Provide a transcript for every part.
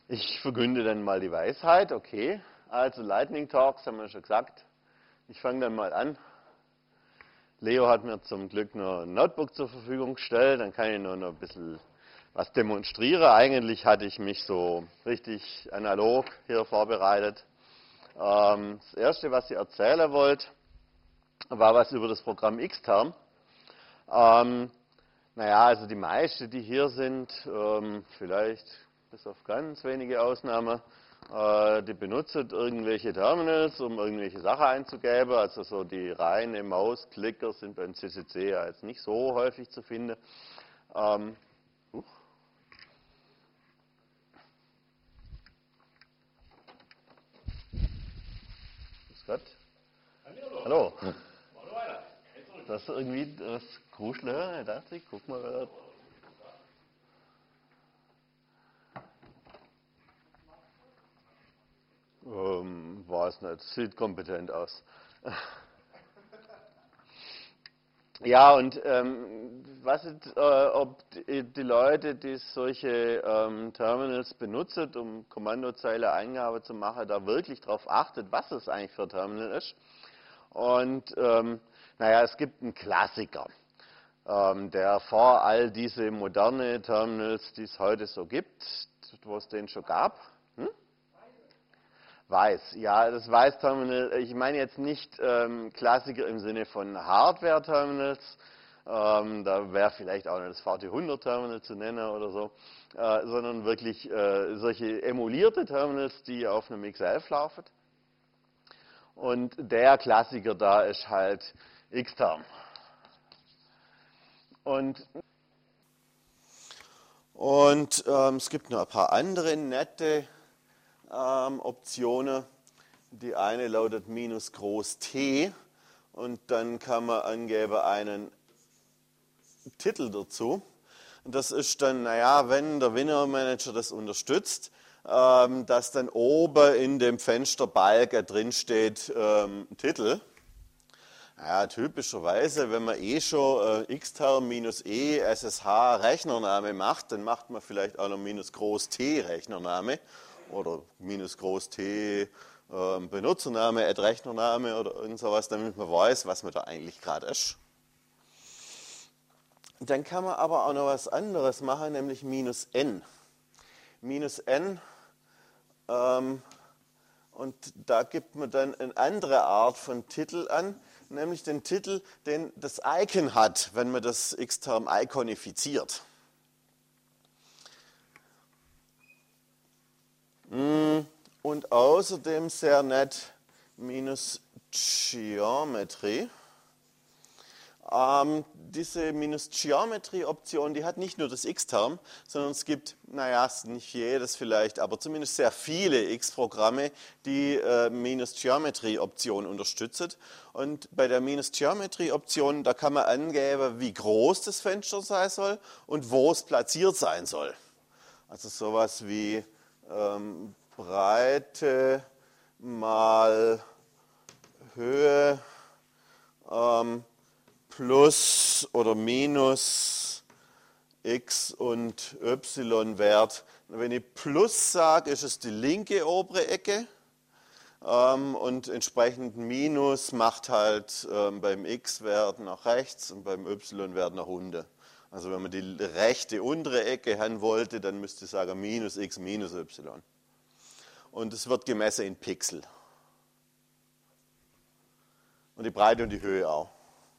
Ich verkünde dann mal die Weisheit, okay. Also Lightning Talks haben wir schon gesagt. Ich fange dann mal an. Leo hat mir zum Glück noch ein Notebook zur Verfügung gestellt, dann kann ich noch ein bisschen was demonstrieren. Eigentlich hatte ich mich so richtig analog hier vorbereitet. Das erste, was ich erzählen wollte, war was über das Programm Xterm. Naja, also die meisten, die hier sind, vielleicht bis auf ganz wenige Ausnahmen, die benutzen irgendwelche Terminals, um irgendwelche Sachen einzugeben. Also so die reine Mausklicker sind beim CCC ja jetzt nicht so häufig zu finden. Grüß Gott. Hallo. Das ist irgendwie das Kuscheln, dachte ich, guck mal. Weiß nicht, sieht kompetent aus. Ja, und was ist, ob die Leute, die solche Terminals benutzen, um Kommandozeile-Eingabe zu machen, da wirklich darauf achtet, was es eigentlich für ein Terminal ist. Und naja, es gibt einen Klassiker, der vor all diese moderne Terminals, die es heute so gibt, wo es den schon gab. Weiß, ja, das Weiß-Terminal, ich meine jetzt nicht Klassiker im Sinne von Hardware-Terminals, da wäre vielleicht auch das VT100-Terminal zu nennen oder so, sondern wirklich solche emulierte Terminals, die auf einem X11 laufen. Und der Klassiker da ist halt Xterm. Und es gibt noch ein paar andere nette Optionen. Die eine lautet -T und dann kann man angeben einen Titel dazu. Und das ist dann, naja, wenn der Window Manager das unterstützt, dass dann oben in dem Fensterbalken drin steht Titel. Ja, typischerweise, wenn man schon Xterm -E SSH Rechnername macht, dann macht man vielleicht auch noch -T Rechnername oder -T Benutzername, Rechnername oder irgend sowas, damit man weiß, was man da eigentlich gerade ist. Dann kann man aber auch noch was anderes machen, nämlich -N. -N und da gibt man dann eine andere Art von Titel an, nämlich den Titel, den das Icon hat, wenn man das Xterm iconifiziert. Und außerdem sehr nett -Geometry. Diese -Geometry-Option, die hat nicht nur das Xterm, sondern es gibt, naja, nicht jedes vielleicht, aber zumindest sehr viele X-Programme, die -Geometry-Option unterstützen. Und bei der -Geometry-Option, da kann man angeben, wie groß das Fenster sein soll und wo es platziert sein soll. Also sowas wie Breite mal Höhe plus oder minus x und y Wert. Wenn ich plus sage, ist es die linke obere Ecke und entsprechend minus macht halt beim x-Wert nach rechts und beim y-Wert nach unten. Also wenn man die rechte untere Ecke haben wollte, dann müsste ich sagen -x -y. Und es wird gemessen in Pixel. Und die Breite und die Höhe auch.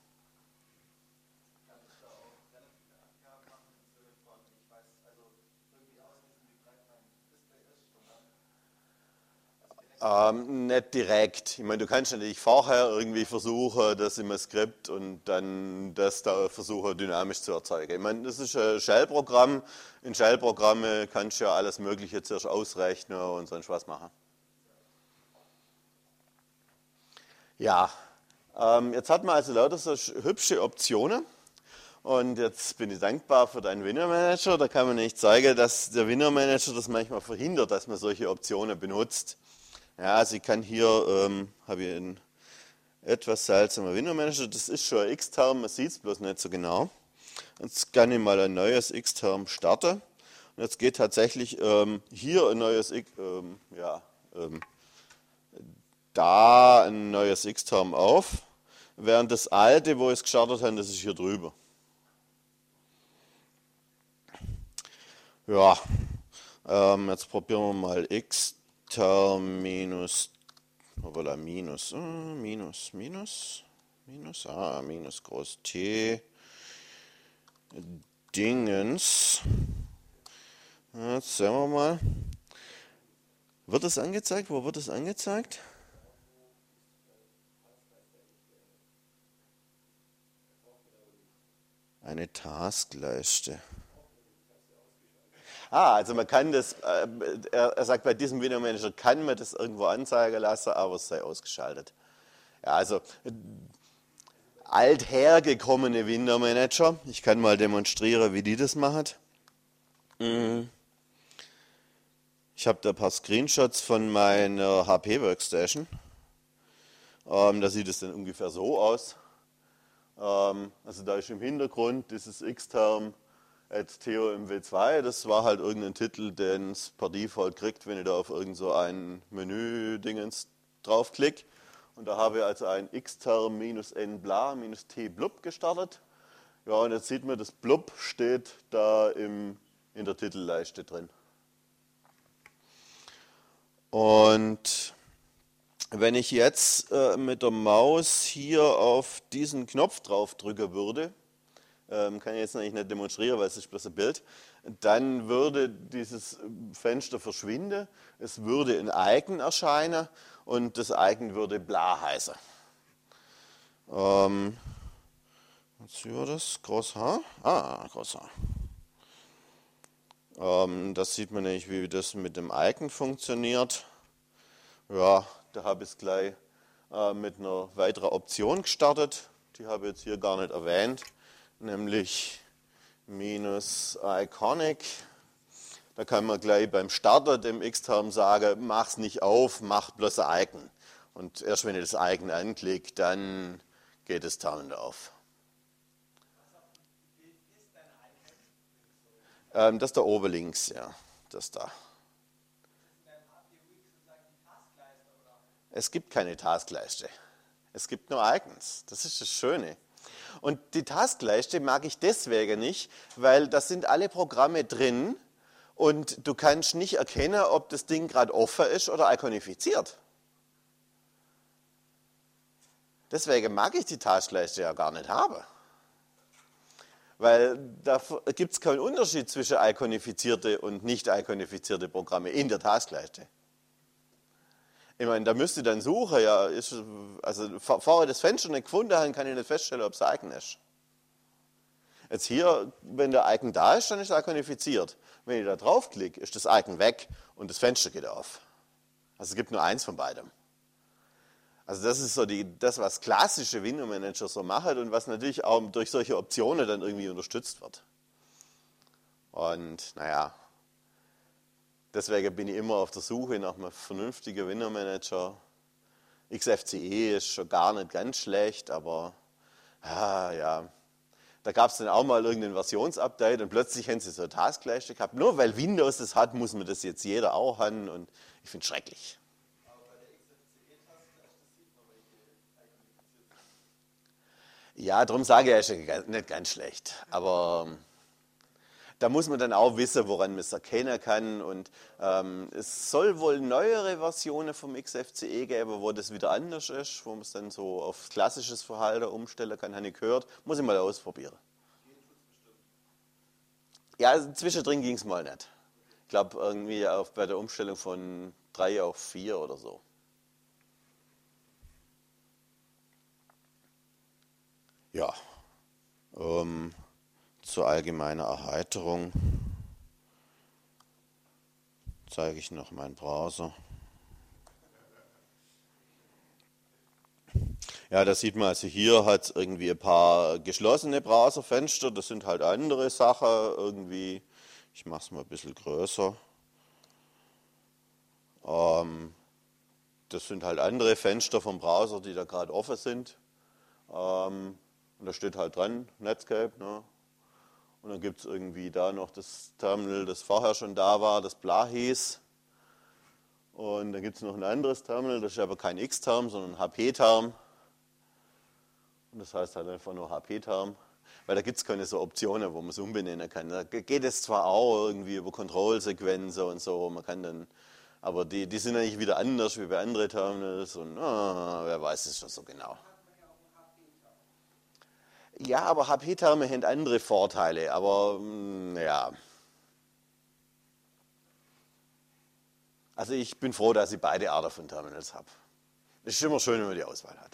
Nicht direkt. Ich meine, du kannst natürlich vorher irgendwie versuchen, das im Skript und dann das da versuchen, dynamisch zu erzeugen. Ich meine, das ist ein Shell-Programm. In Shell-Programme kannst du ja alles Mögliche zuerst ausrechnen und sonst was machen. Ja, jetzt hat man also lauter so hübsche Optionen. Und jetzt bin ich dankbar für deinen Window Manager. Da kann man nicht zeigen, dass der Window Manager das manchmal verhindert, dass man solche Optionen benutzt. Ja, also ich kann hier, habe ich einen etwas seltsamen Window Manager, das ist schon ein Xterm, man sieht es bloß nicht so genau. Jetzt kann ich mal ein neues Xterm starten. Und Jetzt geht tatsächlich hier ein neues da ein neues X-Term auf, während das alte, wo ich es gestartet habe, das ist hier drüber. Ja, jetzt probieren wir mal X-Term minus, voilà, minus groß T, Dingens. Jetzt sehen wir mal. Wird es angezeigt? Wo wird es angezeigt? Eine Taskleiste. Also man kann das, er sagt, bei diesem Window Manager kann man das irgendwo anzeigen lassen, aber es sei ausgeschaltet. Ja, also althergekommene Window Manager, ich kann mal demonstrieren, wie die das machen. Ich habe da ein paar Screenshots von meiner HP Workstation. Da sieht es dann ungefähr so aus. Also da ist im Hintergrund dieses Xterm @TOMW2, das war halt irgendein Titel, den es per Default kriegt, wenn ich da auf irgend so ein Menü-Dingens draufklicke. Und da habe ich also ein Xterm -n bla -t blub gestartet. Ja, und jetzt sieht man, das blub steht da in der Titelleiste drin. Und wenn ich jetzt mit der Maus hier auf diesen Knopf drauf drücken würde, kann ich jetzt eigentlich nicht demonstrieren, weil es ist bloß ein Bild, dann würde dieses Fenster verschwinden, es würde ein Icon erscheinen und das Icon würde bla heißen. Was war das? Groß H? Groß H. Das sieht man nämlich, wie das mit dem Icon funktioniert. Ja, da habe ich es gleich mit einer weiteren Option gestartet. Die habe ich jetzt hier gar nicht erwähnt, nämlich -iconic. Da kann man gleich beim Starter dem Xterm sagen, mach's nicht auf, mach bloß ein Icon. Und erst wenn ich das Icon anklicke, dann geht das Terminal auf. Das da oben links, ja, das da. Es gibt keine Taskleiste. Es gibt nur Icons. Das ist das Schöne. Und die Taskleiste mag ich deswegen nicht, weil da sind alle Programme drin und du kannst nicht erkennen, ob das Ding gerade offen ist oder ikonifiziert. Deswegen mag ich die Taskleiste ja gar nicht haben. Weil da gibt es keinen Unterschied zwischen ikonifizierte und nicht ikonifizierte Programme in der Taskleiste. Ich meine, da müsst ihr dann suchen, ja, also bevor ich das Fenster nicht gefunden habe, kann ich nicht feststellen, ob es ein Icon ist. Jetzt hier, wenn der Icon da ist, dann ist es ikonifiziert. Wenn ich da draufklicke, ist das Icon weg und das Fenster geht auf. Also es gibt nur eins von beidem. Also das ist so das, was klassische Window Manager so machen und was natürlich auch durch solche Optionen dann irgendwie unterstützt wird. Und naja, deswegen bin ich immer auf der Suche nach einem vernünftigen Window Manager. XFCE ist schon gar nicht ganz schlecht, aber ja, da gab es dann auch mal irgendein Versionsupdate und plötzlich haben sie so eine Taskleiste gehabt. Nur weil Windows das hat, muss man das jetzt jeder auch haben und ich finde es schrecklich. Ja, darum sage ich, er ist nicht ganz schlecht. Aber da muss man dann auch wissen, woran man es erkennen kann. Und es soll wohl neuere Versionen vom XFCE geben, wo das wieder anders ist, wo man es dann so auf klassisches Verhalten umstellen kann. Habe ich gehört. Muss ich mal ausprobieren. Ja, also zwischendrin ging es mal nicht. Ich glaube, irgendwie bei der Umstellung von 3 auf 4 oder so. Ja, zur allgemeinen Erheiterung zeige ich noch meinen Browser. Ja, da sieht man also hier hat es irgendwie ein paar geschlossene Browserfenster, das sind halt andere Sachen irgendwie. Ich mache es mal ein bisschen größer. Das sind halt andere Fenster vom Browser, die da gerade offen sind. Und da steht halt dran, Netscape. Ne? Und dann gibt es irgendwie da noch das Terminal, das vorher schon da war, das bla hieß. Und dann gibt es noch ein anderes Terminal, das ist aber kein X-Term, sondern ein HP-Term. Und das heißt halt einfach nur HP-Term. Weil da gibt es keine so Optionen, wo man es umbenennen kann. Da geht es zwar auch irgendwie über Kontrollsequenzen und so, man kann dann, aber die sind eigentlich wieder anders wie bei anderen Terminals und wer weiß es schon so genau. Ja, aber HP-Terme haben andere Vorteile, aber ja. Also ich bin froh, dass ich beide Arten von Terminals habe. Es ist immer schön, wenn man die Auswahl hat.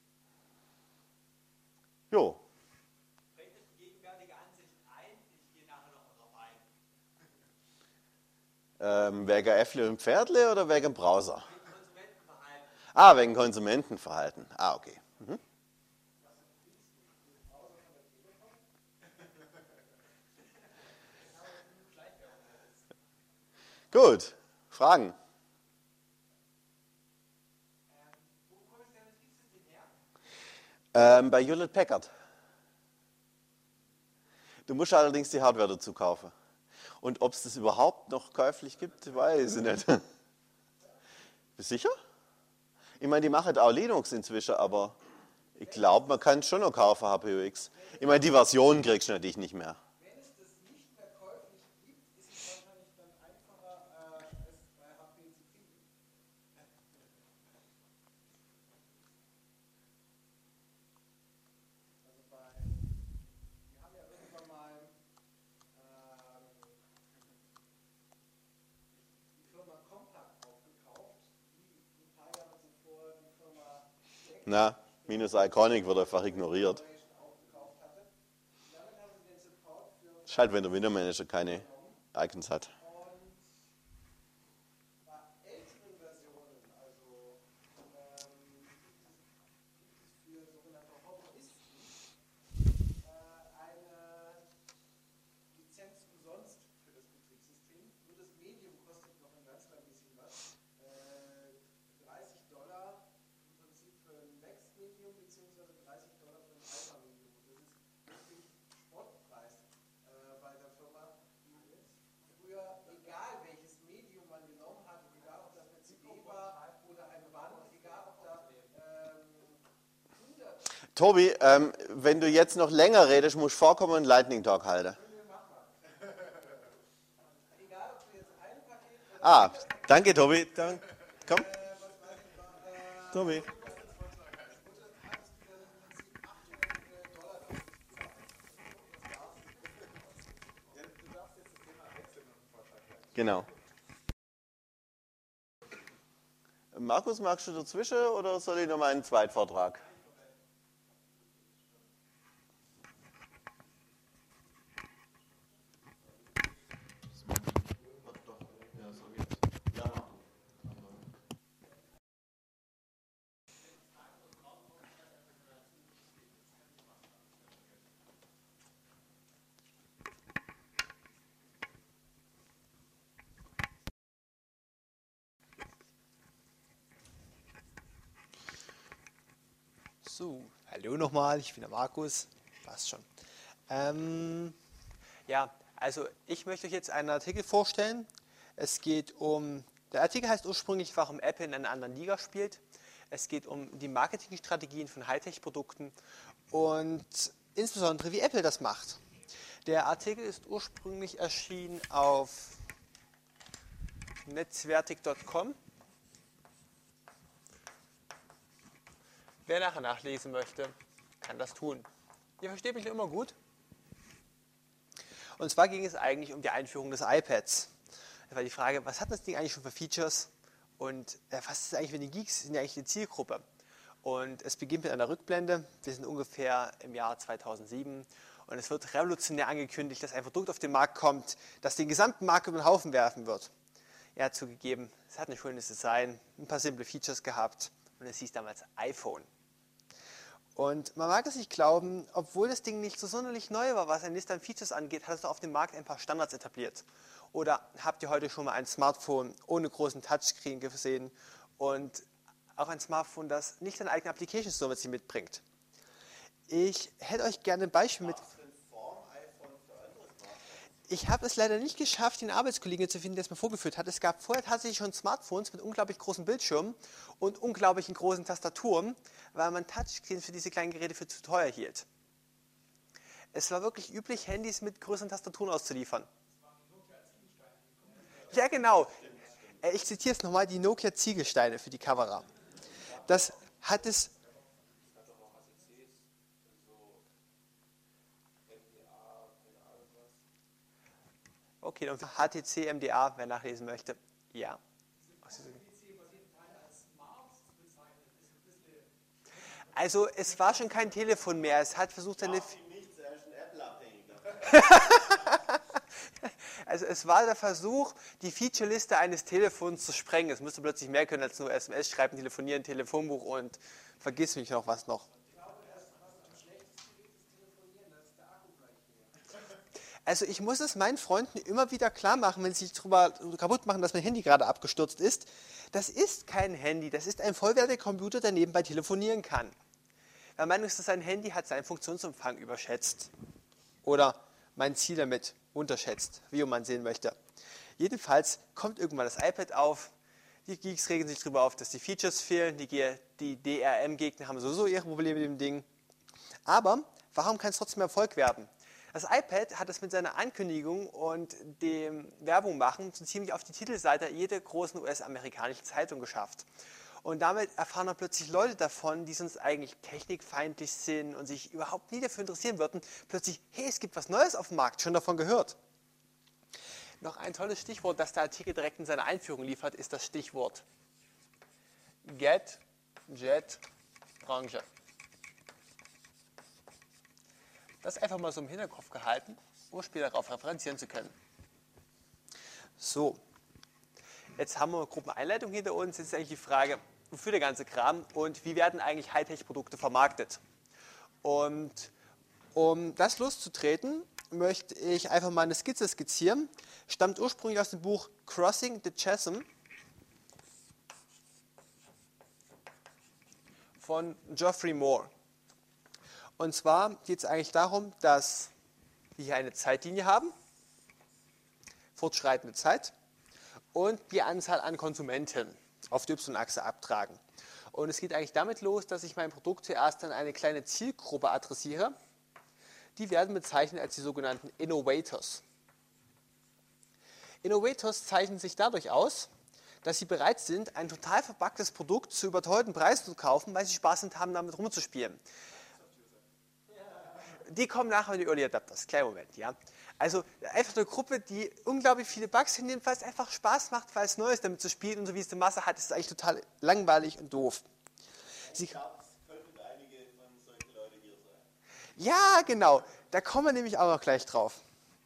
Jo. Bringt die gegenwärtige Ansicht ein? Ich gehe nachher noch darauf ein. Wegen Äffle und Pferdle oder wegen Browser? Wegen Konsumentenverhalten. Ah, wegen Konsumentenverhalten. Ah, okay. Gut, Fragen? Wo kommt das Betriebssystem her? Bei Hewlett Packard. Du musst allerdings die Hardware dazu kaufen. Und ob es das überhaupt noch käuflich gibt, weiß ich nicht. Bist du sicher? Ich meine, die machen auch Linux inzwischen, aber ich glaube, man kann es schon noch kaufen, HPUX. Ich meine, die Version kriegst du natürlich nicht mehr. Wenn es das nicht mehr käuflich gibt, ist es wahrscheinlich dann einfacher, es bei HP zu kriegen. Also wir haben ja irgendwann mal die Firma Compaq aufgekauft, die ein paar Jahre zuvor die Firma Na, minus Iconic wird einfach ignoriert. aufgekauft hatte. Damit haben sie den Support für Ist halt, wenn der Window Manager keine Icons hat. und bei älteren Versionen, also gibt es für sogenannte Hobbyisten eine Lizenz umsonst für das Betriebssystem. Nur das Medium kostet noch ein ganz klein bisschen was. $30 im Prinzip für ein Max-Medium bzw. $30 für ein Alpha-Medium. Das ist wirklich Spottpreis bei der Firma. Früher, egal welches Medium man genommen hat, egal ob das eine CD war oder ein Band, egal ob da 100 Tobi, wenn du jetzt noch länger redest, musst du vorkommen und Lightning Talk halten. egal ob du jetzt ein Paket oder Ah, danke Tobi. Dann, komm. Tobi. Genau. Markus, magst du dazwischen oder soll ich noch mal einen Zweitvortrag? So, hallo nochmal, ich bin der Markus. Passt schon. Ja, also ich möchte euch jetzt einen Artikel vorstellen. Der Artikel heißt ursprünglich, warum Apple in einer anderen Liga spielt. Es geht um die Marketingstrategien von Hightech-Produkten und insbesondere, wie Apple das macht. Der Artikel ist ursprünglich erschienen auf netzwertig.com. Wer nachher nachlesen möchte, kann das tun. Ihr versteht mich immer gut. Und zwar ging es eigentlich um die Einführung des iPads. Das war die Frage, was hat das Ding eigentlich schon für Features und was ist eigentlich, wenn die Geeks sind ja eigentlich die Zielgruppe. Und es beginnt mit einer Rückblende. Wir sind ungefähr im Jahr 2007 und es wird revolutionär angekündigt, dass ein Produkt auf den Markt kommt, das den gesamten Markt über den Haufen werfen wird. Er hat zugegeben, es hat ein schönes Design, ein paar simple Features gehabt und es hieß damals iPhone. Und man mag es nicht glauben, obwohl das Ding nicht so sonderlich neu war, was ein Liste an Features angeht, hat es auf dem Markt ein paar Standards etabliert. Oder habt ihr heute schon mal ein Smartphone ohne großen Touchscreen gesehen und auch ein Smartphone, das nicht eine eigene Application Store mit sich mitbringt? Ich hätte euch gerne ein Beispiel mit. Ich habe es leider nicht geschafft, den Arbeitskollegen zu finden, der es mir vorgeführt hat. Es gab vorher tatsächlich schon Smartphones mit unglaublich großen Bildschirmen und unglaublichen großen Tastaturen, weil man Touchscreens für diese kleinen Geräte für zu teuer hielt. Es war wirklich üblich, Handys mit größeren Tastaturen auszuliefern. Ja, genau. Ich zitiere es nochmal, die Nokia Ziegelsteine für die Kamera. Das hat es... Okay, dann HTC MDA, wer nachlesen möchte. Ja. Also es war schon kein Telefon mehr. Es hat versucht, seine... Also es war der Versuch, die Featureliste eines Telefons zu sprengen. Es müsste plötzlich mehr können als nur SMS schreiben, telefonieren, Telefonbuch und vergiss mich noch was noch. Also ich muss es meinen Freunden immer wieder klar machen, wenn sie sich darüber kaputt machen, dass mein Handy gerade abgestürzt ist. Das ist kein Handy, das ist ein vollwertiger Computer, der nebenbei telefonieren kann. Meine Meinung ist, dass ein Handy hat seinen Funktionsumfang überschätzt. Oder mein Ziel damit unterschätzt, wie man sehen möchte. Jedenfalls kommt irgendwann das iPad auf. Die Geeks regen sich darüber auf, dass die Features fehlen. Die DRM-Gegner haben sowieso ihre Probleme mit dem Ding. Aber warum kann es trotzdem Erfolg werden? Das iPad hat es mit seiner Ankündigung und dem Werbung machen so ziemlich auf die Titelseite jeder großen US-amerikanischen Zeitung geschafft. Und damit erfahren dann plötzlich Leute davon, die sonst eigentlich technikfeindlich sind und sich überhaupt nie dafür interessieren würden, plötzlich, hey, es gibt was Neues auf dem Markt, schon davon gehört. Noch ein tolles Stichwort, das der Artikel direkt in seiner Einführung liefert, ist das Stichwort Gadget Branche. Das einfach mal so im Hinterkopf gehalten, um später darauf referenzieren zu können. So, jetzt haben wir eine Gruppeneinleitung hinter uns. Jetzt ist eigentlich die Frage, wofür der ganze Kram und wie werden eigentlich Hightech-Produkte vermarktet? Und um das loszutreten, möchte ich einfach mal eine Skizze skizzieren. Stammt ursprünglich aus dem Buch Crossing the Chasm von Geoffrey Moore. Und zwar geht es eigentlich darum, dass wir hier eine Zeitlinie haben, fortschreitende Zeit, und die Anzahl an Konsumenten auf die Y-Achse abtragen. Und es geht eigentlich damit los, dass ich mein Produkt zuerst an eine kleine Zielgruppe adressiere. Die werden bezeichnet als die sogenannten Innovators. Innovators zeichnen sich dadurch aus, dass sie bereit sind, ein total verpacktes Produkt zu überteuerten Preisen zu kaufen, weil sie Spaß haben, damit rumzuspielen. Die kommen nachher in die Early Adapters. Kleinen Moment, ja. Also einfach eine Gruppe, die unglaublich viele Bugs hinnimmt, weil es einfach Spaß macht, weil es neu ist, damit zu spielen. Und so wie es die Masse hat, ist es eigentlich total langweilig und doof. Ich glaube, es könnten einige von solchen Leuten hier sein. Ja, genau. Da kommen wir nämlich auch noch gleich drauf.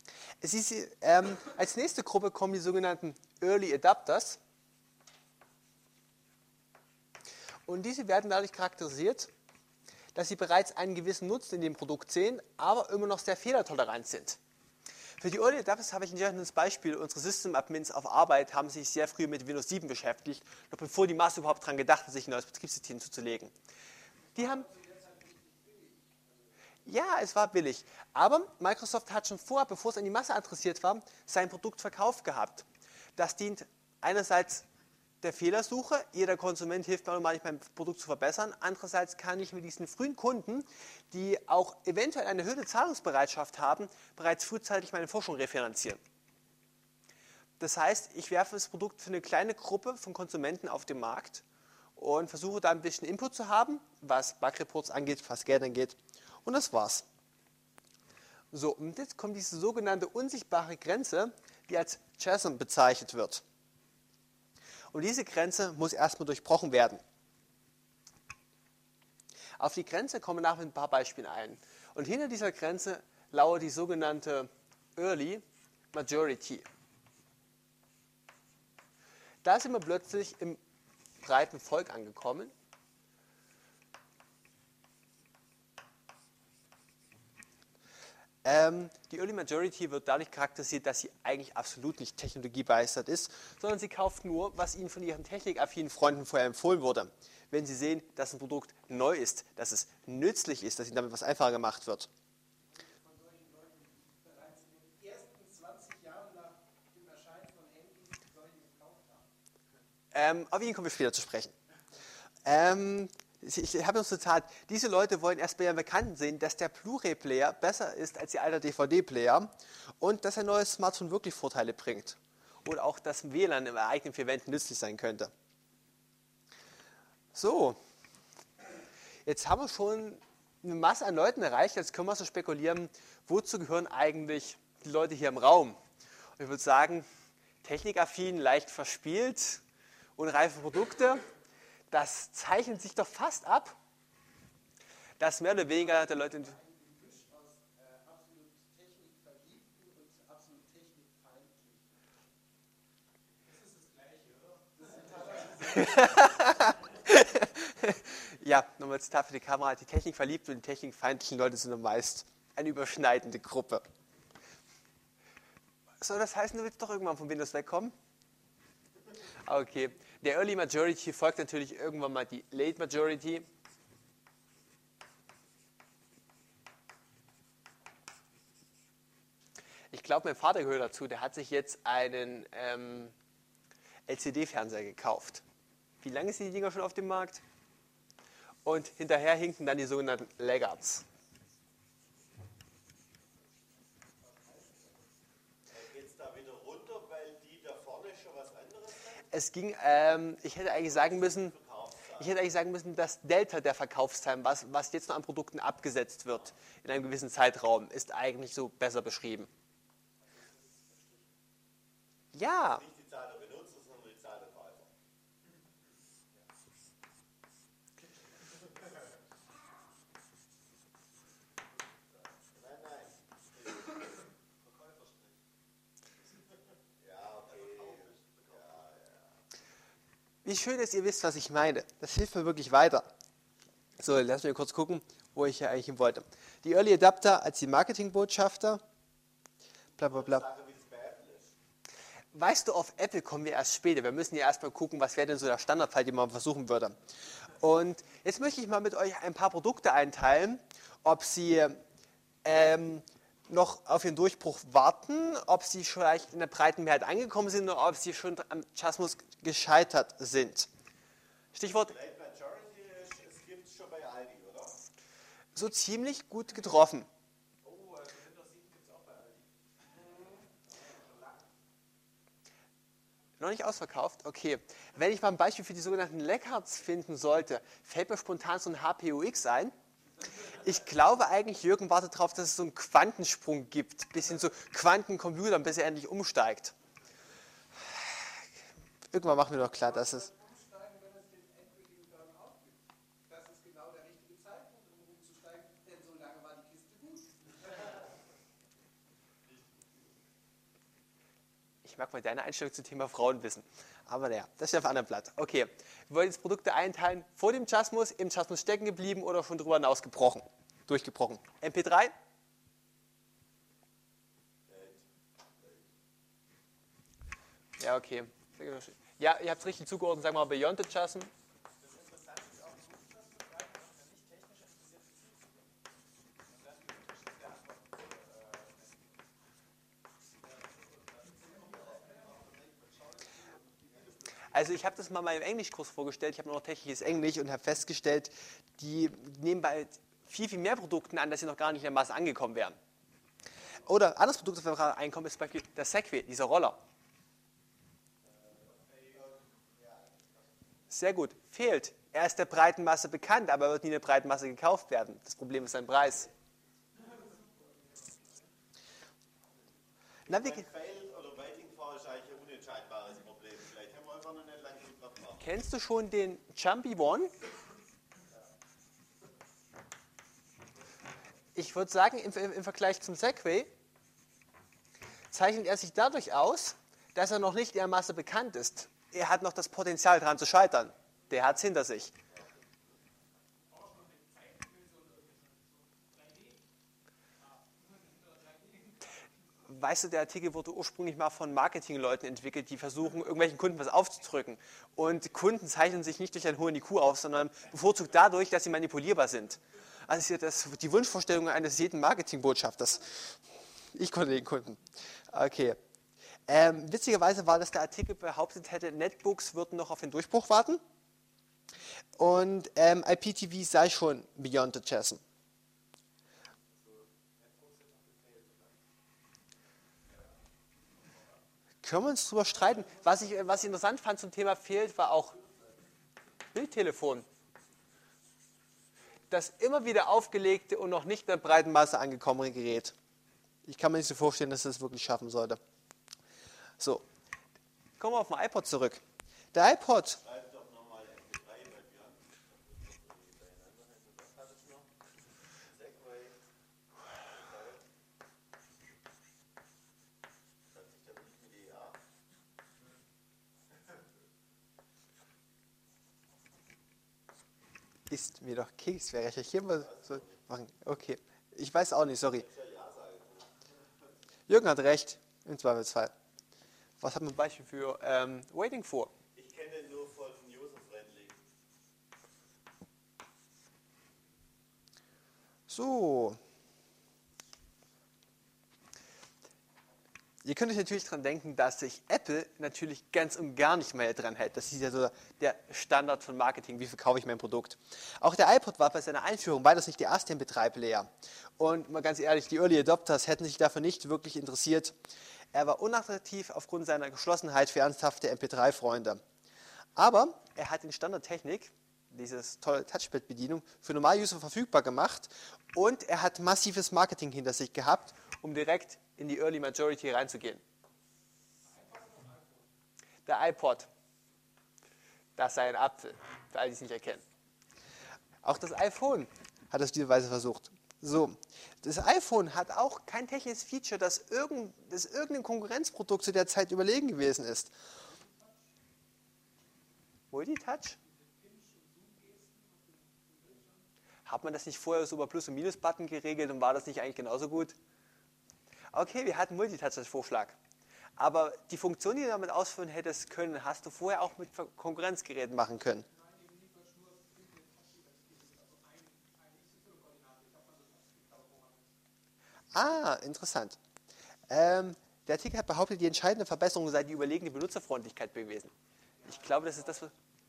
Als nächste Gruppe kommen die sogenannten Early Adapters. Und diese werden dadurch charakterisiert, dass sie bereits einen gewissen Nutzen in dem Produkt sehen, aber immer noch sehr fehlertolerant sind. Für die Early Adapters habe ich ein schönes Beispiel. Unsere System-Admins auf Arbeit haben sich sehr früh mit Windows 7 beschäftigt, noch bevor die Masse überhaupt daran gedacht hat, sich ein neues Betriebssystem zuzulegen. Die haben... Ja, es war billig. Aber Microsoft hat schon vorher, bevor es an die Masse adressiert war, sein Produkt verkauft gehabt. Das dient einerseits der Fehlersuche. Jeder Konsument hilft mir manchmal, mein Produkt zu verbessern. Andererseits kann ich mit diesen frühen Kunden, die auch eventuell eine erhöhte Zahlungsbereitschaft haben, bereits frühzeitig meine Forschung refinanzieren. Das heißt, ich werfe das Produkt für eine kleine Gruppe von Konsumenten auf den Markt und versuche da ein bisschen Input zu haben, was Bug-Reports angeht, was Geld angeht. Und das war's. So, und jetzt kommt diese sogenannte unsichtbare Grenze, die als Chasm bezeichnet wird. Und diese Grenze muss erstmal durchbrochen werden. Auf die Grenze kommen wir nachher mit ein paar Beispielen ein. Und hinter dieser Grenze lauert die sogenannte Early Majority. Da sind wir plötzlich im breiten Volk angekommen. Die Early Majority wird dadurch charakterisiert, dass sie eigentlich absolut nicht technologiebegeistert ist, sondern sie kauft nur, was ihnen von ihren technikaffinen Freunden vorher empfohlen wurde. Wenn sie sehen, dass ein Produkt neu ist, dass es nützlich ist, dass ihnen damit was einfacher gemacht wird. Von solchen Leuten bereits in den ersten 20 Auf ihn kommen wir später zu sprechen. Ich habe noch ein Zitat. Diese Leute wollen erst bei ihren Bekannten sehen, dass der Blu-ray-Player besser ist als ihr alter DVD-Player und dass ein neues Smartphone wirklich Vorteile bringt. Oder auch, dass WLAN im eigenen vier Wänden nützlich sein könnte. So, jetzt haben wir schon eine Masse an Leuten erreicht. Jetzt können wir so spekulieren, wozu gehören eigentlich die Leute hier im Raum? Und ich würde sagen, technikaffin, leicht verspielt, unreife Produkte. Das zeichnet sich doch fast ab, dass mehr oder weniger der Leute... Ein Gemisch aus absolut Technikverliebten und absolut Technikfeindlichen. Das ist das Gleiche, oder? Ja, nochmal Zitat für die Kamera. Die technikverliebten und die technikfeindlichen Leute sind meist eine überschneidende Gruppe. Soll das heißen, du willst doch irgendwann von Windows wegkommen? Okay. Der Early Majority folgt natürlich irgendwann mal die Late Majority. Ich glaube, mein Vater gehört dazu. Der hat sich jetzt einen LCD-Fernseher gekauft. Wie lange sind die Dinger schon auf dem Markt? Und hinterher hinken dann die sogenannten Laggards. Geht es da wieder runter, weil die da vorne schon was anderes sind? Es ging, ich hätte eigentlich sagen müssen, das Delta der Verkaufszahlen, was jetzt noch an Produkten abgesetzt wird in einem gewissen Zeitraum, ist eigentlich so besser beschrieben. Ja, Nicht die Zahl der Benutzer, sondern die Zahl der Käufer. Nein. Ja, okay. wie schön ist, ihr wisst, was ich meine. Das hilft mir wirklich weiter. So, lass mich kurz gucken, wo ich hier eigentlich hin wollte. Die Early Adapter als die Marketingbotschafter. Bla bla bla. Sache, wie das bei Apple ist. Weißt du, auf Apple kommen wir erst später. Wir müssen ja erstmal gucken, was wäre denn so der Standardfall, den man versuchen würde. Und jetzt möchte ich mal mit euch ein paar Produkte einteilen, ob sie noch auf ihren Durchbruch warten, ob sie vielleicht in der breiten Mehrheit angekommen sind oder ob sie schon am Chasmus gescheitert sind. Stichwort Late Majority ist, es gibt es schon bei Aldi, oder? so ziemlich gut getroffen. Oh, also Windows 7 gibt es auch bei Aldi. Noch nicht ausverkauft? Okay. Wenn ich mal ein Beispiel für die sogenannten Laggards finden sollte, fällt mir spontan so ein HPUX ein. Ich glaube eigentlich, Jürgen wartet darauf, dass es so einen Quantensprung gibt, bis hin zu Quantencomputern, bis er endlich umsteigt. Irgendwann machen wir doch klar, dass es... Umsteigen, wenn es den endgültigen Burnout gibt. Das ist genau der richtige Zeitpunkt, um umzusteigen, denn so lange war die Kiste gut. Ich mag mal deine Einstellung zum Thema Frauen wissen. Aber naja, das ist ja auf einem anderen Blatt. Okay, wir wollen jetzt Produkte einteilen, vor dem Chasmus, im Chasmus stecken geblieben oder schon drüber hinaus gebrochen, durchgebrochen. MP3? Ja, okay. Ja, ihr habt es richtig zugeordnet, sagen wir mal Beyond the Chasm. Das Interessante ist auch, du musst das zu fragen, was für nicht technisch interessierte Zielgruppe. Und das ist der Antwort. Also ich habe das mal in meinem Englischkurs vorgestellt, ich habe noch technisches Englisch und habe festgestellt, die nehmen bei viel, viel mehr Produkten an, dass sie noch gar nicht in der Masse angekommen wären. Oder anderes Produkt, das wir gerade einkommen, ist zum Beispiel der Segway, dieser Roller. Sehr gut, fehlt. Er ist der breiten Masse bekannt, aber er wird nie in der breiten Masse gekauft werden. Das Problem ist sein Preis. Na, Failed oder Waiting for ist eigentlich ein unentscheidbares Problem. Vielleicht haben wir einfach noch nicht lange genug drauf gemacht. kennst du schon den Jumpy One? Ich würde sagen, im Vergleich zum Segway zeichnet er sich dadurch aus, dass er noch nicht in der Masse bekannt ist. Er hat noch das Potenzial, daran zu scheitern. Der hat es hinter sich. Weißt du, der Artikel wurde ursprünglich mal von Marketingleuten entwickelt, die versuchen, irgendwelchen Kunden was aufzudrücken. Und Kunden zeichnen sich nicht durch einen hohen IQ auf, sondern bevorzugt dadurch, dass sie manipulierbar sind. Also das ist die Wunschvorstellung eines jeden Marketingbotschafters. Ich konnte den Kunden. Okay. Witzigerweise war, dass der Artikel behauptet hätte, Netbooks würden noch auf den Durchbruch warten und IPTV sei schon beyond the chasm. Können wir uns drüber streiten. Was ich interessant fand zum Thema fehlt, war auch Bildtelefon. Das immer wieder aufgelegte und noch nicht in der breiten Masse angekommene Gerät. Ich kann mir nicht so vorstellen, dass es das wirklich schaffen sollte. So, kommen wir auf den iPod zurück. Der iPod. Schreib doch nochmal MP3 bei Björn. Was hat es noch? Segway. Das hat sich dann nicht mit EA. Ist mir doch Keks. Wer recherchieren wir so machen? Okay, ich weiß auch nicht, sorry. Jürgen hat recht, im Zweifelsfall. Was hat man ein Beispiel für Waiting for? Ich kenne nur von User-Friendly. So. Ihr könnt euch natürlich daran denken, dass sich Apple natürlich ganz und gar nicht mehr dran hält. Das ist ja so der Standard von Marketing, wie verkaufe ich mein Produkt. Auch der iPod war bei seiner Einführung weitaus nicht der erste MP3-Player. Und mal ganz ehrlich, die Early Adopters hätten sich dafür nicht wirklich interessiert. Er war unattraktiv aufgrund seiner Geschlossenheit für ernsthafte MP3-Freunde. Aber er hat in Standardtechnik, dieses tolle Touchpad-Bedienung, für Normal-User verfügbar gemacht und er hat massives Marketing hinter sich gehabt, um direkt in die Early Majority reinzugehen. Der iPod, das sei ein Apfel, für alle, die es nicht erkennen. Auch das iPhone hat es auf diese Weise versucht. So, das iPhone hat auch kein technisches Feature, das irgendein Konkurrenzprodukt zu der Zeit überlegen gewesen ist. Multitouch? Hat man das nicht vorher so über Plus- und Minus-Button geregelt und war das nicht eigentlich genauso gut? Okay, wir hatten Multitouch als Vorschlag. Aber die Funktion, die du damit ausführen hättest können, hast du vorher auch mit Konkurrenzgeräten machen können. Ah, interessant. Der Artikel hat behauptet, die entscheidende Verbesserung sei die überlegene Benutzerfreundlichkeit gewesen. Ich glaube, das ist das, was...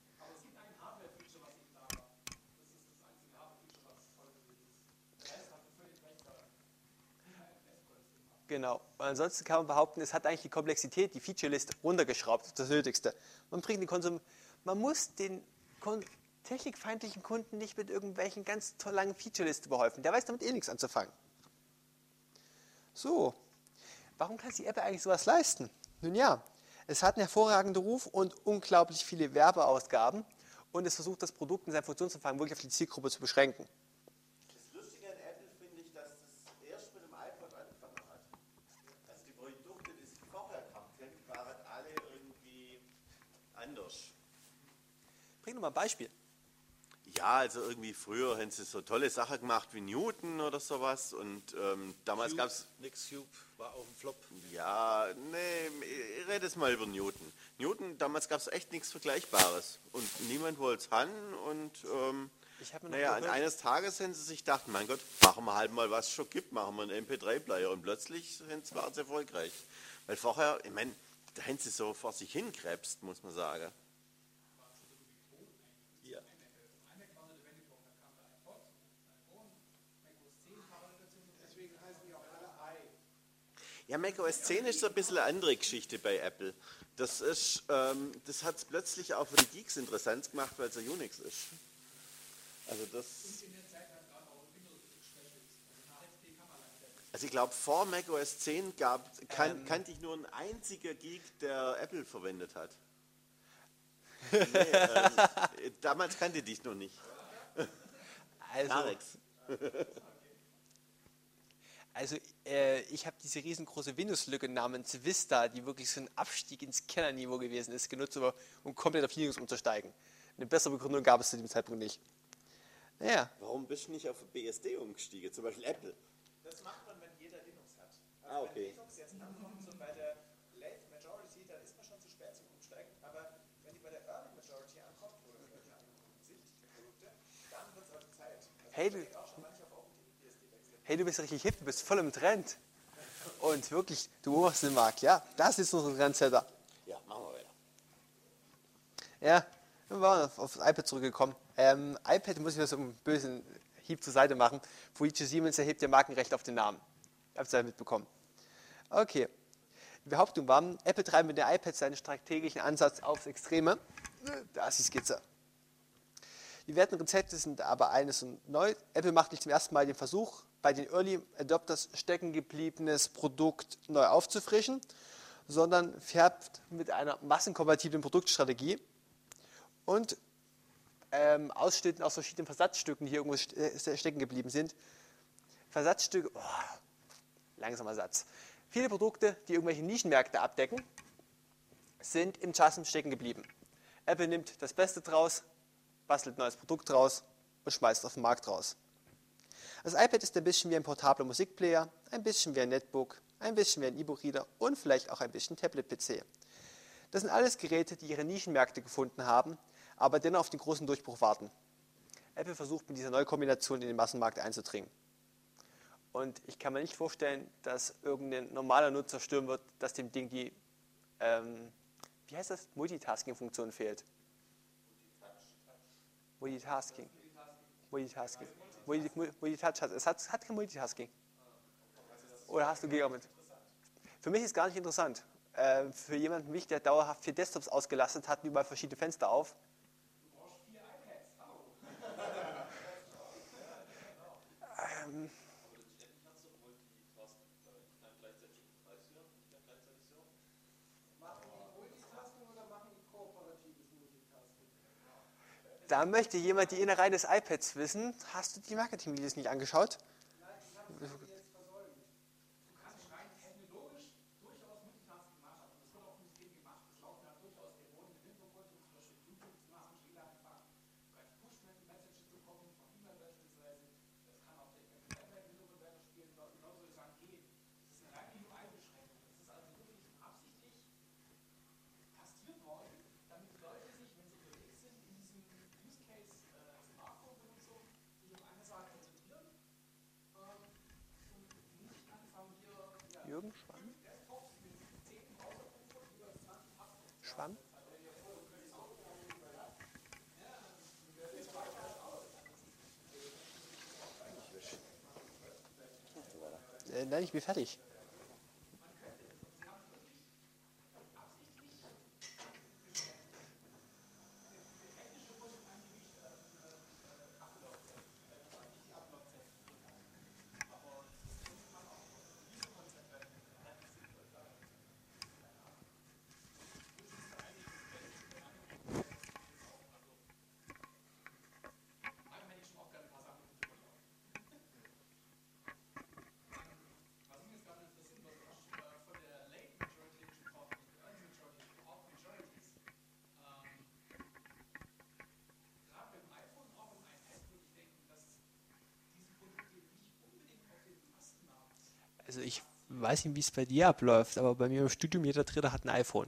Genau. Und ansonsten kann man behaupten, es hat eigentlich die Komplexität, die Feature-List runtergeschraubt, das Nötigste. Man muss den technikfeindlichen Kunden nicht mit irgendwelchen ganz langen Feature-Listen überhäufen. Der weiß damit eh nichts anzufangen. So, warum kann sich Apple eigentlich sowas leisten? Nun ja, es hat einen hervorragenden Ruf und unglaublich viele Werbeausgaben und es versucht, das Produkt in seinem Funktionsumfang wirklich auf die Zielgruppe zu beschränken. Das Lustige an Apple finde ich, dass das erst mit dem iPod angefangen hat. Also die Produkte, die sie vorher kannten, waren alle irgendwie anders. Bring doch mal ein Beispiel. Ja, also irgendwie früher haben sie so tolle Sachen gemacht wie Newton oder sowas und damals gab es... Nextcube war auch ein Flop. Ja, nee, ich rede jetzt mal über Newton. Newton, damals gab es echt nichts Vergleichbares und niemand wollte es haben und eines Tages haben sie sich gedacht, mein Gott, machen wir halt mal, was es schon gibt, machen wir einen MP3-Player und plötzlich waren sie erfolgreich. Weil vorher, ich meine, da haben sie so vor sich hinkrebst, muss man sagen. Ja. Deswegen heißen die auch alle i. Ja, macOS 10 ist so ein bisschen eine andere Geschichte bei Apple. Das hat es plötzlich auch für die Geeks interessant gemacht, weil es ja Unix ist. Also ich glaube, vor macOS 10 kannte ich nur einen einzigen Geek, der Apple verwendet hat. Nee, damals kannte ich dich noch nicht. Alex. Also ich habe diese riesengroße Windows-Lücke namens Vista, die wirklich so ein Abstieg ins Kellerniveau gewesen ist, genutzt, um komplett auf Linux umzusteigen. Eine bessere Begründung gab es zu dem Zeitpunkt nicht. Naja. Warum bist du nicht auf BSD umgestiegen, zum Beispiel Apple? Das macht man, wenn jeder Linux hat. Ah, okay. Wenn Linux jetzt ankommt, so bei der Late Majority, dann ist man schon zu spät zum Umsteigen. Aber wenn die bei der Early Majority ankommt, oder welche angekommen sind, die Produkte, dann wird es auch Zeit. Also Hey, du bist richtig hip, du bist voll im Trend. Und wirklich, du beobachtest den Markt, ja, das ist unser Trendsetter. Ja, machen wir weiter. Ja, wir waren auf das iPad zurückgekommen. iPad muss ich mir so einen bösen Hieb zur Seite machen. Fujitsu Siemens erhebt ihr Markenrecht auf den Namen. Habt ihr mitbekommen? Okay. Die Behauptung war, Apple treibt mit den iPads seinen strategischen Ansatz aufs Extreme. Da ist die Skizze. Die werten Rezepte sind aber eines und neu. Apple macht nicht zum ersten Mal den Versuch, bei den Early Adopters stecken gebliebenes Produkt neu aufzufrischen, sondern färbt mit einer massenkompatiblen Produktstrategie und Ausschnitten aus verschiedenen Versatzstücken, die hier irgendwo stecken geblieben sind. Versatzstücke, langsamer Satz. Viele Produkte, die irgendwelche Nischenmärkte abdecken, sind im JASM stecken geblieben. Apple nimmt das Beste draus, bastelt ein neues Produkt draus und schmeißt es auf den Markt raus. Das iPad ist ein bisschen wie ein portabler Musikplayer, ein bisschen wie ein Netbook, ein bisschen wie ein E-Book-Reader und vielleicht auch ein bisschen Tablet-PC. Das sind alles Geräte, die ihre Nischenmärkte gefunden haben, aber dennoch auf den großen Durchbruch warten. Apple versucht mit dieser Neukombination in den Massenmarkt einzudringen. Und ich kann mir nicht vorstellen, dass irgendein normaler Nutzer stören wird, dass dem Ding die, wie heißt das, Multitasking-Funktion fehlt. Multitasking. Es hat kein Multitasking. Oder hast du Gegner mit? Für mich ist es gar nicht interessant. Für jemanden wie mich, der dauerhaft 4 Desktops ausgelastet hat, überall verschiedene Fenster auf. Du brauchst 4 iPads. Machen die Multitasking oder machen die kooperatives Multitasking? Da möchte jemand die Innereien des iPads wissen. Hast du die Marketing-Videos nicht angeschaut? Nein, ich habe sie jetzt versäumt. Du kannst rein technologisch durchaus Multitasking machen. Und das wird auch im System gemacht. Es laufen da durchaus Dämonen im Hintergrund, um zum Beispiel Bluetooth zu machen, WLAN empfangen. Du kannst Push-Messages bekommen von E-Mail beispielsweise. Das kann auch der iPad im Hintergrund weiterspielen. Genauso ist es geht. Das ist eine reine UI-Beschränkung. Das ist also wirklich absichtlich kastriert worden, damit die Leute sich, wenn sie unterwegs sind, in diesem Use Case Smartphone-Benutzung sich auf eine Sache konzentrieren und nicht anfangen hier Jürgen, Schwann? Schwann? Nein, ich bin fertig. Also ich weiß nicht, wie es bei dir abläuft, aber bei mir im Studium, jeder Dritte hat ein iPhone.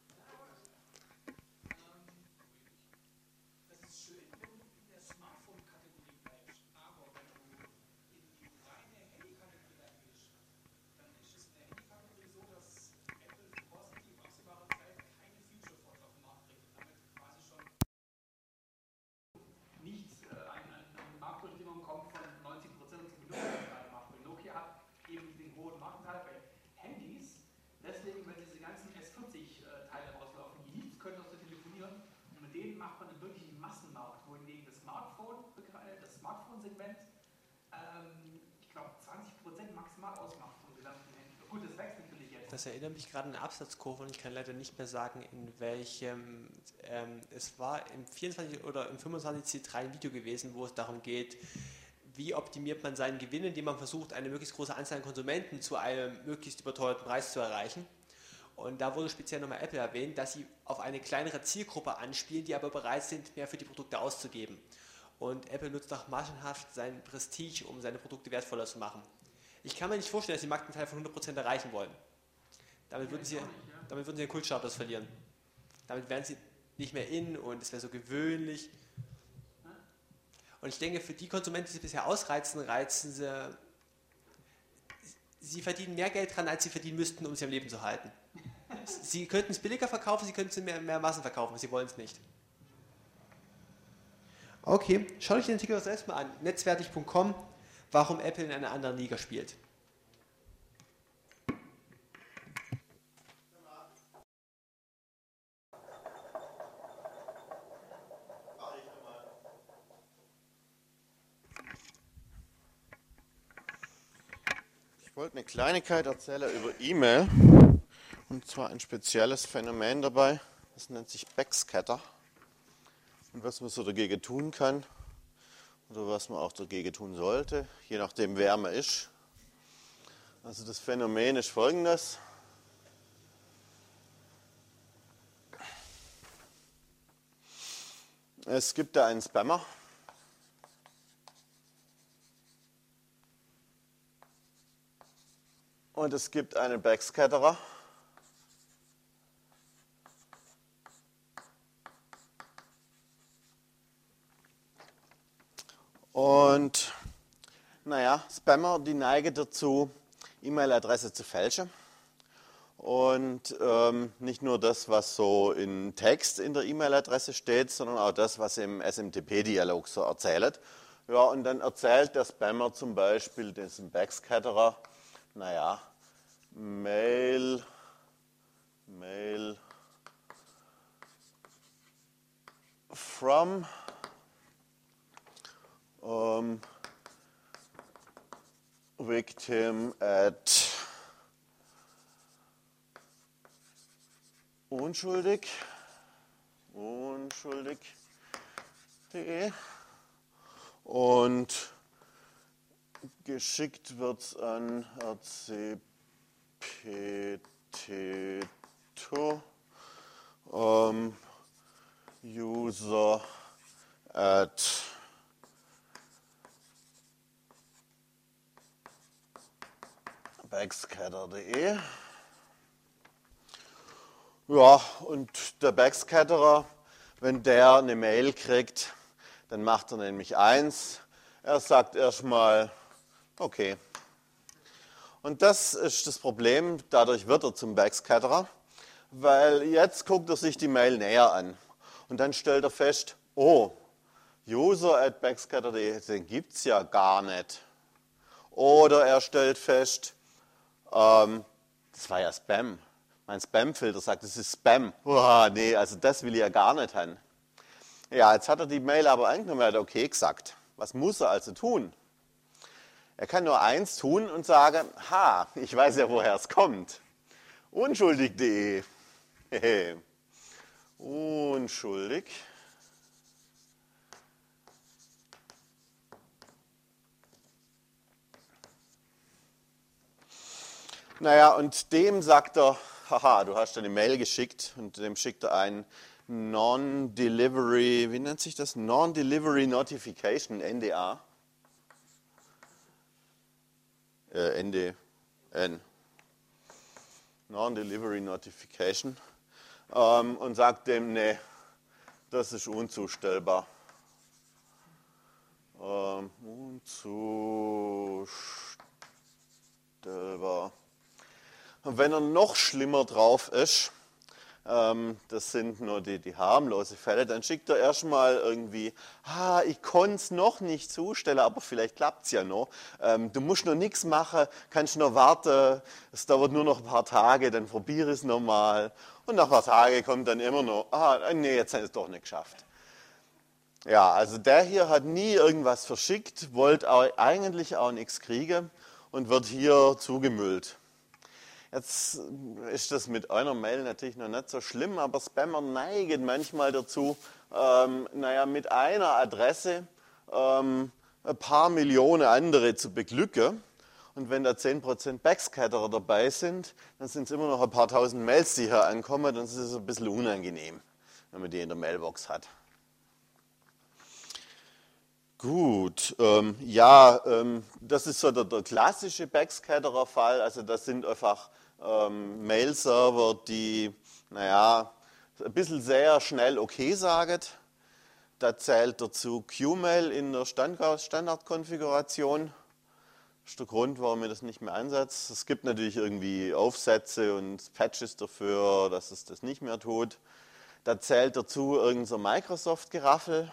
das ist schön, wenn du in der Smartphone-Kategorie bleibst, aber wenn du in die reine Handy-Kategorie reingehst, dann ist es in der Handy-Kategorie so, dass Apple voraussichtlich in absehbarer Zeit keine Feature Phones auf den Markt bringt und damit quasi schon nicht eine Marktbestimmung kommt von 90% und zum Benutzerteil macht. Weil Nokia hat eben den hohen Marktanteil bei Handys, deswegen, wenn diese ganzen S40-Teile rauslaufen, die nichts können außer telefonieren, und mit denen macht man einen wirklichen Massenmarkt, wohingegen das Smartphone-Segment, ich glaube, 20% maximal ausmacht vom gesamten Handy. Gut, das wächst natürlich jetzt. Das erinnert mich gerade an eine Absatzkurve und ich kann leider nicht mehr sagen, in welchem. Es war im 24 oder im 25 C3 ein Video gewesen, wo es darum geht, wie optimiert man seinen Gewinn, indem man versucht, eine möglichst große Anzahl an Konsumenten zu einem möglichst überteuerten Preis zu erreichen. Und da wurde speziell nochmal Apple erwähnt, dass sie auf eine kleinere Zielgruppe anspielen, die aber bereit sind, mehr für die Produkte auszugeben. Und Apple nutzt auch maschenhaft sein Prestige, um seine Produkte wertvoller zu machen. Ich kann mir nicht vorstellen, dass sie den Marktanteil von 100% erreichen wollen. Damit würden sie den Kultstatus verlieren. Damit wären sie nicht mehr in und es wäre so gewöhnlich. Und ich denke, für die Konsumenten, die sie bisher ausreizen, Sie verdienen mehr Geld dran, als Sie verdienen müssten, um Sie am Leben zu halten. Sie könnten es billiger verkaufen, Sie könnten es in mehr Massen verkaufen, Sie wollen es nicht. Okay, schaut euch den Artikel selbst mal an. Netzwertig.com, warum Apple in einer anderen Liga spielt. Ich wollte eine Kleinigkeit erzählen über E-Mail, und zwar ein spezielles Phänomen dabei, das nennt sich Backscatter, und was man so dagegen tun kann oder was man auch dagegen tun sollte, je nachdem wer man ist. Also das Phänomen ist folgendes: Es gibt da einen Spammer, und es gibt einen Backscatterer. Und naja, Spammer, die neigen dazu, E-Mail-Adresse zu fälschen. Und nicht nur das, was so in Text in der E-Mail-Adresse steht, sondern auch das, was im SMTP-Dialog so erzählt. Ja, und dann erzählt der Spammer zum Beispiel diesem Backscatterer, naja, Mail from victim at unschuldig.de, und geschickt wird es an rcpt user at backscatter.de. Ja, und der Backscatterer, wenn der eine Mail kriegt, dann macht er nämlich eins. Er sagt erstmal, okay. Und das ist das Problem, dadurch wird er zum Backscatterer, weil jetzt guckt er sich die Mail näher an. Und dann stellt er fest, oh, user at backscatter.de, den gibt es ja gar nicht. Oder er stellt fest, das war ja Spam. Mein Spam-Filter sagt, das ist Spam. Uah, nee, also das will ich ja gar nicht haben. Ja, jetzt hat er die Mail aber angenommen, er hat okay gesagt. Was muss er also tun? Er kann nur eins tun und sagen, ha, ich weiß ja, woher es kommt. Unschuldig.de. Unschuldig. Naja, und dem sagt er, haha, du hast eine Mail geschickt, und dem schickt er ein Non-Delivery, wie nennt sich das? Non-Delivery Notification, NDA. NDN. Non-Delivery Notification. Und sagt dem, nee, das ist unzustellbar. Unzustellbar. Und wenn er noch schlimmer drauf ist, das sind nur die harmlosen Fälle, dann schickt er erstmal irgendwie, ich konnte es noch nicht zustellen, aber vielleicht klappt es ja noch. Du musst noch nichts machen, kannst noch warten, es dauert nur noch ein paar Tage, dann probiere es nochmal. Und nach ein paar Tagen kommt dann immer noch, nee, jetzt hat es doch nicht geschafft. Ja, also der hier hat nie irgendwas verschickt, wollte eigentlich auch nichts kriegen und wird hier zugemüllt. Jetzt ist das mit einer Mail natürlich noch nicht so schlimm, aber Spammer neigen manchmal dazu, mit einer Adresse ein paar Millionen andere zu beglücken. Und wenn da 10% Backscatterer dabei sind, dann sind es immer noch ein paar tausend Mails, die hier ankommen. Dann ist es ein bisschen unangenehm, wenn man die in der Mailbox hat. Gut, das ist so der klassische Backscatterer-Fall. Also das sind einfach Mail-Server, die, ein bisschen sehr schnell okay sagen. Da zählt dazu QMail in der Standardkonfiguration. Das ist der Grund, warum ich das nicht mehr einsetze. Es gibt natürlich irgendwie Aufsätze und Patches dafür, dass es das nicht mehr tut. Da zählt dazu irgend so Microsoft-Geraffel.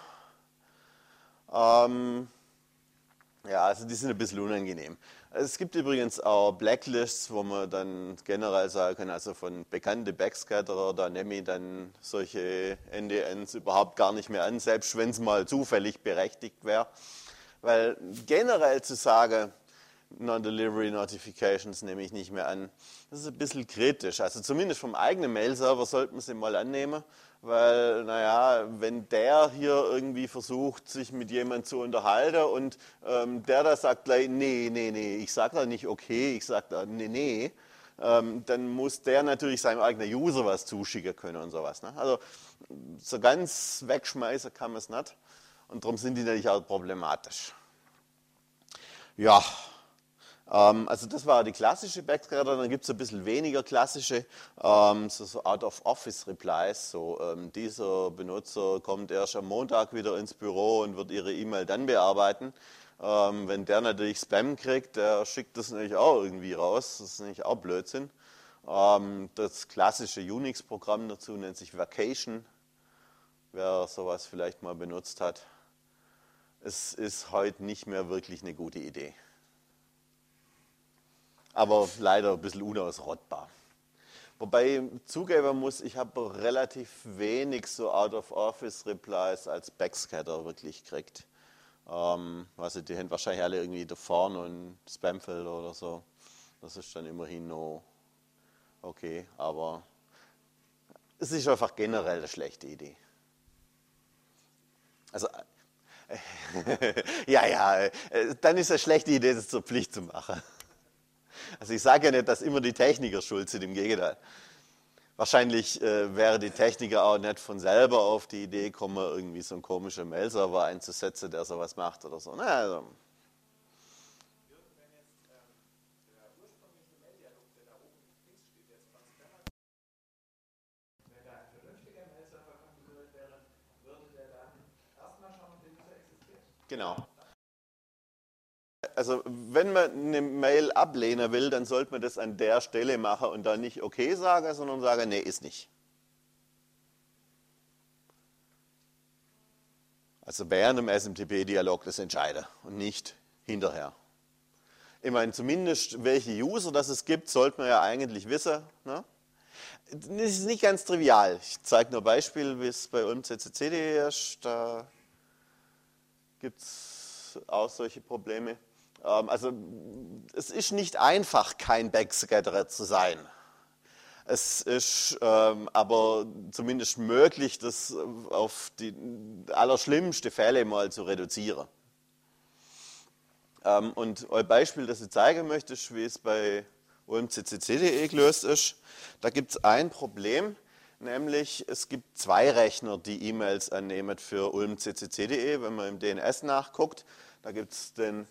Ja, also die sind ein bisschen unangenehm. Es gibt übrigens auch Blacklists, wo man dann generell sagen kann, also von bekannten Backscatterer, da nehme ich dann solche NDNs überhaupt gar nicht mehr an, selbst wenn es mal zufällig berechtigt wäre. Weil generell zu sagen, Non-Delivery Notifications nehme ich nicht mehr an, das ist ein bisschen kritisch. Also zumindest vom eigenen Mail-Server sollte man sie mal annehmen, weil, naja, wenn der hier irgendwie versucht, sich mit jemandem zu unterhalten und der da sagt gleich, nee, ich sage da nicht okay, ich sage da nee, dann muss der natürlich seinem eigenen User was zuschicken können und sowas. Ne? Also so ganz wegschmeißen kann man es nicht und darum sind die natürlich auch problematisch. Ja. Also das war die klassische Backscatter, dann gibt es ein bisschen weniger klassische, so Out-of-Office-Replies, so dieser Benutzer kommt erst am Montag wieder ins Büro und wird ihre E-Mail dann bearbeiten. Wenn der natürlich Spam kriegt, der schickt das natürlich auch irgendwie raus, das ist natürlich auch Blödsinn. Das klassische Unix-Programm dazu nennt sich Vacation, wer sowas vielleicht mal benutzt hat. Es ist heute nicht mehr wirklich eine gute Idee. Aber leider ein bisschen unausrottbar. Wobei ich zugeben muss, ich habe relativ wenig so Out-of-Office-Replies als Backscatter wirklich gekriegt. Also die haben wahrscheinlich alle irgendwie da vorne und Spamfilter oder so. Das ist dann immerhin noch okay, aber es ist einfach generell eine schlechte Idee. Also dann ist es eine schlechte Idee, das zur Pflicht zu machen. Also ich sage ja nicht, dass immer die Techniker schuld sind, im Gegenteil. Wahrscheinlich wäre die Techniker auch nicht von selber auf die Idee gekommen, irgendwie so einen komischen Mail-Server einzusetzen, der sowas macht oder so. Naja, also. Wenn da ein vernünftiger Mail-Server konfiguriert wäre, würde der dann erstmal schauen, ob der User existiert. Genau. Also wenn man eine Mail ablehnen will, dann sollte man das an der Stelle machen und dann nicht okay sagen, sondern sagen, nee, ist nicht. Also während dem SMTP-Dialog das entscheiden und nicht hinterher. Ich meine, zumindest welche User das es gibt, sollte man ja eigentlich wissen. Ne? Das ist nicht ganz trivial. Ich zeige nur ein Beispiel, wie es bei ulmccc.de ist. Da gibt es auch solche Probleme. Also es ist nicht einfach, kein Backscatterer zu sein. Es ist aber zumindest möglich, das auf die allerschlimmsten Fälle mal zu reduzieren. Und ein Beispiel, das ich zeigen möchte, ist, wie es bei ulmccc.de gelöst ist. Da gibt es ein Problem, nämlich es gibt zwei Rechner, die E-Mails annehmen für ulmccc.de. Wenn man im DNS nachguckt, da gibt es den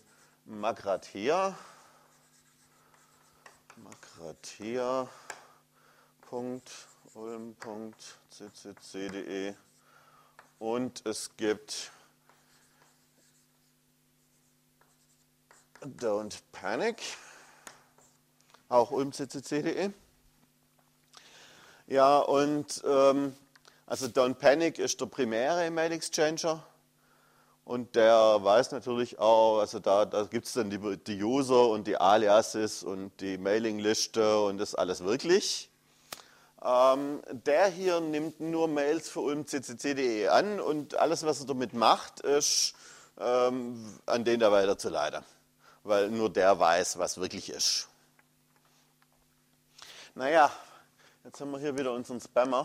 magrathea.ulm.ccc.de und es gibt Don't Panic, auch ulmccc.de. Ja, und also Don't Panic ist der primäre Mail Exchanger. Und der weiß natürlich auch, also da gibt es dann die User und die Aliases und die Mailingliste und das alles wirklich. Der hier nimmt nur Mails für ulmccc.de an und alles, was er damit macht, ist an den da weiterzuleiten. Weil nur der weiß, was wirklich ist. Naja, jetzt haben wir hier wieder unseren Spammer.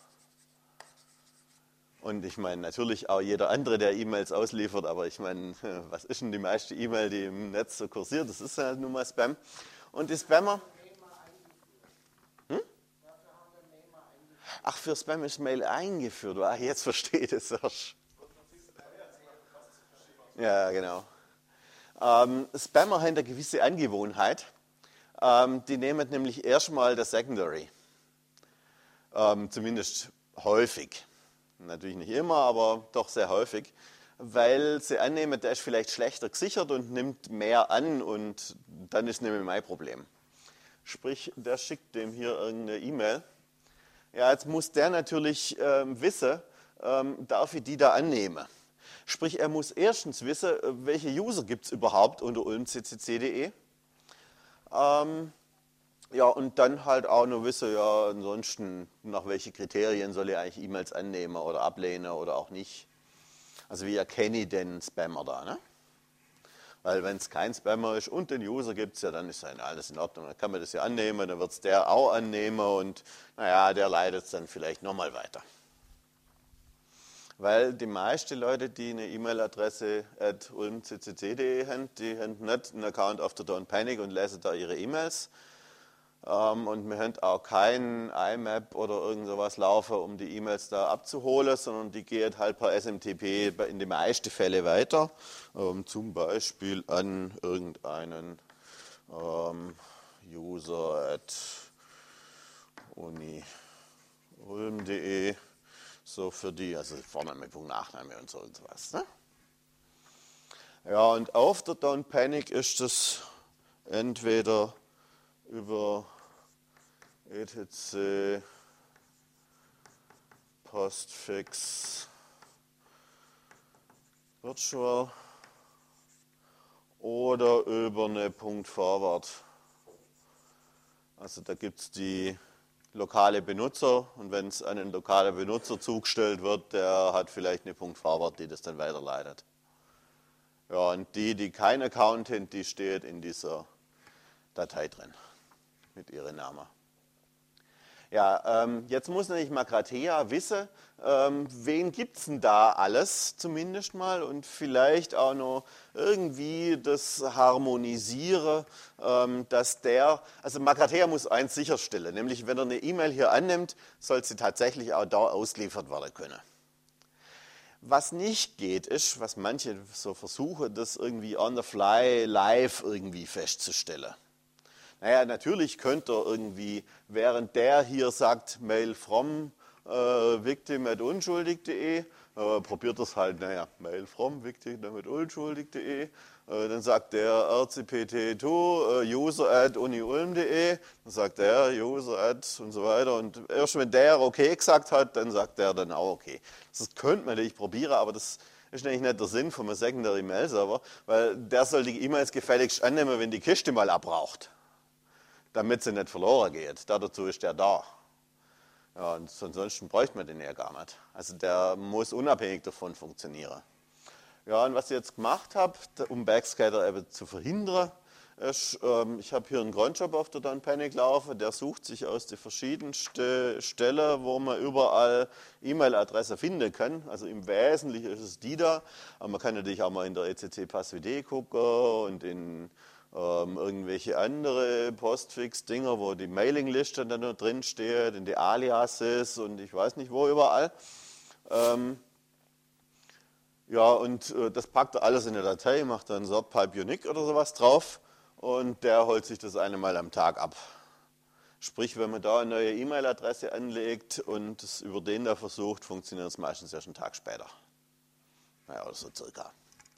Und ich meine, natürlich auch jeder andere, der E-Mails ausliefert, aber ich meine, was ist denn die meiste E-Mail, die im Netz so kursiert? Das ist ja nun mal Spam. Und die Spammer... Ach, für Spam ist Mail eingeführt. Ah, jetzt verstehe ich das erst. Ja, genau. Spammer haben eine gewisse Angewohnheit. Die nehmen nämlich erstmal das Secondary. Zumindest häufig. Natürlich nicht immer, aber doch sehr häufig. weil sie annehmen, der ist vielleicht schlechter gesichert und nimmt mehr an und dann ist nämlich mein Problem. Sprich, der schickt dem hier irgendeine E-Mail. Ja, jetzt muss der natürlich wissen, darf ich die da annehmen. Sprich, er muss erstens wissen, welche User gibt es überhaupt unter ulmccc.de. Ja, und dann halt auch noch wissen, ja, ansonsten, nach welchen Kriterien soll ich eigentlich E-Mails annehmen oder ablehnen oder auch nicht. Also wie erkenne ich den Spammer da, ne? Weil wenn es kein Spammer ist und den User gibt es ja, dann ist ja alles in Ordnung. Dann kann man das ja annehmen, dann wird es der auch annehmen und naja, der leitet es dann vielleicht nochmal weiter. Weil die meisten Leute, die eine E-Mail-Adresse @ulmccc.de haben, die haben nicht einen Account auf der Don't Panic und lesen da ihre E-Mails. Und wir haben auch kein IMAP oder irgend sowas laufen, um die E-Mails da abzuholen, sondern die gehen halt per SMTP in den meisten Fällen weiter. Zum Beispiel an irgendeinen user@uni-ulm.de. So für die, also Vorname, Punkt, Nachname und sowas. Ne? Ja, und auf der Don't Panic ist es entweder über etc postfix virtual oder über eine Punkt forward. Also da gibt es die lokale Benutzer und wenn es an einen lokalen Benutzer zugestellt wird, der hat vielleicht eine Punkt forward, die das dann weiterleitet. Ja, und die keinen Account haben, die steht in dieser Datei drin mit ihrem Namen. Ja, jetzt muss natürlich Makratea wissen, wen gibt es denn da alles zumindest mal und vielleicht auch noch irgendwie das harmonisieren, dass also Makratea muss eins sicherstellen, nämlich wenn er eine E-Mail hier annimmt, soll sie tatsächlich auch da ausgeliefert werden können. Was nicht geht, ist, was manche so versuchen, das irgendwie on the fly live irgendwie festzustellen. Naja, natürlich könnte er irgendwie, während der hier sagt, Mail from victim@unschuldig.de, probiert das halt, naja, Mail from victim@unschuldig.de, dann sagt der rcpt2 user@uniulm.de, dann sagt der user@ und so weiter und erst wenn der okay gesagt hat, dann sagt der dann auch okay. Das könnte man natürlich probieren, aber das ist eigentlich nicht der Sinn von einem Secondary Mail Server, weil der soll die E-Mails gefälligst annehmen, wenn die Kiste mal abraucht, damit sie nicht verloren geht. Dazu ist der da. Ja, und ansonsten bräuchte man den ja gar nicht. Also der muss unabhängig davon funktionieren. Ja, und was ich jetzt gemacht habe, um Backscatter eben zu verhindern, ist, ich habe hier einen Cronjob auf der Don't Panic laufen, der sucht sich aus den verschiedensten Stellen, wo man überall E-Mail-Adresse finden kann. Also im Wesentlichen ist es die da, aber man kann natürlich auch mal in der ECC-Passwd gucken und in irgendwelche andere Postfix-Dinger, wo die Mailingliste dann noch drin steht, in die Aliases und ich weiß nicht wo überall. Ja, und das packt er alles in eine Datei, macht dann Sort-Pipe Unique oder sowas drauf und der holt sich das einmal am Tag ab. Sprich, wenn man da eine neue E-Mail-Adresse anlegt und es über den da versucht, funktioniert es meistens erst einen Tag später. Naja, oder so circa.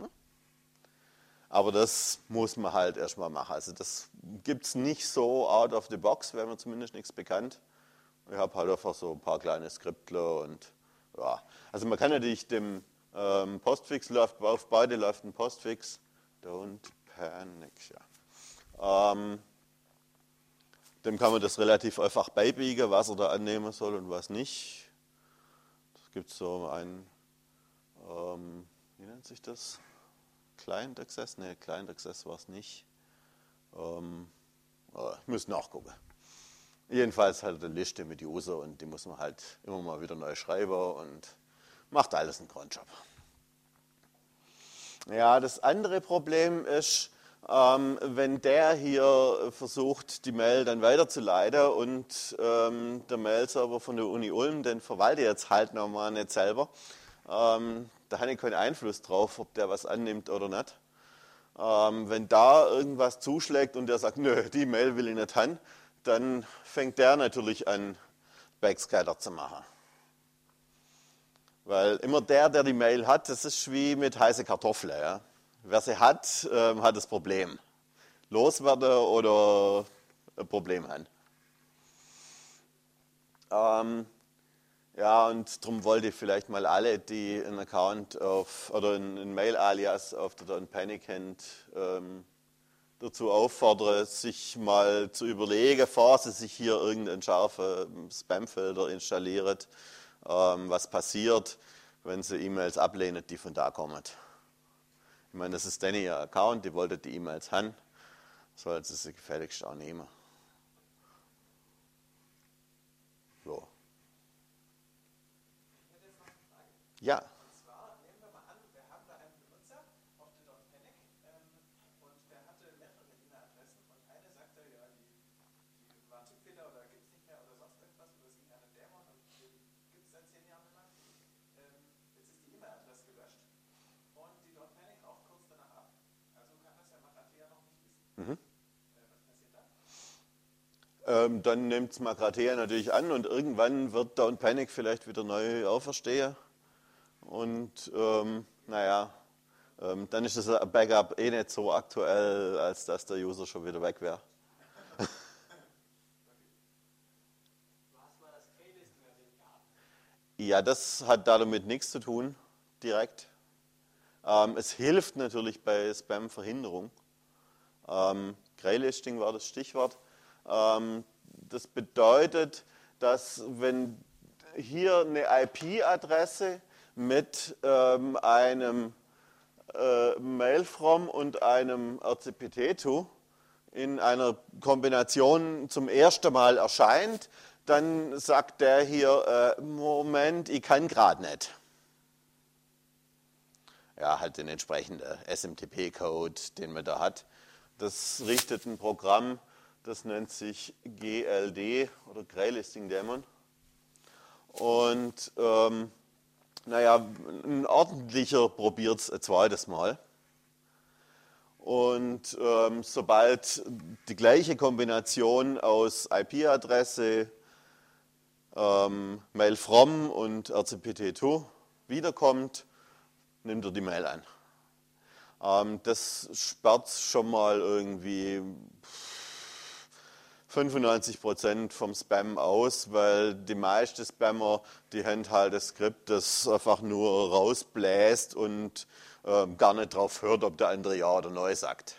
Aber das muss man halt erstmal machen. Also das gibt es nicht so out of the box, wäre mir zumindest nichts bekannt. Ich habe halt einfach so ein paar kleine Skriptler und ja. Also man kann natürlich dem Postfix läuft, auf beide läuft ein Postfix. Don't panic, ja. Dem kann man das relativ einfach beibiegen, was er da annehmen soll und was nicht. Es gibt so ein, wie nennt sich das? Client Access? Ne, Client Access war es nicht. Ich muss nachgucken. Jedenfalls halt eine Liste mit User und die muss man halt immer mal wieder neu schreiben und macht alles einen Cronjob. Ja, das andere Problem ist, wenn der hier versucht, die Mail dann weiterzuleiten und der Mail-Server von der Uni Ulm, den verwalte ich jetzt halt nochmal nicht selber. Da habe ich keinen Einfluss drauf, ob der was annimmt oder nicht. Wenn da irgendwas zuschlägt und der sagt, nö, die Mail will ich nicht haben, dann fängt der natürlich an, Backscatter zu machen. Weil immer der die Mail hat, das ist wie mit heißen Kartoffeln. Ja? Wer sie hat, hat das Problem. Loswerden oder ein Problem haben. Ja, und darum wollte ich vielleicht mal alle, die einen Account oder einen Mail-Alias auf der Don't Panic haben, dazu auffordern, sich mal zu überlegen, bevor sie sich hier irgendeinen scharfen Spamfilter installieren, was passiert, wenn sie E-Mails ablehnen, die von da kommen. Ich meine, das ist dann ihr Account, die wollte die E-Mails haben, soll sie gefälligst auch nehmen. So. Ja. Und zwar nehmen wir mal an, wir haben da einen Benutzer auf der .panic und der hatte mehrere E-Mail-Adressen und eine sagte, ja, die war Tippfehler oder gibt es nicht mehr oder sonst irgendwas oder es ging an einen Dämon und gibt es seit 10 Jahren nicht mehr. Jetzt ist die E-Mail-Adresse gelöscht und die .panic auch kurz danach ab. Also kann das ja Makatea noch nicht wissen. Was passiert dann? Dann nimmt es Makatea natürlich an und irgendwann wird Don't Panic vielleicht wieder neu auferstehen. Und dann ist das Backup eh nicht so aktuell, als dass der User schon wieder weg wäre. Was war das Graylisting erwähnt gehabt? Ja, das hat damit nichts zu tun, direkt. Es hilft natürlich bei Spam-Verhinderung. Graylisting war das Stichwort. Das bedeutet, dass wenn hier eine IP-Adresse mit einem Mail from und einem RCPT2 in einer Kombination zum ersten Mal erscheint, dann sagt der hier, Moment, ich kann gerade nicht. Ja, halt den entsprechenden SMTP-Code, den man da hat. Das richtet ein Programm, das nennt sich GLD oder Graylisting Daemon. Und ein ordentlicher probiert es ein zweites Mal. Und sobald die gleiche Kombination aus IP-Adresse, Mail from und RCPT2 wiederkommt, nimmt er die Mail an. Das sperrt schon mal irgendwie 95% vom Spam aus, weil die meisten Spammer, die haben halt das Skript, das einfach nur rausbläst und gar nicht drauf hört, ob der andere Ja oder Nein sagt.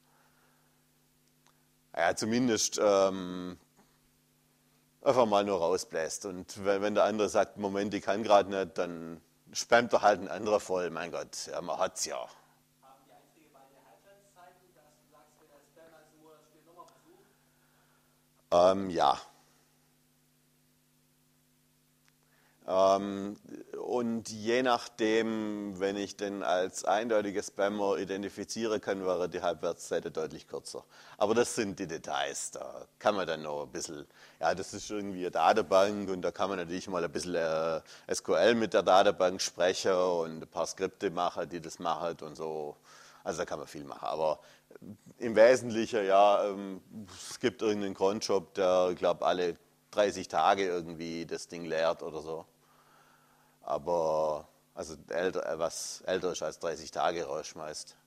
Ja, zumindest einfach mal nur rausbläst. Und wenn der andere sagt, Moment, ich kann gerade nicht, dann spammt er halt ein anderer voll. Mein Gott, ja, man hat's ja. Haben die Einträge bei der Halbzeitzeiten, dass du sagst, wenn der Spammer ist, wo das Spiel nochmal versucht? Ja. Und je nachdem, wenn ich den als eindeutiger Spammer identifizieren kann, wäre die Halbwertszeit deutlich kürzer. Aber das sind die Details, da kann man dann noch ein bisschen, ja, das ist irgendwie eine Datenbank und da kann man natürlich mal ein bisschen SQL mit der Datenbank sprechen und ein paar Skripte machen, die das machen und so. Also da kann man viel machen, aber im Wesentlichen, ja, es gibt irgendeinen Cronjob, der, ich glaube, alle 30 Tage irgendwie das Ding leert oder so. Aber, also was älter ist als 30 Tage rausschmeißt.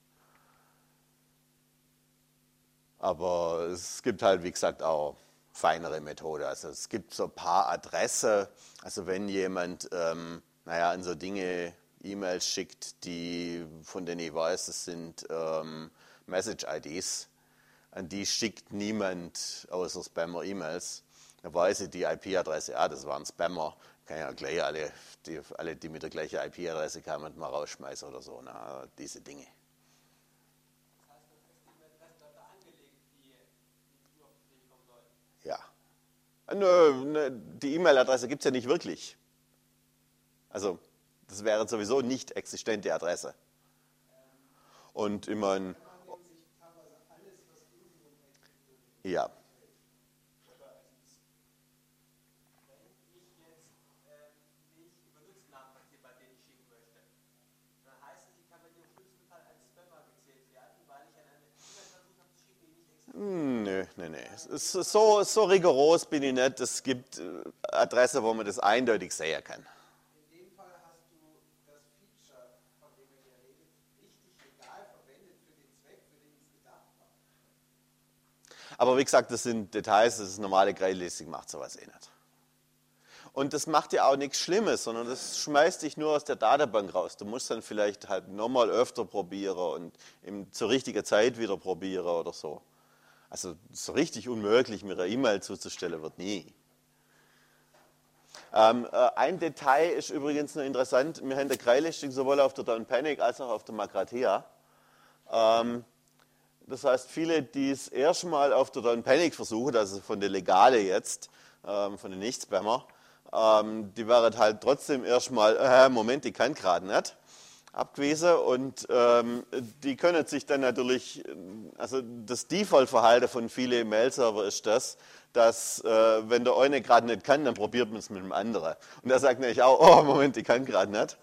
Aber es gibt halt, wie gesagt, auch feinere Methoden. Also es gibt so ein paar Adressen, also wenn jemand, an so Dinge E-Mails schickt, von denen ich weiß, das sind Message-IDs, an die schickt niemand außer Spammer-E-Mails. Da weiß ich die IP-Adresse, das waren Spammer, kann ja gleich alle, die mit der gleichen IP-Adresse kamen, mal rausschmeißen oder so, diese Dinge. Das heißt, du hast die E-Mail-Adresse da angelegt, die du auf die kommen soll. Ja. Nö, die E-Mail-Adresse gibt es ja nicht wirklich. Also, das wäre sowieso nicht existente Adresse. Und ich meine, ja. Wenn ich jetzt nicht Benutzernamen von dir bei denen schicken möchte, dann heißt es, ich kann bei dir im schlimmsten Fall als Spammer gezählt werden, weil ich an eine E-Mail versucht habe zu schicken, die nicht existiert. Nö. Es ist so rigoros bin ich nicht. Es gibt Adressen, wo man das eindeutig sehen kann. In dem Fall hast du Aber wie gesagt, das sind Details, das normale Greylisting macht sowas eh nicht. Und das macht ja auch nichts Schlimmes, sondern das schmeißt dich nur aus der Datenbank raus. Du musst dann vielleicht halt nochmal öfter probieren und zur richtigen Zeit wieder probieren oder so. Also so richtig unmöglich, mir eine E-Mail zuzustellen, wird nie. Ein Detail ist übrigens noch interessant. Wir haben der Greylisting sowohl auf der Downpanic als auch auf der Magrathea. Das heißt, viele, die es erstmal auf der Downpanic versuchen, also von der Legale jetzt, von den Nicht-Spammer, die werden halt trotzdem erstmal, Moment, die kann gerade nicht, abgewiesen. Und die können sich dann natürlich, also das Default-Verhalten von vielen Mail-Server ist das, dass wenn der eine gerade nicht kann, dann probiert man es mit dem anderen. Und der sagt nämlich auch, oh Moment, die kann gerade nicht.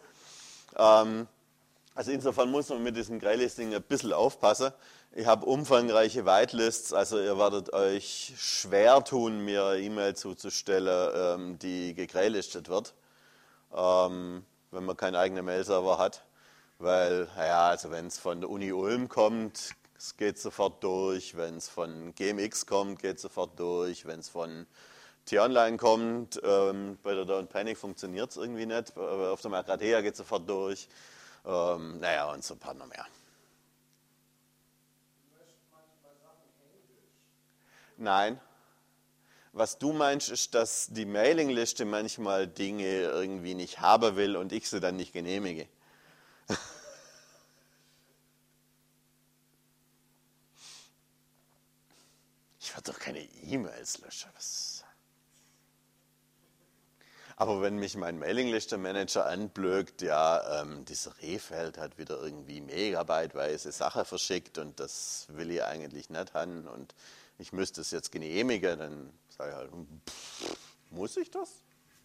Also insofern muss man mit diesem Greylisting ein bisschen aufpassen. Ich habe umfangreiche Whitelists, also ihr werdet euch schwer tun, mir eine E-Mail zuzustellen, die gegreylistet wird, wenn man keinen eigenen Mail-Server hat. Weil, naja, also wenn es von der Uni Ulm kommt, es geht sofort durch. Wenn es von GMX kommt, geht es sofort durch. Wenn es von T-Online kommt, bei der Downpanic funktioniert es irgendwie nicht. Auf der Magrathea geht es sofort durch. Naja, und so ein paar noch mehr. Nein. Was du meinst, ist, dass die Mailingliste manchmal Dinge irgendwie nicht haben will und ich sie dann nicht genehmige. Ich werde doch keine E-Mails löschen. Aber wenn mich mein Mailingliste-Manager anblökt, ja, dieser Rehfeld hat wieder irgendwie megabyteweise Sachen verschickt und das will ich eigentlich nicht haben und ich müsste es jetzt genehmigen, dann sage ich halt, muss ich das?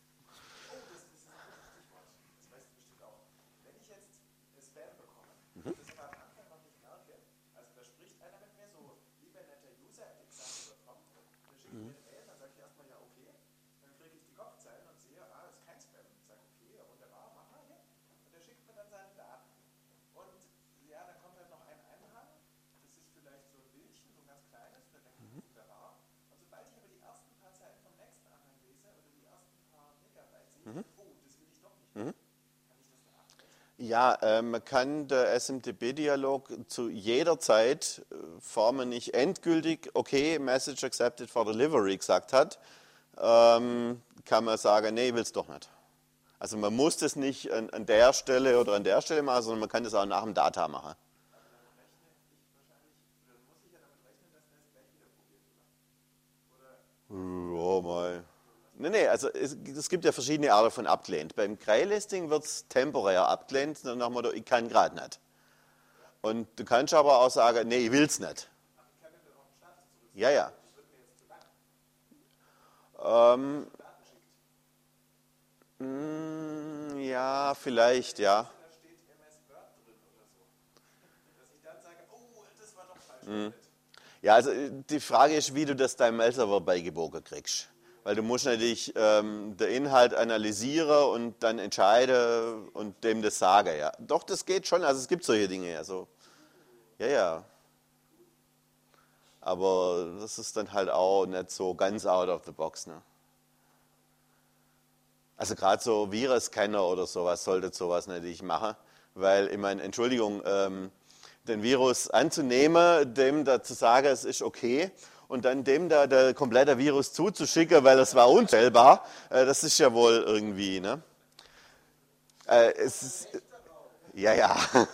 Das weißt du bestimmt auch. Wenn ich jetzt Spam bekomme, das aber am Anfang noch nicht merke, also da spricht einer mit mir so, lieber netter User@example.com, der schickt mir eine Mail, dann sage ich erstmal ja okay, dann kriege ich die Kopfzeilen und sehe, das ist kein Spam. Ich sage okay, ja wunderbar, mach mal hier. Und der schickt mir dann seine Daten. Und ja, dann kommt halt noch ein Anhang, das ist vielleicht so ein Bildchen, so ein ganz kleines, da denke ich, wunderbar. Und sobald ich aber die ersten paar Zeilen vom nächsten Anhang lese oder die ersten paar Megabyte sehe, oh, das will ich doch nicht. Kann ich das dann abbrechen? Ja, man kann der SMTP-Dialog zu jeder Zeit, bevor man nicht endgültig okay, Message accepted for delivery gesagt hat, kann man sagen, nee, ich will es doch nicht. Also man muss das nicht an der Stelle oder an der Stelle machen, sondern man kann das auch nach dem Data machen. Oh mal. Nee, also es gibt ja verschiedene Arten von abgelehnt. Beim Greylisting wird es temporär abgelehnt, dann nach dem Motto, ich kann gerade nicht. Und du kannst aber auch sagen, nee, ich will es nicht. Ja, ja. Ja, vielleicht, ja. Da steht MS Word drin oder so. Dass ich dann sage, oh, das war doch falsch. Ja, also die Frage ist, wie du das deinem Mail-Server beigebogen kriegst. Weil du musst natürlich den Inhalt analysieren und dann entscheiden und dem das sagen. Ja. Doch, das geht schon, also es gibt solche Dinge. Also, ja, ja. Aber das ist dann halt auch nicht so ganz out of the box. Ne? Also gerade so Virusscanner oder sowas sollte sowas natürlich machen. Weil, ich meine, Entschuldigung, den Virus anzunehmen, dem da zu sagen, es ist okay und dann dem da der komplette Virus zuzuschicken, weil es war unzählbar, das ist ja wohl irgendwie, ne? Es ist, ja, ja.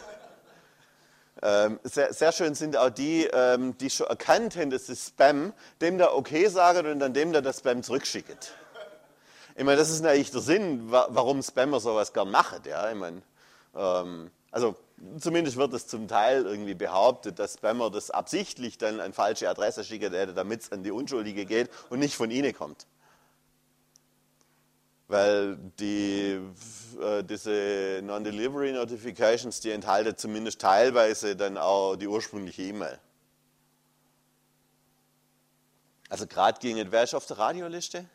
Sehr, sehr schön sind auch die, die schon erkannt haben, das ist Spam, dem da okay sagen und dann dem da das Spam zurückschickt. Ich meine, das ist eigentlich der Sinn, warum Spammer sowas gern machen, ja, ich meine, also zumindest wird es zum Teil irgendwie behauptet, dass Spammer das absichtlich dann an falsche Adresse schicken hätte, damit es an die Unschuldige geht und nicht von ihnen kommt. Weil diese Non-Delivery Notifications, die enthalten zumindest teilweise dann auch die ursprüngliche E-Mail. Also gerade ging es, wer ist auf der Radioliste?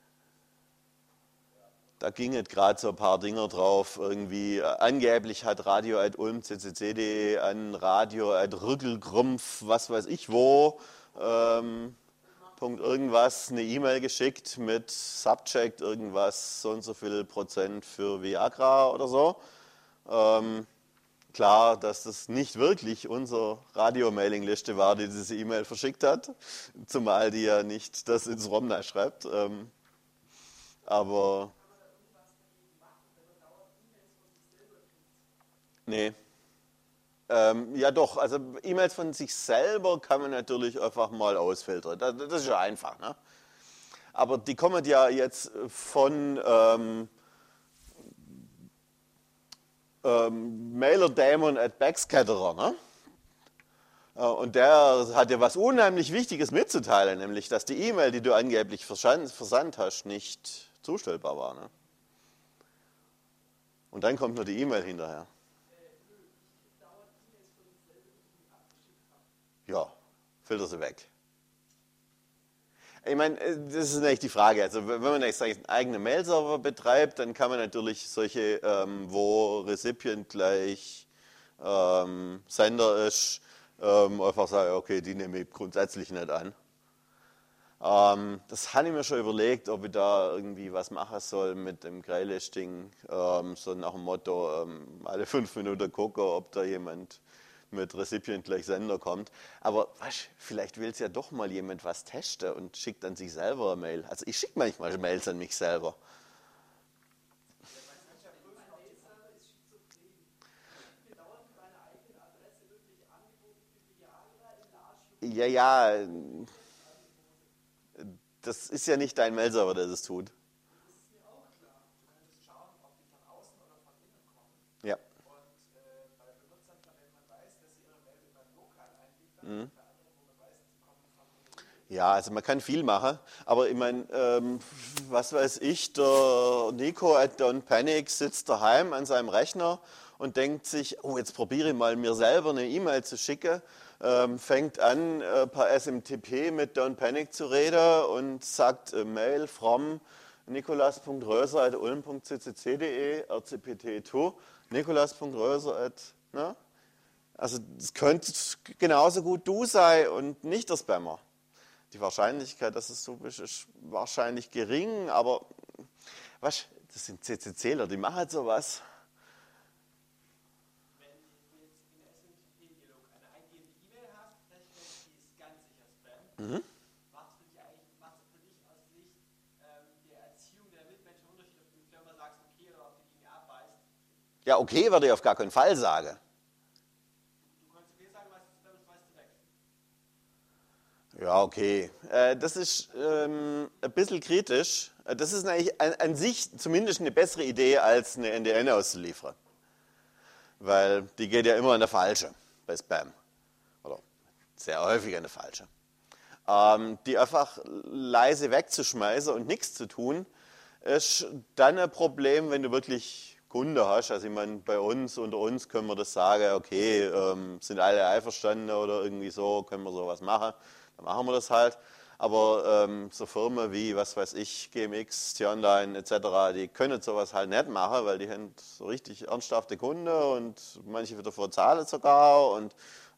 Da gingen gerade so ein paar Dinger drauf, irgendwie angeblich hat radio@ulmccc.de an radio@rüggelgrumpf, was weiß ich wo, Punkt irgendwas eine E-Mail geschickt mit Subject irgendwas, so und so viel Prozent für Viagra oder so. Klar, dass das nicht wirklich unsere Radio-Mailing-Liste war, die diese E-Mail verschickt hat, zumal die ja nicht das ins ROM schreibt. Aber nee. Ja doch, also E-Mails von sich selber kann man natürlich einfach mal ausfiltern. Das ist ja einfach, ne? Aber die kommen ja jetzt von Mailer-Daemon at Backscatterer, ne? Und der hat dir was unheimlich Wichtiges mitzuteilen, nämlich, dass die E-Mail, die du angeblich versandt hast, nicht zustellbar war, ne? Und dann kommt nur die E-Mail hinterher. Ja, filter sie weg. Ich meine, das ist eigentlich die Frage. Also wenn man jetzt einen eigenen Mail-Server betreibt, dann kann man natürlich solche, wo Recipient gleich Sender ist, einfach sagen, okay, die nehme ich grundsätzlich nicht an. Das habe ich mir schon überlegt, ob ich da irgendwie was machen soll mit dem Greylisting, so nach dem Motto, alle 5 Minuten gucken, ob da jemand mit Recipient gleich Sender kommt. Aber vielleicht will es ja doch mal jemand was testen und schickt an sich selber eine Mail. Also ich schicke manchmal Mails an mich selber. Ja, das ist ja nicht dein Mail-Server, der das tut. Ja. Ja, also man kann viel machen, aber ich meine, was weiß ich, der Nico at Don't Panic sitzt daheim an seinem Rechner und denkt sich, oh, jetzt probiere ich mal mir selber eine E-Mail zu schicken, fängt an per SMTP mit Don't Panic zu reden und sagt Mail from nicolas.röser@ulm.ccc.de rcpt2 nicolas.röser@, ne? Also das könnte genauso gut du sein und nicht der Spammer. Die Wahrscheinlichkeit, dass es so ist, ist wahrscheinlich gering, aber was, das sind CCCler, die machen halt sowas. Wenn du jetzt in der SMTP-Dialog eine eingehende E-Mail hast, feststellst, die ist ganz sicher Spam, macht es für dich aus Sicht der Erziehung der Mitmenschen Unterschied, ob du die Firma sagst, okay, oder ob du die Dinge abbeißt? Ja, okay, würde ich auf gar keinen Fall sagen. Du kannst okay sagen, was ist Spam ist, weißt du weg. Ja, okay. Das ist ein bisschen kritisch. Das ist eigentlich an sich zumindest eine bessere Idee, als eine NDN auszuliefern. Weil die geht ja immer in der falsche bei Spam. Oder sehr häufig in der falsche. Die einfach leise wegzuschmeißen und nichts zu tun, ist dann ein Problem, wenn du wirklich Kunde hast. Also ich meine, bei uns, unter uns können wir das sagen, okay, sind alle einverstanden oder irgendwie so, können wir sowas machen. Dann machen wir das halt. Aber so Firmen wie, was weiß ich, GMX, T-Online etc., die können sowas halt nicht machen, weil die haben so richtig ernsthafte Kunden und manche wieder zahlen sogar. Und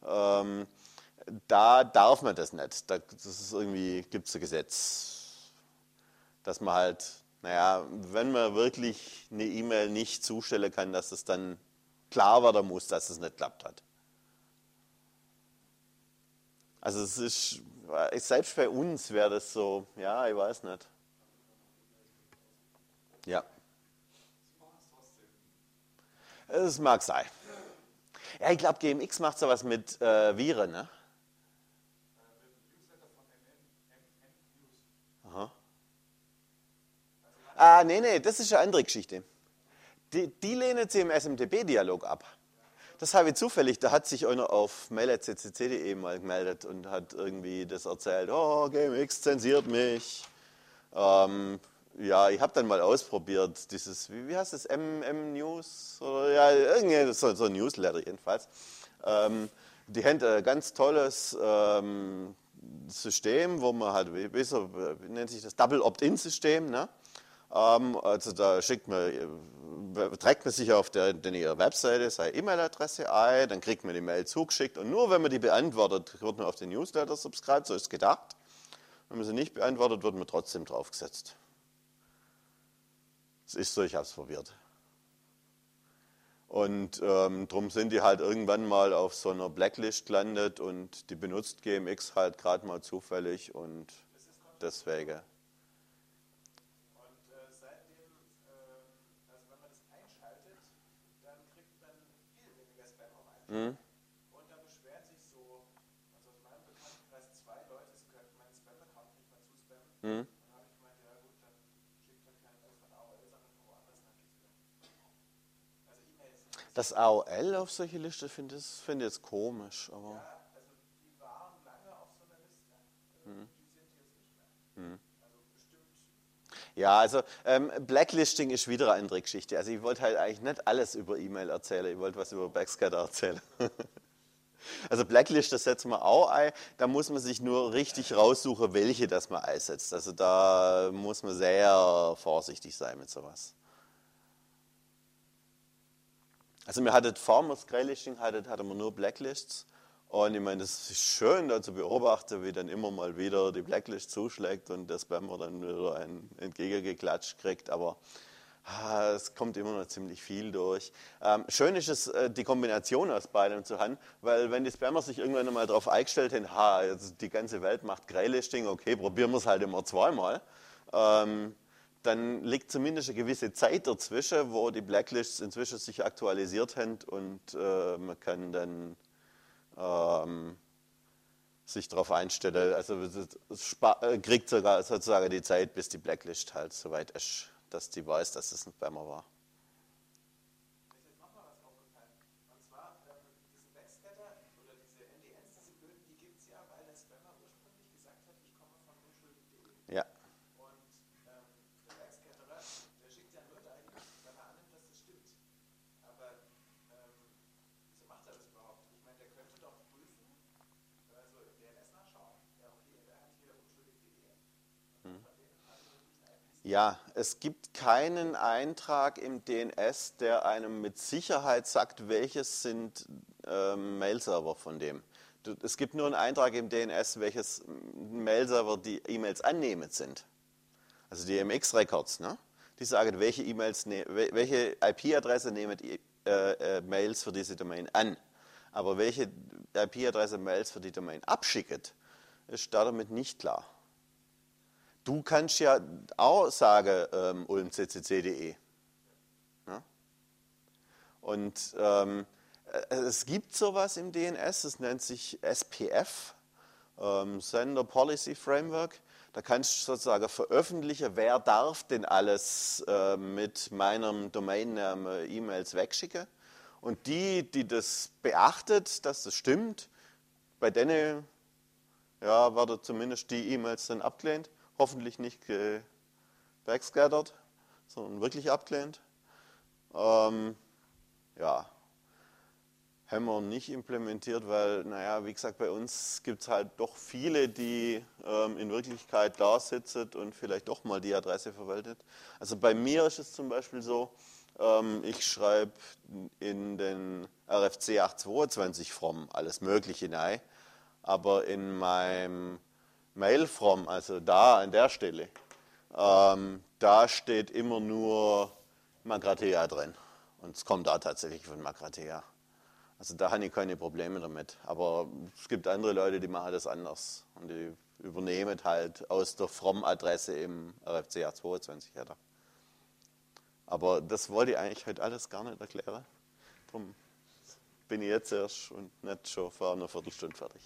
da darf man das nicht. Das ist irgendwie, gibt es ein Gesetz, dass man halt, naja, wenn man wirklich eine E-Mail nicht zustellen kann, dass es dann klar werden muss, dass es nicht geklappt hat. Also es ist, selbst bei uns wäre das so, ja, ich weiß nicht. Ja. Es mag sein. Ja, ich glaube, GMX macht sowas mit Viren, ne? Aha. Nee, das ist eine andere Geschichte. Die lehnen sie im SMTP-Dialog ab. Das habe ich zufällig, da hat sich einer auf mail.ccc.de mal gemeldet und hat irgendwie das erzählt, oh, GMX zensiert mich. Ja, ich habe dann mal ausprobiert, dieses, wie heißt das, M-News? Oder ja, irgendwie so ein Newsletter jedenfalls. Die haben ein ganz tolles System, wo man halt, wie nennt sich das, Double Opt-in-System, ne? Also da trägt man sich auf ihrer Webseite seine E-Mail-Adresse ein, dann kriegt man die Mail zugeschickt und nur wenn man die beantwortet, wird man auf den Newsletter subscribed, so ist es gedacht. Wenn man sie nicht beantwortet, wird man trotzdem draufgesetzt. Es ist so, ich habe es probiert. Und darum sind die halt irgendwann mal auf so einer Blacklist gelandet und die benutzt GMX halt gerade mal zufällig und deswegen. Und da beschweren sich so, also aus meinem Bekanntenkreis 2 Leute, sie könnten meinen Spam-Account nicht mehr zuspammen. Dann habe ich gemeint, ja gut, dann schickt dann keine Mail von AOL, sondern von woanders nach. Also E-Mails. Das AOL auf solche Liste finde ich jetzt komisch. Aber Ja, also die waren lange auf so einer Liste. Die sind jetzt nicht mehr. Also bestimmt. ja, also Blacklisting ist wieder eine andere Geschichte. Also ich wollte halt eigentlich nicht alles über E-Mail erzählen, ich wollte was über Backscatter erzählen. Also Blacklist, das setzen wir auch ein, da muss man sich nur richtig raussuchen, welche das man einsetzt. Also da muss man sehr vorsichtig sein mit sowas. Also wir hatten vor dem Greylisting hatten wir nur Blacklists. Und ich meine, es ist schön da zu beobachten, wie dann immer mal wieder die Blacklist zuschlägt und das Spammer dann wieder ein entgegengeklatscht kriegt. Aber es kommt immer noch ziemlich viel durch. Schön ist es, die Kombination aus beidem zu haben, weil wenn die Spammer sich irgendwann einmal darauf eingestellt haben, jetzt die ganze Welt macht Greylisting, okay, probieren wir es halt immer zweimal, dann liegt zumindest eine gewisse Zeit dazwischen, wo die Blacklists inzwischen sich aktualisiert haben und man kann dann sich darauf einstellen. Also es kriegt sogar sozusagen die Zeit, bis die Blacklist halt soweit ist, dass die weiß, dass es ein Spammer war. Mir ist jetzt nochmal was aufgefallen. Und zwar, diese Backscatter oder diese NDNs, diese blöden, die gibt es ja, weil der Spammer ursprünglich gesagt hat, ich komme von unschuldig.de. Ja. Und der Backschatterer, der schickt ja nur dahin, weil er annimmt, dass das stimmt. Aber wieso macht er das überhaupt? Ich meine, der könnte doch prüfen, also im DNS nachschauen. Ja, okay, der hat hier unschuldig.de. Ja, es gibt keinen Eintrag im DNS, der einem mit Sicherheit sagt, welches sind Mail-Server von dem. Es gibt nur einen Eintrag im DNS, welches Mail-Server die E-Mails annehmend sind. Also die MX-Records, ne? Die sagen, welche welche IP-Adresse nehmen die Mails für diese Domain an. Aber welche IP-Adresse Mails für die Domain abschickt, ist damit nicht klar. Du kannst ja auch sagen, ulmccc.de. Ja? Und es gibt sowas im DNS, das nennt sich SPF, Sender Policy Framework. Da kannst du sozusagen veröffentlichen, wer darf denn alles mit meinem Domainnamen E-Mails wegschicken. Und die das beachtet, dass das stimmt, bei denen werden zumindest die E-Mails dann abgelehnt. Hoffentlich nicht backscattert, sondern wirklich abgelehnt. Haben wir nicht implementiert, weil, naja, wie gesagt, bei uns gibt es halt doch viele, die in Wirklichkeit da sitzen und vielleicht doch mal die Adresse verwaltet. Also bei mir ist es zum Beispiel so, ich schreibe in den RFC 822 from alles Mögliche rein, aber in meinem Mail from, also da an der Stelle, da steht immer nur Magrathea drin. Und es kommt da tatsächlich von Magrathea. Also da habe ich keine Probleme damit. Aber es gibt andere Leute, die machen das anders. Und die übernehmen halt aus der From-Adresse im RFC 822 Header. Aber das wollte ich eigentlich heute alles gar nicht erklären. Darum bin ich jetzt erst und nicht schon vor einer Viertelstunde fertig.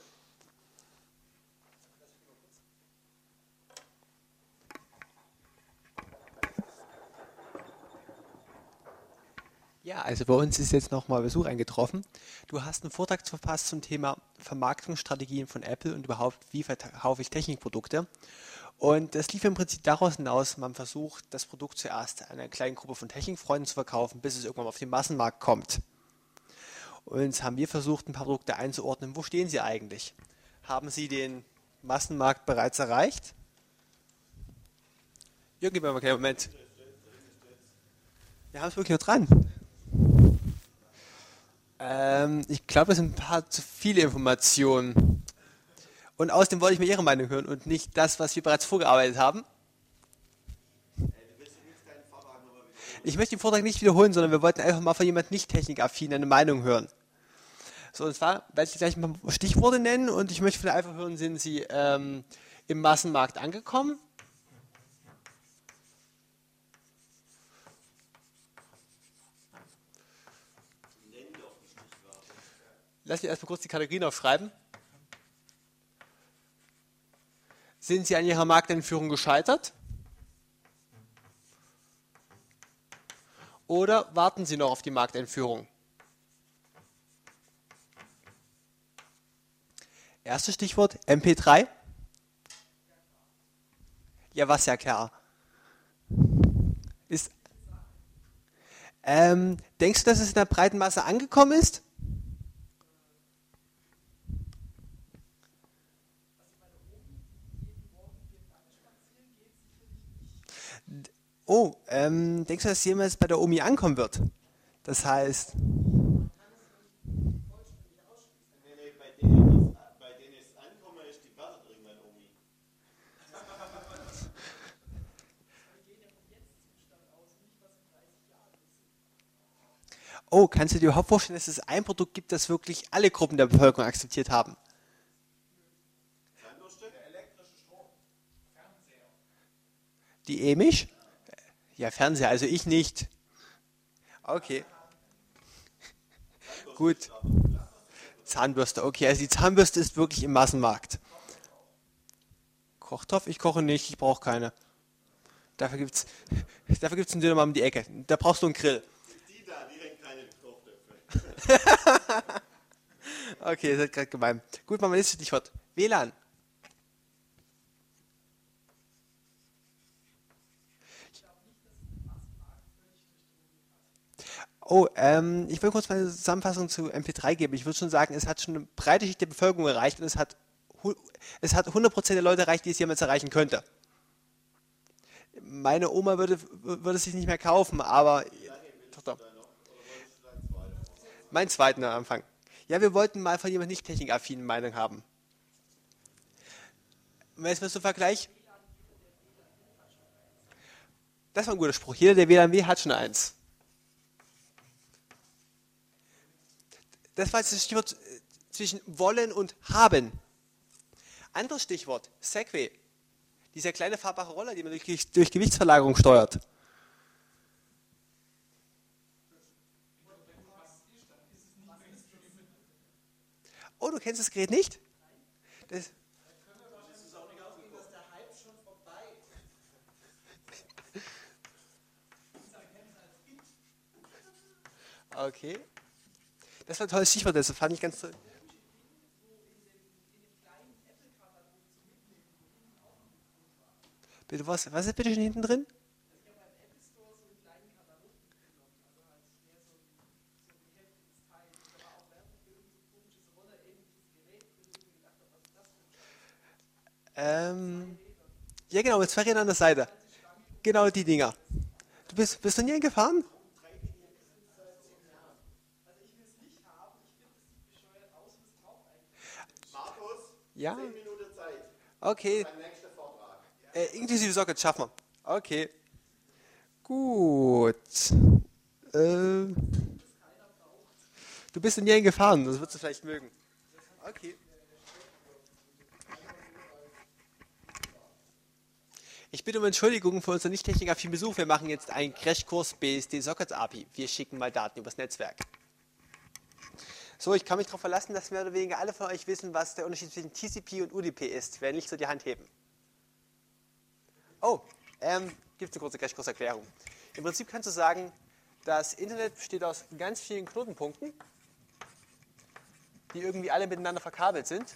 Ja, also bei uns ist jetzt nochmal Besuch eingetroffen. Du hast einen Vortrag verfasst zum Thema Vermarktungsstrategien von Apple und überhaupt, wie verkaufe ich Technikprodukte. Und das lief im Prinzip daraus hinaus, man versucht, das Produkt zuerst einer kleinen Gruppe von Technikfreunden zu verkaufen, bis es irgendwann auf den Massenmarkt kommt. Und jetzt haben wir versucht, ein paar Produkte einzuordnen. Wo stehen sie eigentlich? Haben sie den Massenmarkt bereits erreicht? Jürgen, gib mir mal einen kleinen Moment. Wir haben es wirklich noch dran. Ich glaube, das sind ein paar zu viele Informationen. Und außerdem wollte ich mir Ihre Meinung hören und nicht das, was wir bereits vorgearbeitet haben. Ich möchte den Vortrag nicht wiederholen, sondern wir wollten einfach mal von jemand nicht technikaffin eine Meinung hören. So, und zwar werde ich gleich mal Stichworte nennen und ich möchte von einfach hören, sind Sie im Massenmarkt angekommen? Lass mich erstmal kurz die Kategorien aufschreiben. Sind Sie an Ihrer Markteinführung gescheitert? Oder warten Sie noch auf die Markteinführung? Erstes Stichwort, MP3. Ja, was ja klar. Ist, denkst du, dass es in der breiten Masse angekommen ist? Oh, denkst du, dass jemals bei der Omi ankommen wird? Das heißt, Nee, bei denen es ankommen ist, die wartet irgendwann Omi. oh, kannst du dir überhaupt vorstellen, dass es ein Produkt gibt, das wirklich alle Gruppen der Bevölkerung akzeptiert haben? Die EMIsch? Ja, Fernseher, also ich nicht. Okay. Gut. Zahnbürste, okay, also die Zahnbürste ist wirklich im Massenmarkt. Kochtopf? Ich koche nicht, ich brauche keine. Dafür gibt's einen Döner um die Ecke. Da brauchst du einen Grill. Die da, die hängt keine Kochtöpfe. Okay, das ist gerade gemein. Gut, machen wir nächstes Stichwort. WLAN. Oh, ich will kurz mal eine Zusammenfassung zu MP3 geben. Ich würde schon sagen, es hat schon eine breite Schicht der Bevölkerung erreicht und es hat 100% der Leute erreicht, die es jemals erreichen könnte. Meine Oma würde es sich nicht mehr kaufen, aber Tochter. Mein zweiten am Anfang. Ja, wir wollten mal von jemandem nicht technikaffinen Meinung haben. Weißt du, was zum Vergleich? Das war ein guter Spruch. Jeder, der WLAN will, hat schon eins. Das war jetzt das Stichwort zwischen wollen und haben. Anderes Stichwort, Segway. Dieser kleine fahrbare Roller, den man durch Gewichtsverlagerung steuert. Oh, du kennst das Gerät nicht? Das okay. Das war ein tolles Stichwort, das fand ich ganz toll. Bitte, was ist bitte schon hinten drin? Ja genau, mit zwei Rädern an der Seite. Genau die Dinger. Bist du nie gefahren? Markus, Ja. 10 Minuten Zeit. Okay. Mein nächster Vortrag. Inklusive Socket, schaffen wir. Okay. Gut. Du bist in Jägen gefahren, das würdest du vielleicht mögen. Okay. Ich bitte um Entschuldigung für unseren nicht technikaffinen Besuch. Wir machen jetzt einen Crashkurs BSD Socket API. Wir schicken mal Daten übers Netzwerk. So, ich kann mich darauf verlassen, dass mehr oder weniger alle von euch wissen, was der Unterschied zwischen TCP und UDP ist. Wer nicht, so die Hand heben. Oh, gibt es eine kurze Crashkurserklärung. Im Prinzip kannst du sagen, das Internet besteht aus ganz vielen Knotenpunkten, die irgendwie alle miteinander verkabelt sind.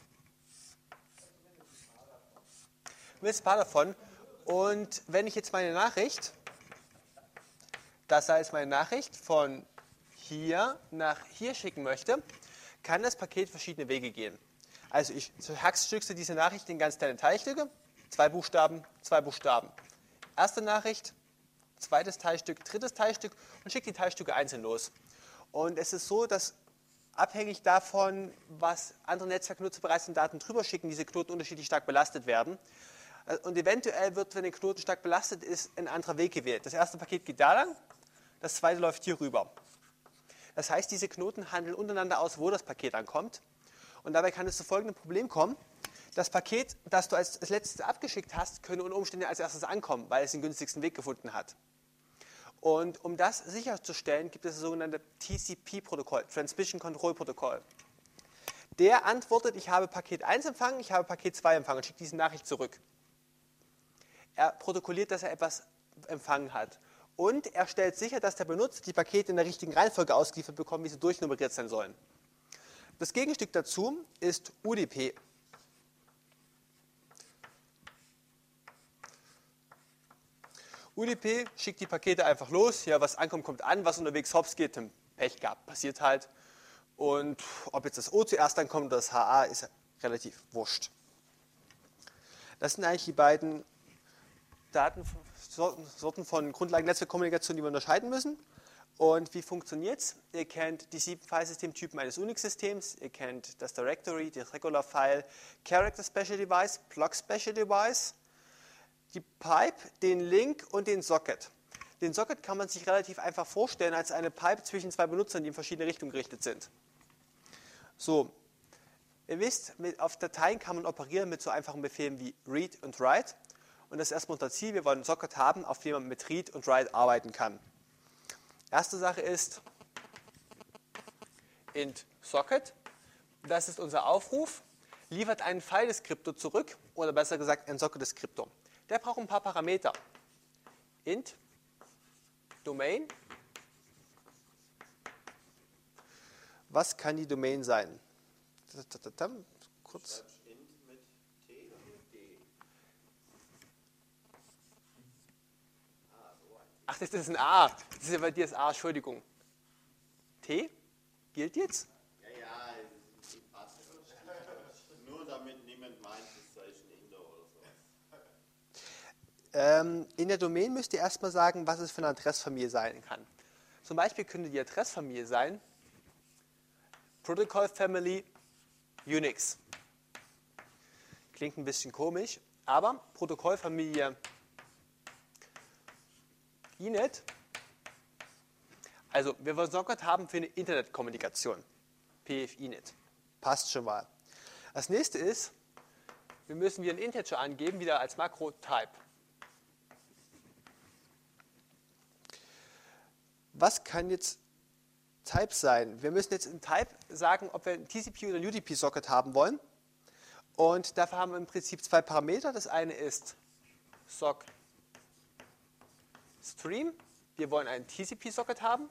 Du willst ein paar davon. Und wenn ich jetzt meine Nachricht, das heißt meine Nachricht von hier nach hier schicken möchte, kann das Paket verschiedene Wege gehen. Also ich hackstücke diese Nachricht in ganz kleine Teilstücke, 2 Buchstaben, 2 Buchstaben. Erste Nachricht, zweites Teilstück, drittes Teilstück und schickt die Teilstücke einzeln los. Und es ist so, dass abhängig davon, was andere Netzwerknutzer bereits in Daten drüber schicken, diese Knoten unterschiedlich stark belastet werden. Und eventuell wird, wenn der Knoten stark belastet ist, ein anderer Weg gewählt. Das erste Paket geht da lang, das zweite läuft hier rüber. Das heißt, diese Knoten handeln untereinander aus, wo das Paket ankommt. Und dabei kann es zu folgendem Problem kommen. Das Paket, das du als letztes abgeschickt hast, könnte unter Umständen als erstes ankommen, weil es den günstigsten Weg gefunden hat. Und um das sicherzustellen, gibt es das sogenannte TCP-Protokoll, Transmission Control Protokoll. Der antwortet, ich habe Paket 1 empfangen, ich habe Paket 2 empfangen und schickt diese Nachricht zurück. Er protokolliert, dass er etwas empfangen hat. Und er stellt sicher, dass der Benutzer die Pakete in der richtigen Reihenfolge ausgeliefert bekommt, wie sie durchnummeriert sein sollen. Das Gegenstück dazu ist UDP. UDP schickt die Pakete einfach los. Ja, was ankommt, kommt an. Was unterwegs hops geht, Pech gehabt, passiert halt. Und ob jetzt das O zuerst ankommt oder das HA, ist relativ wurscht. Das sind eigentlich die beiden Datensorten von Grundlagen-Netzwerkkommunikation, die wir unterscheiden müssen. Und wie funktioniert es? Ihr kennt die 7 Filesystemtypen eines Unix-Systems. Ihr kennt das Directory, das Regular File, Character Special Device, Block Special Device, die Pipe, den Link und den Socket. Den Socket kann man sich relativ einfach vorstellen als eine Pipe zwischen zwei Benutzern, die in verschiedene Richtungen gerichtet sind. So, ihr wisst, auf Dateien kann man operieren mit so einfachen Befehlen wie Read und Write. Und das ist erstmal unser Ziel. Wir wollen einen Socket haben, auf dem man mit Read und Write arbeiten kann. Erste Sache ist int Socket. Das ist unser Aufruf. Liefert einen File-Deskriptor zurück, oder besser gesagt ein Socket-Deskriptor. Der braucht ein paar Parameter. Int Domain. Was kann die Domain sein? Kurz. Int mit T oder mit D? Ach, das ist ein A. Das ist ja bei dir das A, Entschuldigung. T? Gilt jetzt? Ja, das passt. Nur damit niemand meint, das sei ein Inder oder so. In der Domain müsst ihr erstmal sagen, was es für eine Adressfamilie sein kann. Zum Beispiel könnte die Adressfamilie sein Protocol Family Unix. Klingt ein bisschen komisch, aber Protokollfamilie Inet, also wir wollen Socket haben für eine Internetkommunikation, PF-Inet, passt schon mal. Das nächste ist, wir müssen wieder einen Integer angeben, wieder als Makro Type. Was kann jetzt Type sein? Wir müssen jetzt in Type sagen, ob wir ein TCP oder ein UDP-Socket haben wollen. Und dafür haben wir im Prinzip zwei Parameter. Das eine ist Sock Stream. Wir wollen einen TCP-Socket haben.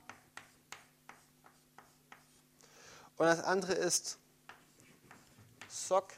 Und das andere ist Sock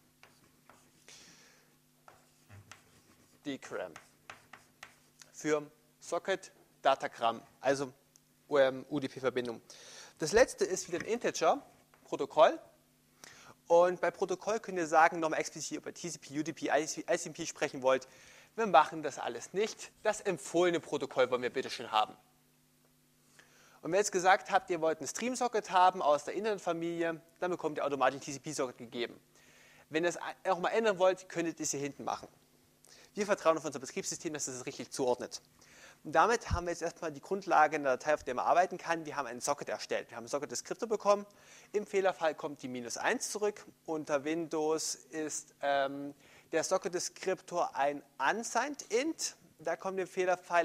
Decram für Socket Datagram, also UDP-Verbindung. Das letzte ist wieder ein Integer-Protokoll. Und bei Protokoll könnt ihr sagen, nochmal explizit über TCP, UDP, ICMP sprechen wollt. Wir machen das alles nicht. Das empfohlene Protokoll wollen wir bitte schön haben. Und wenn ihr jetzt gesagt habt, ihr wollt ein Stream-Socket haben aus der Internetfamilie, dann bekommt ihr automatisch ein TCP-Socket gegeben. Wenn ihr es auch mal ändern wollt, könntet ihr es hier hinten machen. Wir vertrauen auf unser Betriebssystem, dass es richtig zuordnet. Und damit haben wir jetzt erstmal die Grundlage in der Datei, auf der man arbeiten kann. Wir haben einen Socket erstellt. Wir haben einen Socket-Deskriptor bekommen. Im Fehlerfall kommt die -1 zurück. Unter Windows ist der Socket-Deskriptor ein unsigned int. Da kommt im Fehlerfall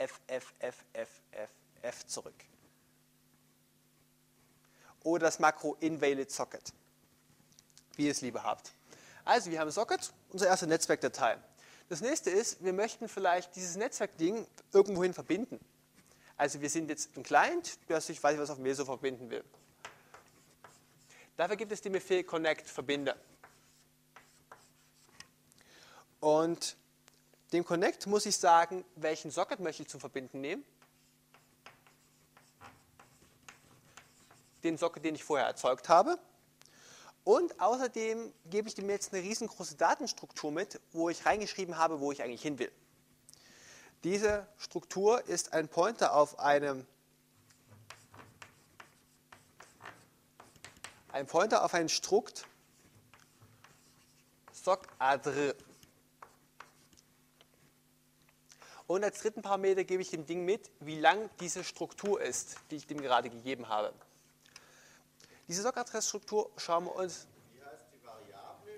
FFFFFFF zurück. Oder das Makro invalid socket, wie ihr es lieber habt. Also wir haben Socket, unsere erste Netzwerkdatei. Das nächste ist, wir möchten vielleicht dieses Netzwerkding irgendwohin verbinden. Also wir sind jetzt ein Client, der sich, weiß ich was, auf mir so verbinden will. Dafür gibt es den Befehl connect, verbinde. Und dem Connect muss ich sagen, welchen Socket möchte ich zum Verbinden nehmen. Den Socket, den ich vorher erzeugt habe. Und außerdem gebe ich dem jetzt eine riesengroße Datenstruktur mit, wo ich reingeschrieben habe, wo ich eigentlich hin will. Diese Struktur ist ein Pointer auf ein Pointer auf einen Strukt soc_adr. Und als dritten Parameter gebe ich dem Ding mit, wie lang diese Struktur ist, die ich dem gerade gegeben habe. Diese soc_adr-Struktur schauen wir uns. Wie heißt die Variable?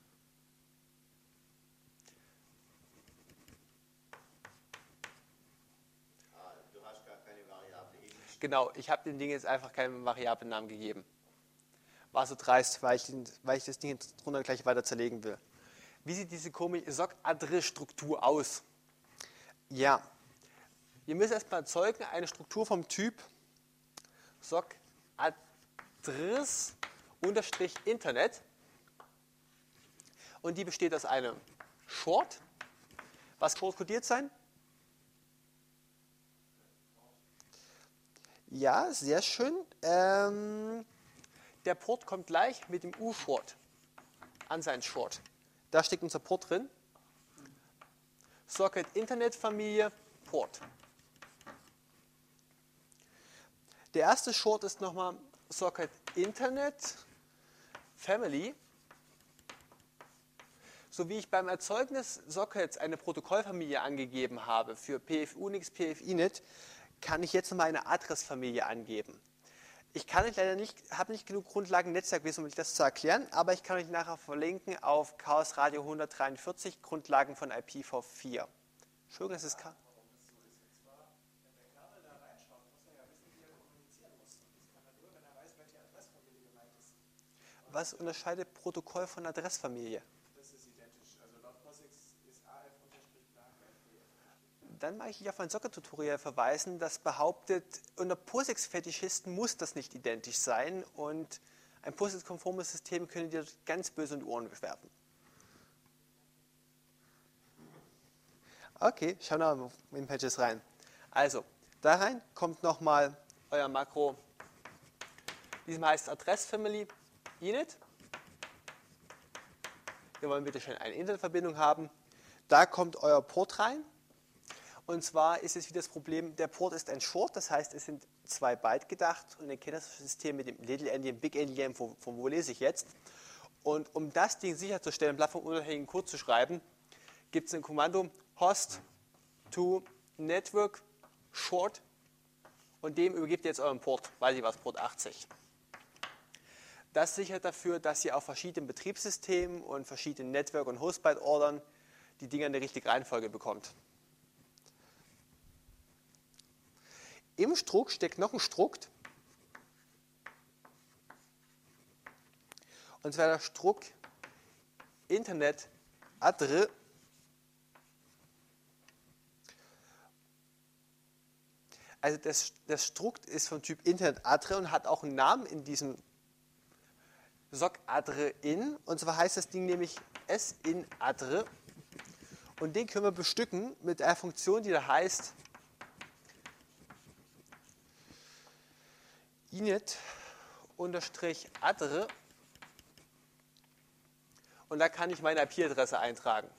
Du hast gar keine Variable. Genau, ich habe dem Ding jetzt einfach keinen Variablennamen gegeben. War so dreist, weil ich das Ding jetzt drunter gleich weiter zerlegen will. Wie sieht diese komische soc_adr-Struktur aus? Ja, wir müssen erstmal erzeugen eine Struktur vom Typ soc_adres_internet und die besteht aus einem Short. Was wird kodiert sein? Ja, sehr schön. Der Port kommt gleich mit dem U-Short an seinen Short. Da steckt unser Port drin. Socket Internet Familie Port. Der erste Short ist nochmal Socket Internet Family. So wie ich beim Erzeugen des Sockets eine Protokollfamilie angegeben habe für PF_UNIX, PF_INET, kann ich jetzt nochmal eine Adressfamilie angeben. Ich kann euch leider nicht, habe nicht genug Grundlagen Netzwerkwissen, um euch das zu erklären, aber ich kann euch nachher verlinken auf Chaos Radio 143 Grundlagen von IPv4. Entschuldigung, das ist Warum das so ist. Und zwar, wenn der Kernel da reinschaut, muss er ja wissen, wie er kommunizieren muss. Und das kann er nur, wenn er weiß, welche Adressfamilie gemeint ist. Was unterscheidet Protokoll von Adressfamilie? Das ist identisch. Also laut POSIX ist AF_blank FDF. Dann mag ich auf ein Socket-Tutorial verweisen, das behauptet, unter POSIX-Fetischisten muss das nicht identisch sein und ein POSIX-konformes System könnte dir ganz böse in die Ohren werfen. Okay, schauen wir mal in Patches rein. Also, da rein kommt nochmal euer Makro. Diesmal heißt es Adressfamily init. Wir wollen bitte schön eine Internetverbindung haben. Da kommt euer Port rein. Und zwar ist es wie das Problem, der Port ist ein Short, das heißt, es sind 2 Byte gedacht und ihr kennt das System mit dem Little Endian, Big Endian, von wo lese ich jetzt. Und um das Ding sicherzustellen, plattformunabhängigen Code zu schreiben, gibt es ein Kommando host to network short und dem übergebt ihr jetzt euren Port, weiß ich was, Port 80. Das sichert dafür, dass ihr auf verschiedenen Betriebssystemen und verschiedenen Network- und Host-Byte-Ordern die Dinger in der richtigen Reihenfolge bekommt. Im Strukt steckt noch ein Strukt. Und zwar der Strukt Internet Adre. Also das Strukt ist von Typ Internet Adre und hat auch einen Namen in diesem soc_adre in. Und zwar heißt das Ding nämlich sinadre. Und den können wir bestücken mit einer Funktion, die da heißt init_adre. Und da kann ich meine IP-Adresse eintragen.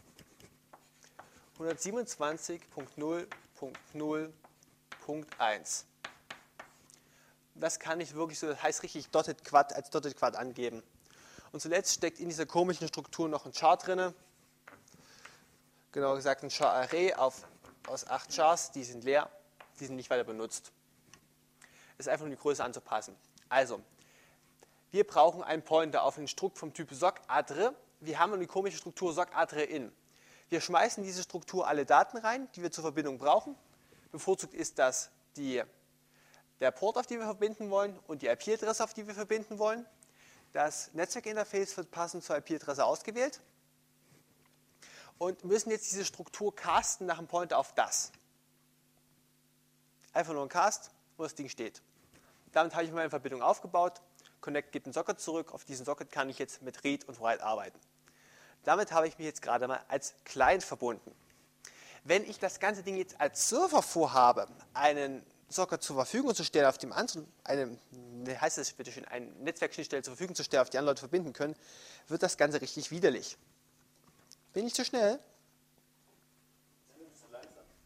127.0.0.1. Das kann ich wirklich so, das heißt richtig Dotted Quad als Dotted Quad angeben. Und zuletzt steckt in dieser komischen Struktur noch ein Char drin. Genauer gesagt ein Char-Array aus 8 Chars, die sind leer, die sind nicht weiter benutzt. Ist einfach nur die Größe anzupassen. Also, wir brauchen einen Pointer auf einen Strukt vom Typ soc_adre. Wir haben eine komische Struktur soc_adre in. Wir schmeißen in diese Struktur alle Daten rein, die wir zur Verbindung brauchen. Bevorzugt ist das der Port, auf den wir verbinden wollen und die IP-Adresse, auf die wir verbinden wollen. Das Netzwerkinterface wird passend zur IP-Adresse ausgewählt. Und müssen jetzt diese Struktur casten nach dem Pointer auf das. Einfach nur ein Cast, wo das Ding steht. Damit habe ich meine Verbindung aufgebaut. Connect gibt einen Socket zurück. Auf diesen Socket kann ich jetzt mit Read und Write arbeiten. Damit habe ich mich jetzt gerade mal als Client verbunden. Wenn ich das ganze Ding jetzt als Server vorhabe, einen Socket zur Verfügung zu stellen, auf dem anderen, eine Netzwerkschnittstelle zur Verfügung zu stellen, auf die andere Leute verbinden können, wird das Ganze richtig widerlich. Bin ich zu schnell?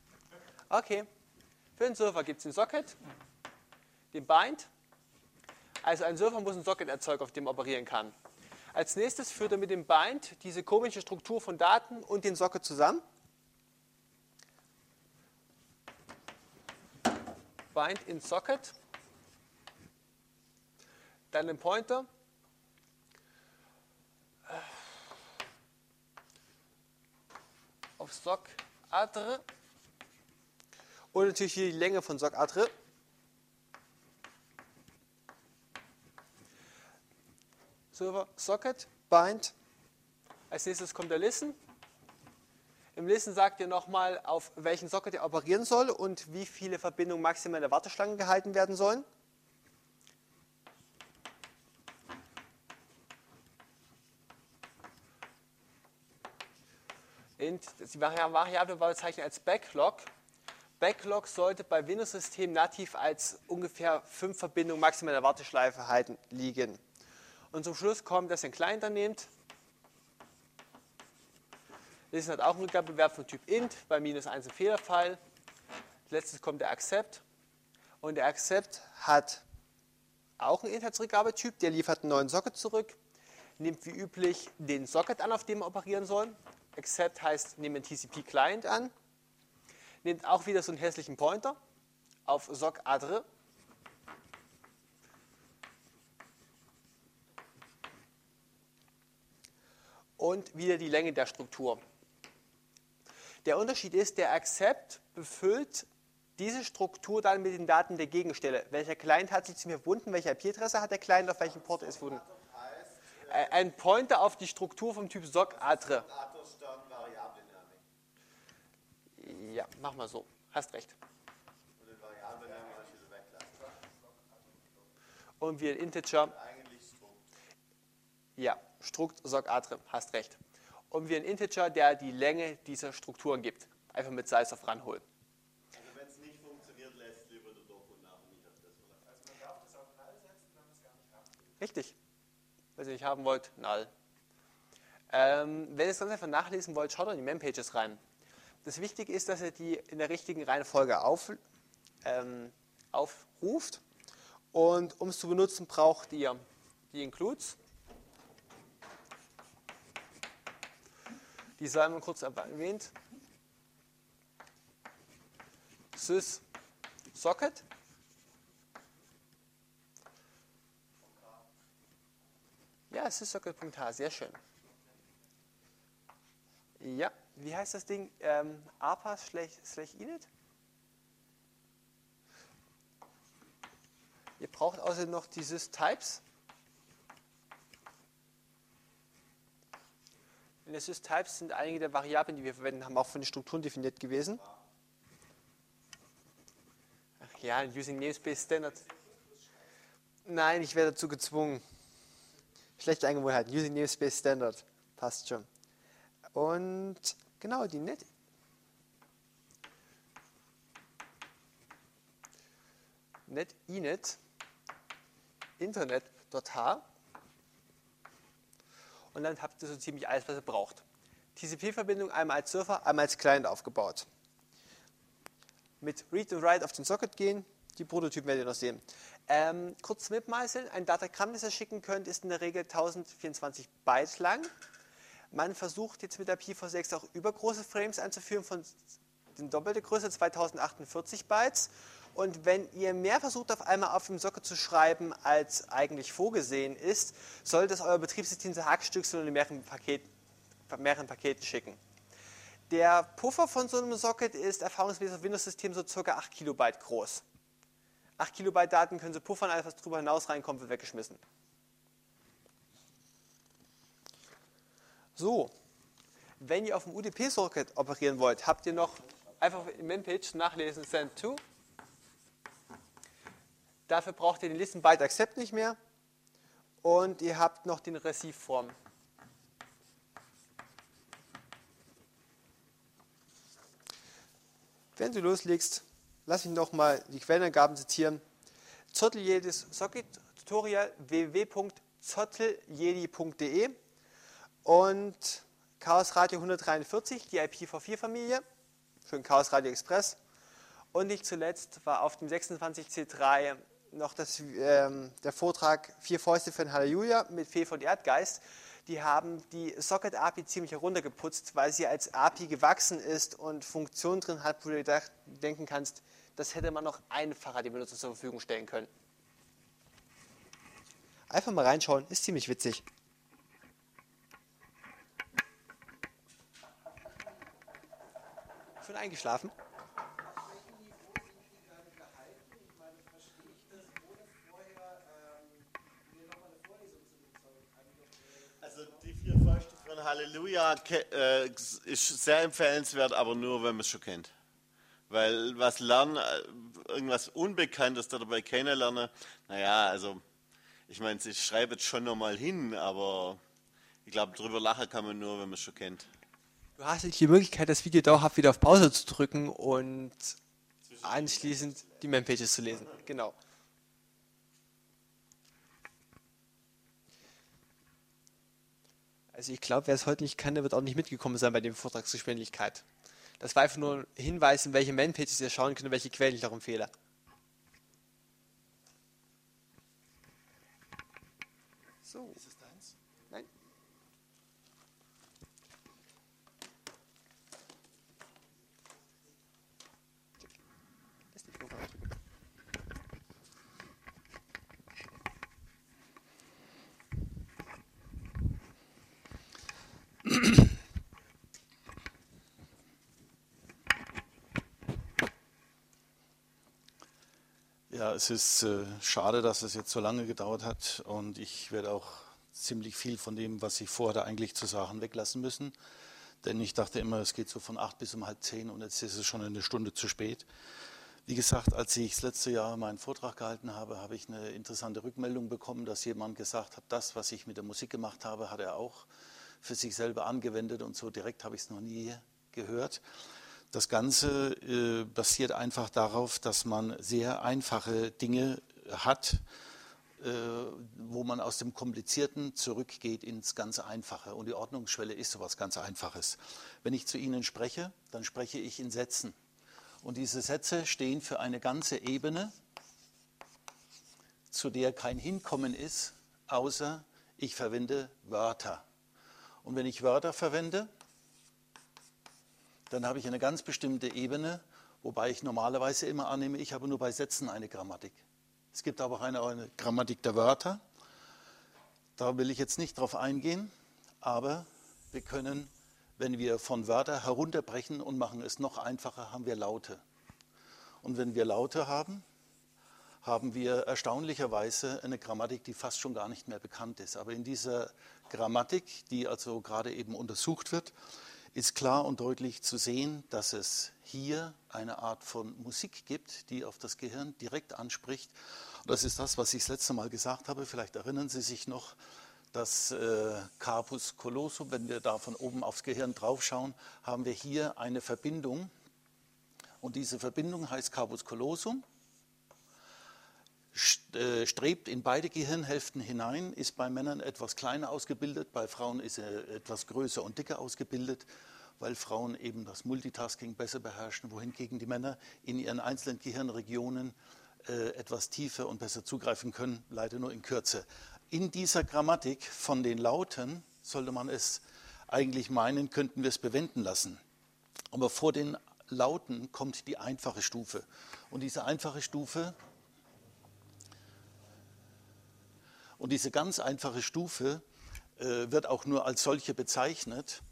Okay, für den Server gibt es den Socket, den Bind. Also ein Server muss einen Socket erzeugen, auf dem er operieren kann. Als nächstes führt er mit dem Bind diese komische Struktur von Daten und den Socket zusammen. Bind in Socket. Dann den Pointer. Auf Soc.adr. Und natürlich hier die Länge von Soc.adr. Server Socket, Bind. Als nächstes kommt der Listen. Im Listen sagt ihr nochmal, auf welchen Socket er operieren soll und wie viele Verbindungen maximal in der Warteschlange gehalten werden sollen. Und die Variable war bezeichnet als Backlog. Backlog sollte bei Windows-Systemen nativ als ungefähr 5 Verbindungen maximal in der Warteschleife liegen. Und zum Schluss kommt, dass ihr einen Client dann nehmt. Listen hat auch einen Rückgabeverb von Typ int, bei -1 ein Fehlerfall. Als letztes kommt der Accept. Und der Accept hat auch einen Inhaltsrückgabetyp, der liefert einen neuen Socket zurück. Nimmt wie üblich den Socket an, auf dem er operieren soll. Accept heißt, nehmt einen TCP-Client an. Nehmt auch wieder so einen hässlichen Pointer auf Soc.adr. Und wieder die Länge der Struktur. Der Unterschied ist, der Accept befüllt diese Struktur dann mit den Daten der Gegenstelle. Welcher Client hat sich zu mir verbunden, welche IP-Adresse hat der Client, auf welchem Port ist verbunden. Ein Pointer auf die Struktur vom Typ Soc.adr. Ja, mach mal so. Hast recht. Und wir ein Integer. Ja, Strukt Soc.adr, hast recht. Und wir ein Integer, der die Länge dieser Strukturen gibt. Einfach mit Sizeof ranholen. Also wenn es nicht funktioniert, lässt es über der Doku nach und nicht auf das Verlassen. Also man darf das auf null setzen, wenn man es gar nicht haben. Richtig. Wenn ihr nicht haben wollt, null. Wenn ihr es ganz einfach nachlesen wollt, schaut in die Mempages rein. Das Wichtige ist, dass ihr die in der richtigen Reihenfolge aufruft. Und um es zu benutzen, braucht ihr die Includes. Die sei mal kurz erwähnt. Sys Socket. Ja, syssocket.h, sehr schön. Ja, wie heißt das Ding? APA/init? Ihr braucht außerdem noch die sys-types. In der sys-types sind einige der Variablen, die wir verwenden, haben auch von den Strukturen definiert gewesen. Ach ja, using namespace standard. Nein, ich werde dazu gezwungen. Schlechte Angewohnheiten. Using namespace standard. Passt schon. Und genau, die netinit internet.h. Und dann habt ihr so ziemlich alles, was ihr braucht. TCP-Verbindung einmal als Server, einmal als Client aufgebaut. Mit Read und Write auf den Socket gehen, die Prototypen werdet ihr noch sehen. Kurz mitmeißeln, ein Datagramm, das ihr schicken könnt, ist in der Regel 1024 Byte lang. Man versucht jetzt mit der IPv6 auch übergroße Frames einzuführen von der doppelten Größe, 2048 Bytes. Und wenn ihr mehr versucht, auf einmal auf dem Socket zu schreiben, als eigentlich vorgesehen ist, sollte es euer Betriebssystem zerhackstückeln und in mehreren Paketen schicken. Der Puffer von so einem Socket ist erfahrungsgemäß auf Windows-Systemen so ca. 8 Kilobyte groß. 8 Kilobyte Daten können Sie puffern, alles was drüber hinaus reinkommt, wird weggeschmissen. So, wenn ihr auf dem UDP-Socket operieren wollt, habt ihr noch einfach im Memepage nachlesen send to. Dafür braucht ihr den Listen Byte Accept nicht mehr. Und ihr habt noch den Receive Form. Wenn du loslegst, lass mich nochmal die Quellenangaben zitieren. Zotteljedis Socket Tutorial www.zotteljedi.de und Chaos Radio 143, die IPv4-Familie, schön Chaos Radio Express. Und nicht zuletzt war auf dem 26C3 noch der Vortrag 4 Fäuste für ein Halleluja mit Fee von Erdgeist. Die haben die Socket-API ziemlich heruntergeputzt, weil sie als API gewachsen ist und Funktionen drin hat, wo du dir denken kannst, das hätte man noch einfacher den Benutzer zur Verfügung stellen können. Einfach mal reinschauen, ist ziemlich witzig. Schon eingeschlafen? Also die 4 Fäuste von Halleluja ist sehr empfehlenswert, aber nur, wenn man es schon kennt. Weil was lernen, irgendwas Unbekanntes dabei kennenlernen, naja, also ich meine, ich schreibe jetzt schon nochmal hin, aber ich glaube, drüber lachen kann man nur, wenn man es schon kennt. Du hast nicht die Möglichkeit, das Video dauerhaft wieder auf Pause zu drücken und anschließend die Man-Pages zu lesen. Genau. Also ich glaube, wer es heute nicht kann, der wird auch nicht mitgekommen sein bei der Vortragsgeschwindigkeit. Das war einfach nur ein Hinweis, in welche Man-Pages ihr schauen könnt und welche Quellen ich darum empfehle. So. Ist es deins? Nein. Lass die Knopf drücken. Ja, es ist schade, dass es jetzt so lange gedauert hat und ich werde auch ziemlich viel von dem, was ich vorhatte, eigentlich zu sagen, weglassen müssen. Denn ich dachte immer, es geht so von 8 bis um halb 10 und jetzt ist es schon eine Stunde zu spät. Wie gesagt, als ich das letzte Jahr meinen Vortrag gehalten habe, habe ich eine interessante Rückmeldung bekommen, dass jemand gesagt hat, das, was ich mit der Musik gemacht habe, hat er auch für sich selber angewendet und so direkt habe ich es noch nie gehört. Das Ganze basiert einfach darauf, dass man sehr einfache Dinge hat, wo man aus dem Komplizierten zurückgeht ins ganz Einfache. Und die Ordnungsschwelle ist sowas ganz Einfaches. Wenn ich zu Ihnen spreche, dann spreche ich in Sätzen. Und diese Sätze stehen für eine ganze Ebene, zu der kein Hinkommen ist, außer ich verwende Wörter. Und wenn ich Wörter verwende, dann habe ich eine ganz bestimmte Ebene, wobei ich normalerweise immer annehme, ich habe nur bei Sätzen eine Grammatik. Es gibt aber auch eine Grammatik der Wörter. Da will ich jetzt nicht drauf eingehen, aber wir können, wenn wir von Wörtern herunterbrechen und machen es noch einfacher, haben wir Laute. Und wenn wir Laute haben, haben wir erstaunlicherweise eine Grammatik, die fast schon gar nicht mehr bekannt ist. Aber in dieser Grammatik, die also gerade eben untersucht wird, ist klar und deutlich zu sehen, dass es hier eine Art von Musik gibt, die auf das Gehirn direkt anspricht. Und das ist das, was ich das letzte Mal gesagt habe. Vielleicht erinnern Sie sich noch, das Corpus callosum, wenn wir da von oben aufs Gehirn draufschauen, haben wir hier eine Verbindung. Und diese Verbindung heißt Corpus callosum, strebt in beide Gehirnhälften hinein, ist bei Männern etwas kleiner ausgebildet, bei Frauen ist er etwas größer und dicker ausgebildet, weil Frauen eben das Multitasking besser beherrschen, wohingegen die Männer in ihren einzelnen Gehirnregionen etwas tiefer und besser zugreifen können, leider nur in Kürze. In dieser Grammatik von den Lauten sollte man es eigentlich meinen, könnten wir es bewenden lassen. Aber vor den Lauten kommt die einfache Stufe. Und diese einfache Stufe und diese ganz einfache Stufe wird auch nur als solche bezeichnet.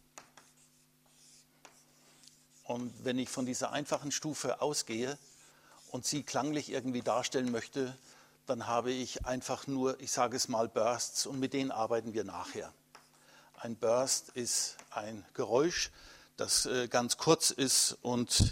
Und wenn ich von dieser einfachen Stufe ausgehe und sie klanglich irgendwie darstellen möchte, dann habe ich einfach nur, ich sage es mal, Bursts und mit denen arbeiten wir nachher. Ein Burst ist ein Geräusch, das ganz kurz ist und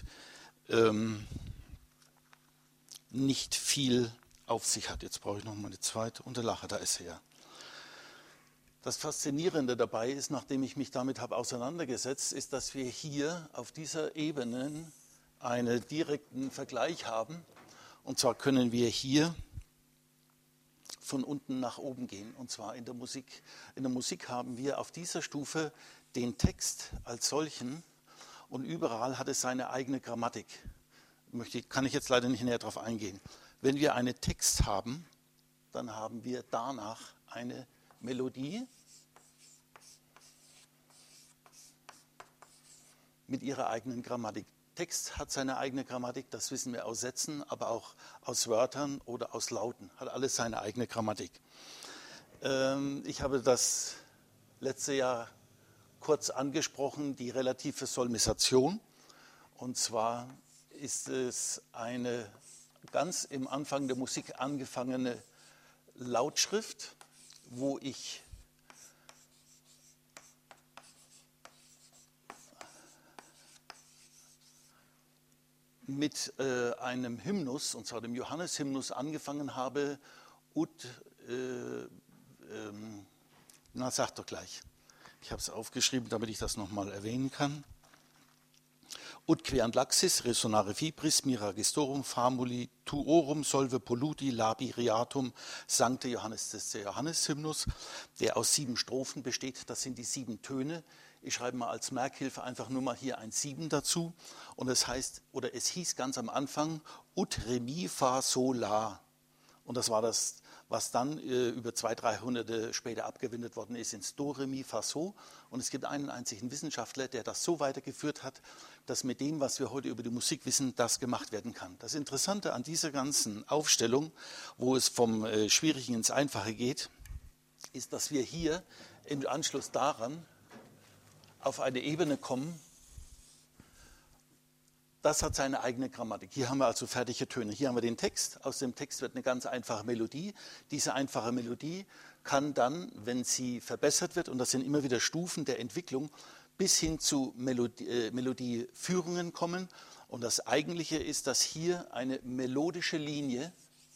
nicht viel auf sich hat. Jetzt brauche ich noch mal eine zweite Unterlache, da ist er. Das Faszinierende dabei ist, nachdem ich mich damit habe auseinandergesetzt, ist, dass wir hier auf dieser Ebene einen direkten Vergleich haben. Und zwar können wir hier von unten nach oben gehen, und zwar in der Musik. In der Musik haben wir auf dieser Stufe den Text als solchen und überall hat es seine eigene Grammatik. kann ich jetzt leider nicht näher darauf eingehen. Wenn wir einen Text haben, dann haben wir danach eine Melodie mit ihrer eigenen Grammatik. Text hat seine eigene Grammatik, das wissen wir aus Sätzen, aber auch aus Wörtern oder aus Lauten. Hat alles seine eigene Grammatik. Ich habe das letzte Jahr kurz angesprochen, die relative Solmisation. Und zwar ist es eine ganz im Anfang der Musik angefangene Lautschrift, wo ich mit einem Hymnus, und zwar dem Johanneshymnus, angefangen habe. Na, sag doch gleich. Ich habe es aufgeschrieben, damit ich das nochmal erwähnen kann. Ut queant laxis resonare fibris mira gestorum famuli tuorum solve polluti labiriatum Sancte Johannes, das ist der Johanneshymnus, der aus 7 Strophen besteht. Das sind die 7 Töne. Ich schreibe mal als Merkhilfe einfach nur mal hier ein 7 dazu. Und es heißt, oder es hieß ganz am Anfang, ut re mi fa sol la. Und das war das, was dann über 200, 300 später abgewendet worden ist ins Do, Re, Mi, Fa, So. Und es gibt einen einzigen Wissenschaftler, der das so weitergeführt hat, dass mit dem, was wir heute über die Musik wissen, das gemacht werden kann. Das Interessante an dieser ganzen Aufstellung, wo es vom Schwierigen ins Einfache geht, ist, dass wir hier im Anschluss daran auf eine Ebene kommen. Das hat seine eigene Grammatik. Hier haben wir also fertige Töne. Hier haben wir den Text. Aus dem Text wird eine ganz einfache Melodie. Diese einfache Melodie kann dann, wenn sie verbessert wird, und das sind immer wieder Stufen der Entwicklung, bis hin zu Melodieführungen kommen. Und das Eigentliche ist, dass hier eine melodische Linie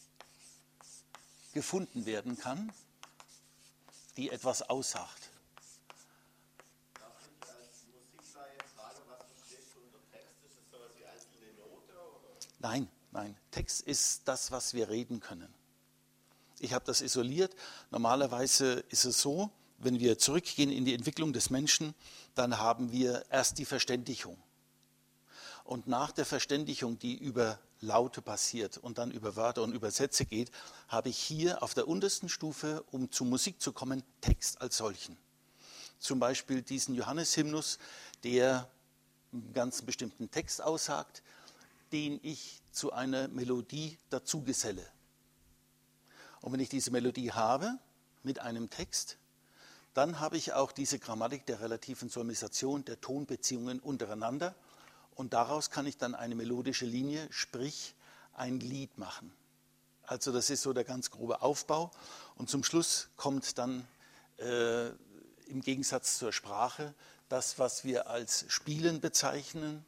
gefunden werden kann, die etwas aussagt. Nein, nein. Text ist das, was wir reden können. Ich habe das isoliert. Normalerweise ist es so, wenn wir zurückgehen in die Entwicklung des Menschen, dann haben wir erst die Verständigung. Und nach der Verständigung, die über Laute passiert und dann über Wörter und über Sätze geht, habe ich hier auf der untersten Stufe, um zu Musik zu kommen, Text als solchen. Zum Beispiel diesen Johanneshymnus, der einen ganz bestimmten Text aussagt, den ich zu einer Melodie dazugeselle. Und wenn ich diese Melodie habe mit einem Text, dann habe ich auch diese Grammatik der relativen Solmisation, der Tonbeziehungen untereinander. Und daraus kann ich dann eine melodische Linie, sprich ein Lied machen. Also das ist so der ganz grobe Aufbau. Und zum Schluss kommt dann im Gegensatz zur Sprache das, was wir als Spielen bezeichnen.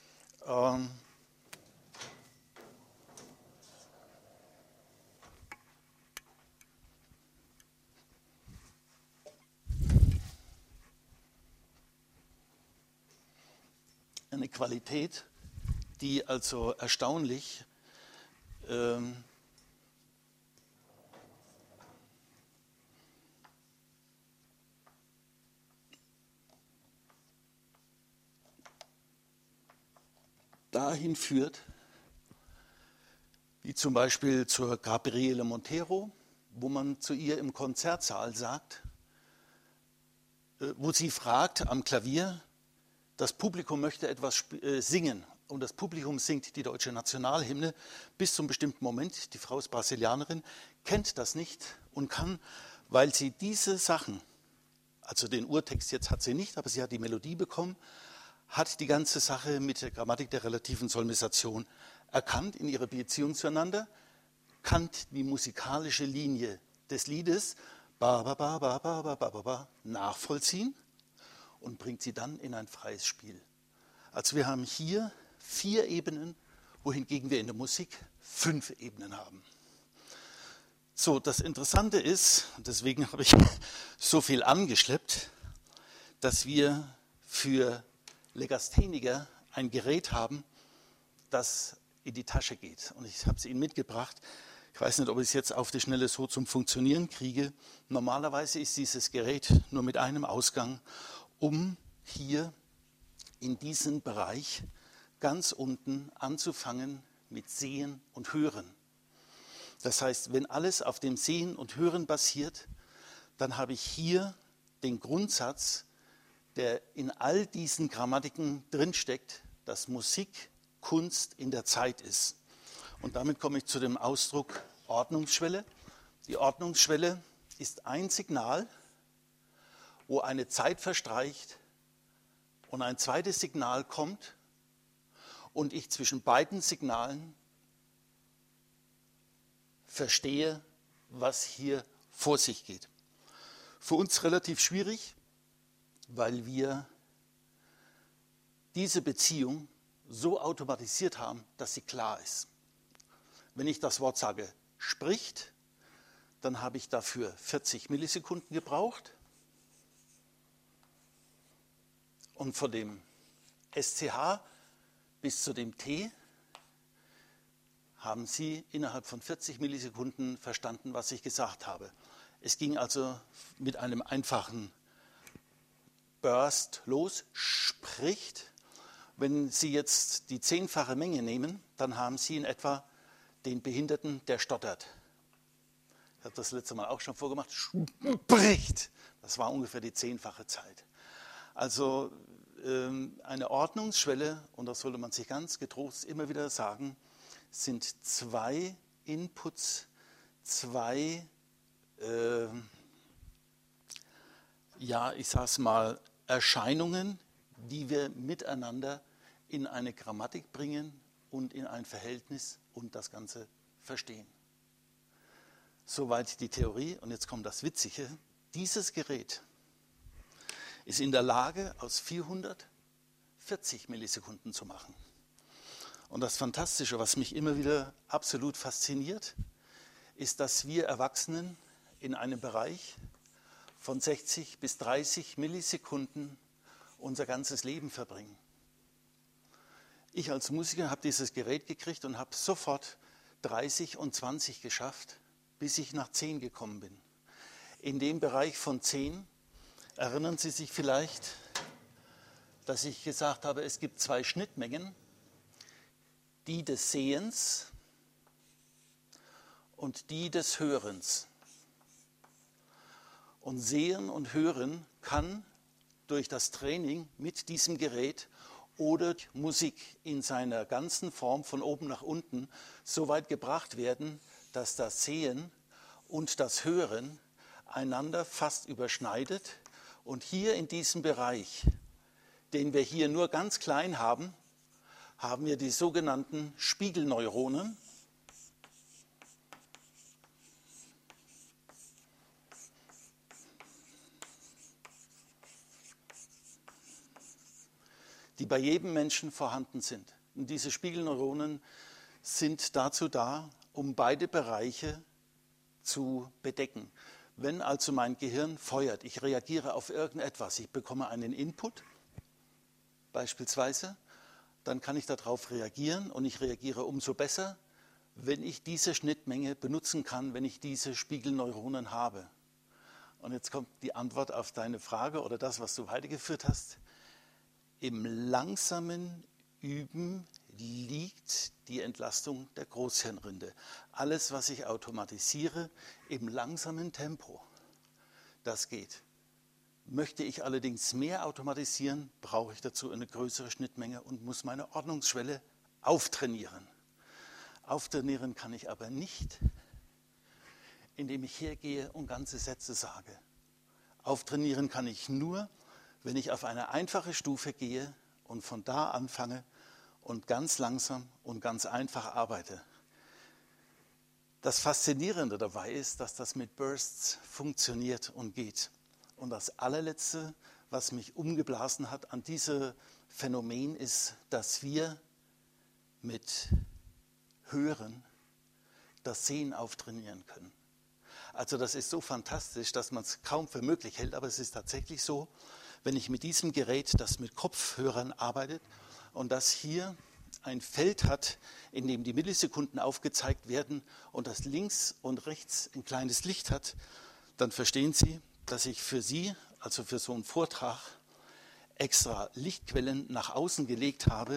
Eine Qualität, die also erstaunlich dahin führt, wie zum Beispiel zur Gabriele Montero, wo man zu ihr im Konzertsaal sagt, wo sie fragt am Klavier, das Publikum möchte etwas singen und das Publikum singt die deutsche Nationalhymne bis zum bestimmten Moment. Die Frau ist Brasilianerin, kennt das nicht und kann, weil sie diese Sachen, also den Urtext jetzt hat sie nicht, aber sie hat die Melodie bekommen, hat die ganze Sache mit der Grammatik der relativen Solmisation erkannt in ihrer Beziehung zueinander, kannt die musikalische Linie des Liedes ba, ba, ba, ba, ba, ba, ba, ba, nachvollziehen und bringt sie dann in ein freies Spiel. Also wir haben hier 4 Ebenen, wohingegen wir in der Musik 5 Ebenen haben. So, das Interessante ist, deswegen habe ich so viel angeschleppt, dass wir für Legastheniker ein Gerät haben, das in die Tasche geht. Und ich habe es Ihnen mitgebracht. Ich weiß nicht, ob ich es jetzt auf die Schnelle so zum Funktionieren kriege. Normalerweise ist dieses Gerät nur mit einem Ausgang, um hier in diesen Bereich ganz unten anzufangen mit Sehen und Hören. Das heißt, wenn alles auf dem Sehen und Hören basiert, dann habe ich hier den Grundsatz, der in all diesen Grammatiken drinsteckt, dass Musik Kunst in der Zeit ist. Und damit komme ich zu dem Ausdruck Ordnungsschwelle. Die Ordnungsschwelle ist ein Signal, wo eine Zeit verstreicht und ein zweites Signal kommt und ich zwischen beiden Signalen verstehe, was hier vor sich geht. Für uns relativ schwierig, weil wir diese Beziehung so automatisiert haben, dass sie klar ist. Wenn ich das Wort sage, spricht, dann habe ich dafür 40 Millisekunden gebraucht. Und von dem SCH bis zu dem T haben Sie innerhalb von 40 Millisekunden verstanden, was ich gesagt habe. Es ging also mit einem einfachen Burst los, spricht. Wenn Sie jetzt die 10-fache Menge nehmen, dann haben Sie in etwa den Behinderten, der stottert. Ich habe das letzte Mal auch schon vorgemacht. Spricht. Das war ungefähr die 10-fache Zeit. Also eine Ordnungsschwelle, und das sollte man sich ganz getrost immer wieder sagen, sind zwei Inputs, zwei, ich sage es mal, Erscheinungen, die wir miteinander in eine Grammatik bringen und in ein Verhältnis und das Ganze verstehen. Soweit die Theorie. Und jetzt kommt das Witzige. Dieses Gerät ist in der Lage, aus 440 Millisekunden zu machen. Und das Fantastische, was mich immer wieder absolut fasziniert, ist, dass wir Erwachsenen in einem Bereich von 60 bis 30 Millisekunden unser ganzes Leben verbringen. Ich als Musiker habe dieses Gerät gekriegt und habe sofort 30 und 20 geschafft, bis ich nach 10 gekommen bin. In dem Bereich von 10 erinnern Sie sich vielleicht, dass ich gesagt habe, es gibt zwei Schnittmengen, die des Sehens und die des Hörens. Und Sehen und Hören kann durch das Training mit diesem Gerät oder Musik in seiner ganzen Form von oben nach unten so weit gebracht werden, dass das Sehen und das Hören einander fast überschneidet. Und hier in diesem Bereich, den wir hier nur ganz klein haben, haben wir die sogenannten Spiegelneuronen. Die bei jedem Menschen vorhanden sind. Und diese Spiegelneuronen sind dazu da, um beide Bereiche zu bedecken. Wenn also mein Gehirn feuert, ich reagiere auf irgendetwas, ich bekomme einen Input, beispielsweise, dann kann ich darauf reagieren und ich reagiere umso besser, wenn ich diese Schnittmenge benutzen kann, wenn ich diese Spiegelneuronen habe. Und jetzt kommt die Antwort auf deine Frage oder das, was du weitergeführt hast. Im langsamen Üben liegt die Entlastung der Großhirnrinde. Alles, was ich automatisiere, im langsamen Tempo, das geht. Möchte ich allerdings mehr automatisieren, brauche ich dazu eine größere Schnittmenge und muss meine Ordnungsschwelle auftrainieren. Auftrainieren kann ich aber nicht, indem ich hergehe und ganze Sätze sage. Auftrainieren kann ich nur, wenn ich auf eine einfache Stufe gehe und von da anfange und ganz langsam und ganz einfach arbeite. Das Faszinierende dabei ist, dass das mit Bursts funktioniert und geht. Und das allerletzte, was mich umgeblasen hat an diesem Phänomen, ist, dass wir mit Hören das Sehen auftrainieren können. Also das ist so fantastisch, dass man es kaum für möglich hält, aber es ist tatsächlich so, wenn ich mit diesem Gerät, das mit Kopfhörern arbeitet und das hier ein Feld hat, in dem die Millisekunden aufgezeigt werden und das links und rechts ein kleines Licht hat, dann verstehen Sie, dass ich für Sie, also für so einen Vortrag, extra Lichtquellen nach außen gelegt habe,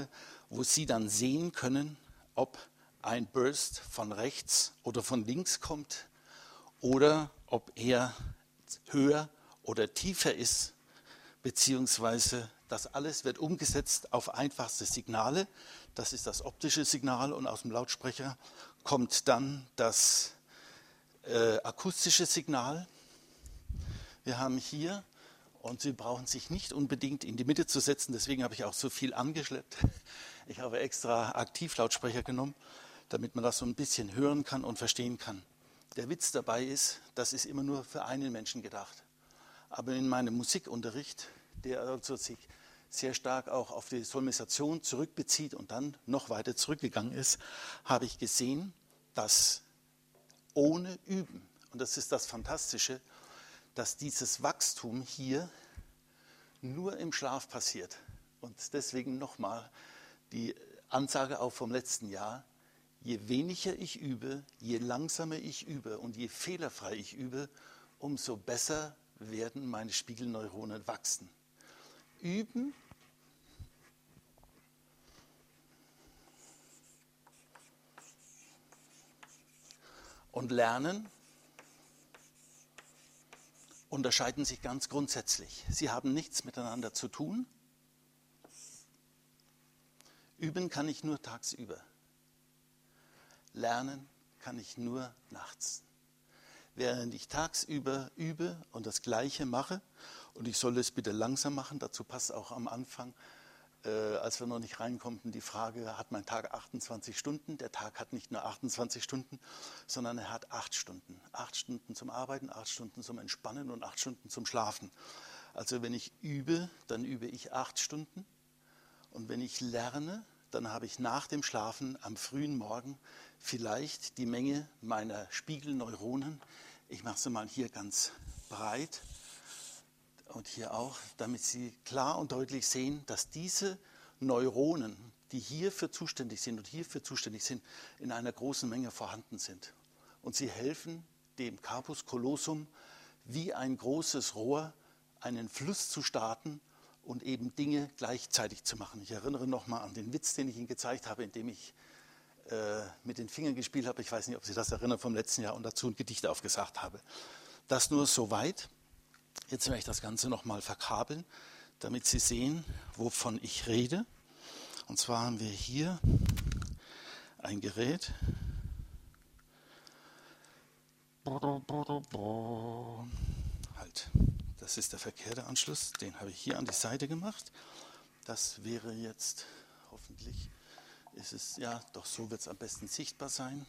wo Sie dann sehen können, ob ein Burst von rechts oder von links kommt oder ob er höher oder tiefer ist, beziehungsweise das alles wird umgesetzt auf einfachste Signale. Das ist das optische Signal und aus dem Lautsprecher kommt dann das akustische Signal. Wir haben hier, und Sie brauchen sich nicht unbedingt in die Mitte zu setzen, deswegen habe ich auch so viel angeschleppt. Ich habe extra Aktivlautsprecher genommen, damit man das so ein bisschen hören kann und verstehen kann. Der Witz dabei ist, das ist immer nur für einen Menschen gedacht. Aber in meinem Musikunterricht, der also sich sehr stark auch auf die Solmisation zurückbezieht und dann noch weiter zurückgegangen ist, habe ich gesehen, dass ohne Üben, und das ist das Fantastische, dass dieses Wachstum hier nur im Schlaf passiert. Und deswegen nochmal die Ansage auch vom letzten Jahr: Je weniger ich übe, je langsamer ich übe und je fehlerfrei ich übe, umso besser werden meine Spiegelneuronen wachsen. Üben und lernen unterscheiden sich ganz grundsätzlich. Sie haben nichts miteinander zu tun. Üben kann ich nur tagsüber. Lernen kann ich nur nachts. Während ich tagsüber übe und das Gleiche mache, und ich soll es bitte langsam machen, dazu passt auch am Anfang, als wir noch nicht reinkommen, die Frage, hat mein Tag 28 Stunden? Der Tag hat nicht nur 28 Stunden, sondern er hat 8 Stunden. 8 Stunden zum Arbeiten, 8 Stunden zum Entspannen und 8 Stunden zum Schlafen. Also wenn ich übe, dann übe ich 8 Stunden. Und wenn ich lerne, dann habe ich nach dem Schlafen am frühen Morgen vielleicht die Menge meiner Spiegelneuronen. Ich mache sie mal hier ganz breit und hier auch, damit Sie klar und deutlich sehen, dass diese Neuronen, die hierfür zuständig sind und hierfür zuständig sind, in einer großen Menge vorhanden sind. Und sie helfen dem Corpus callosum wie ein großes Rohr einen Fluss zu starten und eben Dinge gleichzeitig zu machen. Ich erinnere nochmal an den Witz, den ich Ihnen gezeigt habe, indem ich mit den Fingern gespielt habe. Ich weiß nicht, ob Sie das erinnern vom letzten Jahr und dazu ein Gedicht aufgesagt habe. Das nur soweit. Jetzt werde ich das Ganze nochmal verkabeln, damit Sie sehen, wovon ich rede. Und zwar haben wir hier ein Gerät. Halt, das ist der verkehrte Anschluss, den habe ich hier an die Seite gemacht. Das wäre jetzt, hoffentlich ist es, ja, doch so wird es am besten sichtbar sein.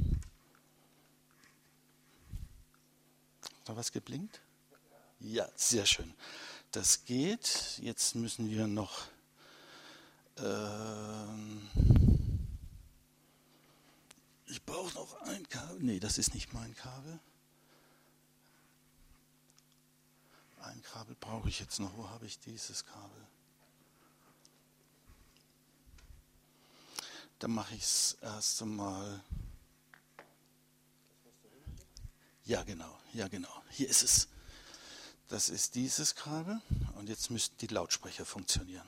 Hat da was geblinkt? Ja, sehr schön. Das geht. Jetzt müssen wir noch ich brauche noch ein Kabel. Nee, das ist nicht mein Kabel. Ein Kabel brauche ich jetzt noch. Wo habe ich dieses Kabel? Dann mache ich es erst einmal. Ja, genau. Hier ist es. Das ist dieses Kabel und jetzt müssten die Lautsprecher funktionieren.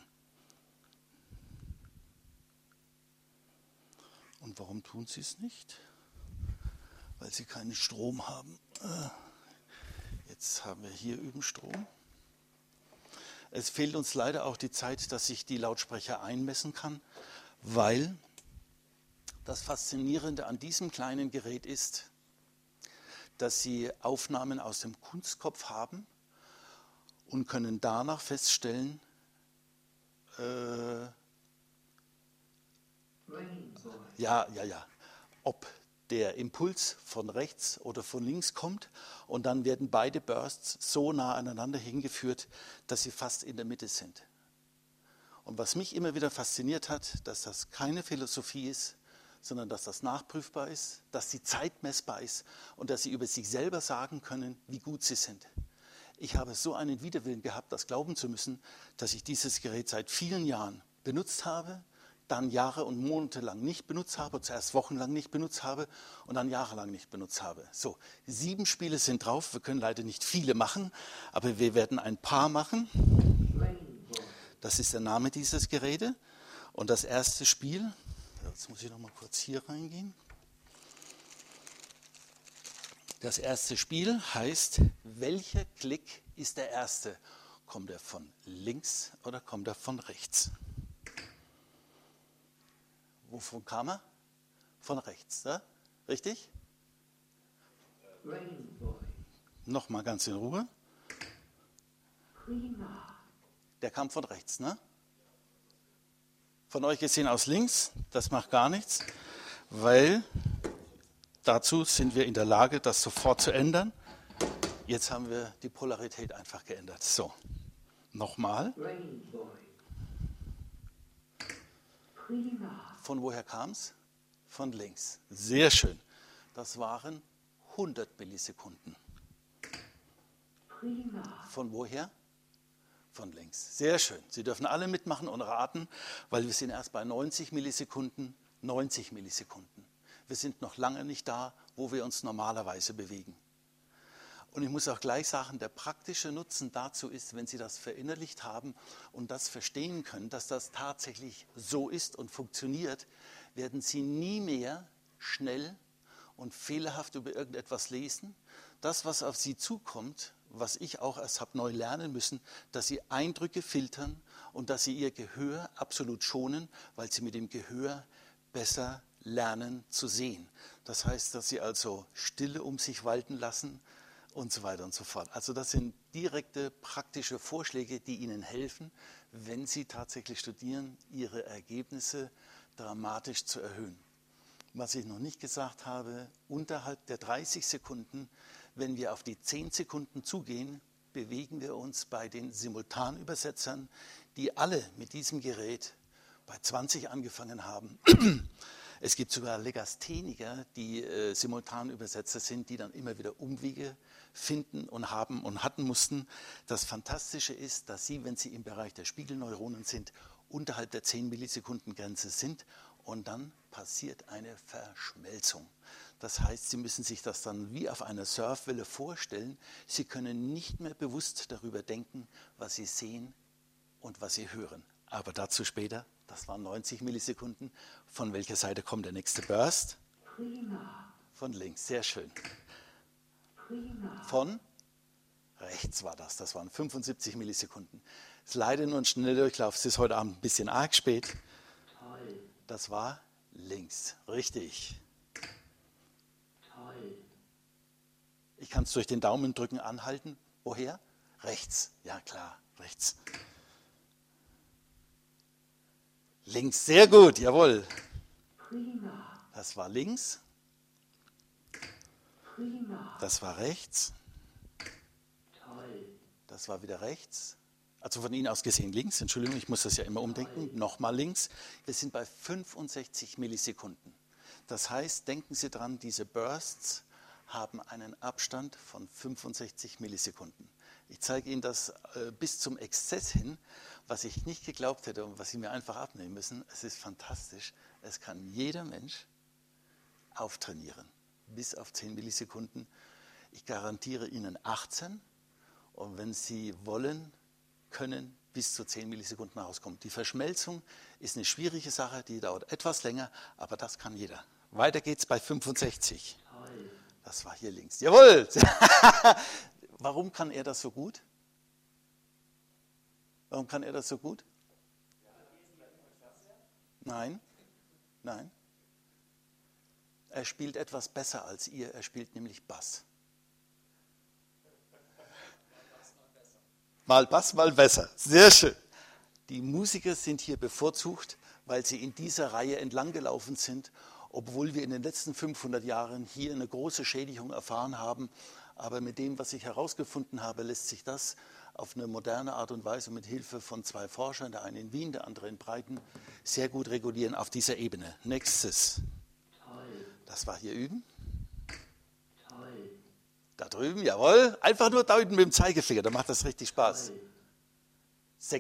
Und warum tun sie es nicht? Weil sie keinen Strom haben. Jetzt haben wir hier üben Strom. Es fehlt uns leider auch die Zeit, dass ich die Lautsprecher einmessen kann, weil das Faszinierende an diesem kleinen Gerät ist, dass Sie Aufnahmen aus dem Kunstkopf haben und können danach feststellen, ob der Impuls von rechts oder von links kommt und dann werden beide Bursts so nah aneinander hingeführt, dass sie fast in der Mitte sind. Und was mich immer wieder fasziniert hat, dass das keine Philosophie ist, sondern dass das nachprüfbar ist, dass die Zeit messbar ist und dass sie über sich selber sagen können, wie gut sie sind. Ich habe so einen Widerwillen gehabt, das glauben zu müssen, dass ich dieses Gerät seit vielen Jahren benutzt habe, dann Jahre und Monate lang nicht benutzt habe, zuerst wochenlang nicht benutzt habe und dann jahrelang nicht benutzt habe. So, 7 Spiele sind drauf, wir können leider nicht viele machen, aber wir werden ein paar machen. Das ist der Name dieses Gerätes. Und das erste Spiel, jetzt muss ich noch mal kurz hier reingehen. Das erste Spiel heißt, welcher Klick ist der erste? Kommt er von links oder kommt er von rechts? Wovon kam er? Von rechts, ne? Richtig? Nochmal ganz in Ruhe. Der kam von rechts, ne? Von euch gesehen aus links, das macht gar nichts, weil dazu sind wir in der Lage, das sofort zu ändern. Jetzt haben wir die Polarität einfach geändert. So, nochmal. Von woher kam es? Von links. Sehr schön. Das waren 100 Millisekunden. Von woher? Von links. Sehr schön. Sie dürfen alle mitmachen und raten, weil wir sind erst bei 90 Millisekunden, 90 Millisekunden. Wir sind noch lange nicht da, wo wir uns normalerweise bewegen. Und ich muss auch gleich sagen, der praktische Nutzen dazu ist, wenn Sie das verinnerlicht haben und das verstehen können, dass das tatsächlich so ist und funktioniert, werden Sie nie mehr schnell und fehlerhaft über irgendetwas lesen. Das, was auf Sie zukommt, was ich auch erst habe neu lernen müssen, dass Sie Eindrücke filtern und dass Sie Ihr Gehör absolut schonen, weil Sie mit dem Gehör besser lernen zu sehen. Das heißt, dass Sie also Stille um sich walten lassen und so weiter und so fort. Also das sind direkte praktische Vorschläge, die Ihnen helfen, wenn Sie tatsächlich studieren, Ihre Ergebnisse dramatisch zu erhöhen. Was ich noch nicht gesagt habe, unterhalb der 30 Sekunden, wenn wir auf die 10 Sekunden zugehen, bewegen wir uns bei den Simultanübersetzern, die alle mit diesem Gerät bei 20 angefangen haben. Es gibt sogar Legastheniker, die Simultanübersetzer sind, die dann immer wieder Umwege finden und haben und hatten mussten. Das Fantastische ist, dass sie, wenn sie im Bereich der Spiegelneuronen sind, unterhalb der 10 Millisekunden Grenze sind und dann passiert eine Verschmelzung. Das heißt, Sie müssen sich das dann wie auf einer Surfwelle vorstellen. Sie können nicht mehr bewusst darüber denken, was Sie sehen und was Sie hören. Aber dazu später, das waren 90 Millisekunden. Von welcher Seite kommt der nächste Burst? Prima. Von links, sehr schön. Prima. Von rechts war das, das waren 75 Millisekunden. Es ist leider nur ein Schnelldurchlauf, es ist heute Abend ein bisschen arg spät. Toll. Das war links, richtig. Toll. Ich kann es durch den Daumen drücken anhalten. Woher? Rechts, ja klar, rechts. Links, sehr gut, jawohl. Prima. Das war links, Prima. das war rechts, Toll. das war wieder rechts. Also von Ihnen aus gesehen links, Entschuldigung, ich muss das ja immer umdenken. Nochmal links. Wir sind bei 65 Millisekunden. Das heißt, denken Sie dran, diese Bursts haben einen Abstand von 65 Millisekunden. Ich zeige Ihnen das bis zum Exzess hin, was ich nicht geglaubt hätte und was Sie mir einfach abnehmen müssen. Es ist fantastisch. Es kann jeder Mensch auftrainieren, bis auf 10 Millisekunden. Ich garantiere Ihnen 18 und wenn Sie wollen, können bis zu 10 Millisekunden rauskommen. Die Verschmelzung ist eine schwierige Sache, die dauert etwas länger, aber das kann jeder. Weiter geht's bei 65. Toll. Das war hier links. Jawohl! Warum kann er das so gut? Warum kann er das so gut? Nein, nein. Er spielt etwas besser als ihr, er spielt nämlich Bass. Mal Bass, mal besser. Sehr schön. Die Musiker sind hier bevorzugt, weil sie in dieser Reihe entlang gelaufen sind, obwohl wir in den letzten 500 Jahren hier eine große Schädigung erfahren haben. Aber mit dem, was ich herausgefunden habe, lässt sich das auf eine moderne Art und Weise mit Hilfe von 2 Forschern, der eine in Wien, der andere in Brighton, sehr gut regulieren auf dieser Ebene. Nächstes. Toll. Das war hier üben. Toll. Da drüben, jawohl. Einfach nur deuten mit dem Zeigefinger, da macht das richtig Spaß.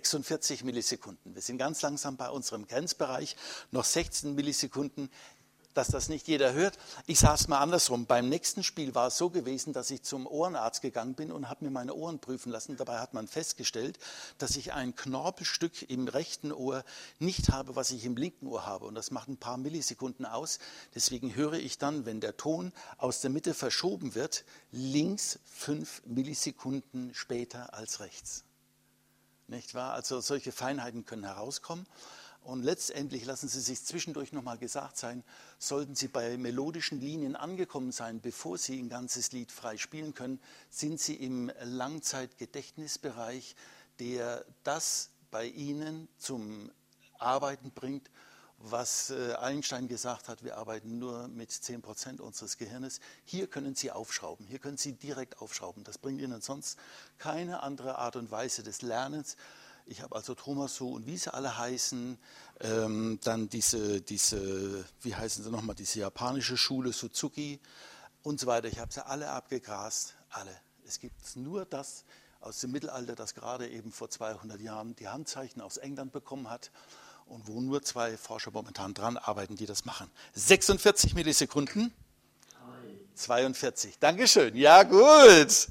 46 Millisekunden. Wir sind ganz langsam bei unserem Grenzbereich. Noch 16 Millisekunden. dass das nicht jeder hört. Ich sage es mal andersrum. Beim nächsten Spiel war es so gewesen, dass ich zum Ohrenarzt gegangen bin und habe mir meine Ohren prüfen lassen. Dabei hat man festgestellt, dass ich ein Knorpelstück im rechten Ohr nicht habe, was ich im linken Ohr habe. Und das macht ein paar Millisekunden aus. Deswegen höre ich dann, wenn der Ton aus der Mitte verschoben wird, links 5 Millisekunden später als rechts. Nicht wahr? Also solche Feinheiten können herauskommen. Und letztendlich lassen Sie sich zwischendurch nochmal gesagt sein, sollten Sie bei melodischen Linien angekommen sein, bevor Sie ein ganzes Lied frei spielen können, sind Sie im Langzeitgedächtnisbereich, der das bei Ihnen zum Arbeiten bringt, was Einstein gesagt hat, wir arbeiten nur mit 10% unseres Gehirnes. Hier können Sie aufschrauben, hier können Sie direkt aufschrauben. Das bringt Ihnen sonst keine andere Art und Weise des Lernens. Ich habe also Thomasu und wie sie alle heißen, dann diese, wie heißen sie nochmal, diese japanische Schule, Suzuki und so weiter. Ich habe sie alle abgegrast, alle. Es gibt nur das aus dem Mittelalter, das gerade eben vor 200 Jahren die Handzeichen aus England bekommen hat und wo nur 2 Forscher momentan dran arbeiten, die das machen. 46 Millisekunden. 42. Dankeschön. Ja, gut.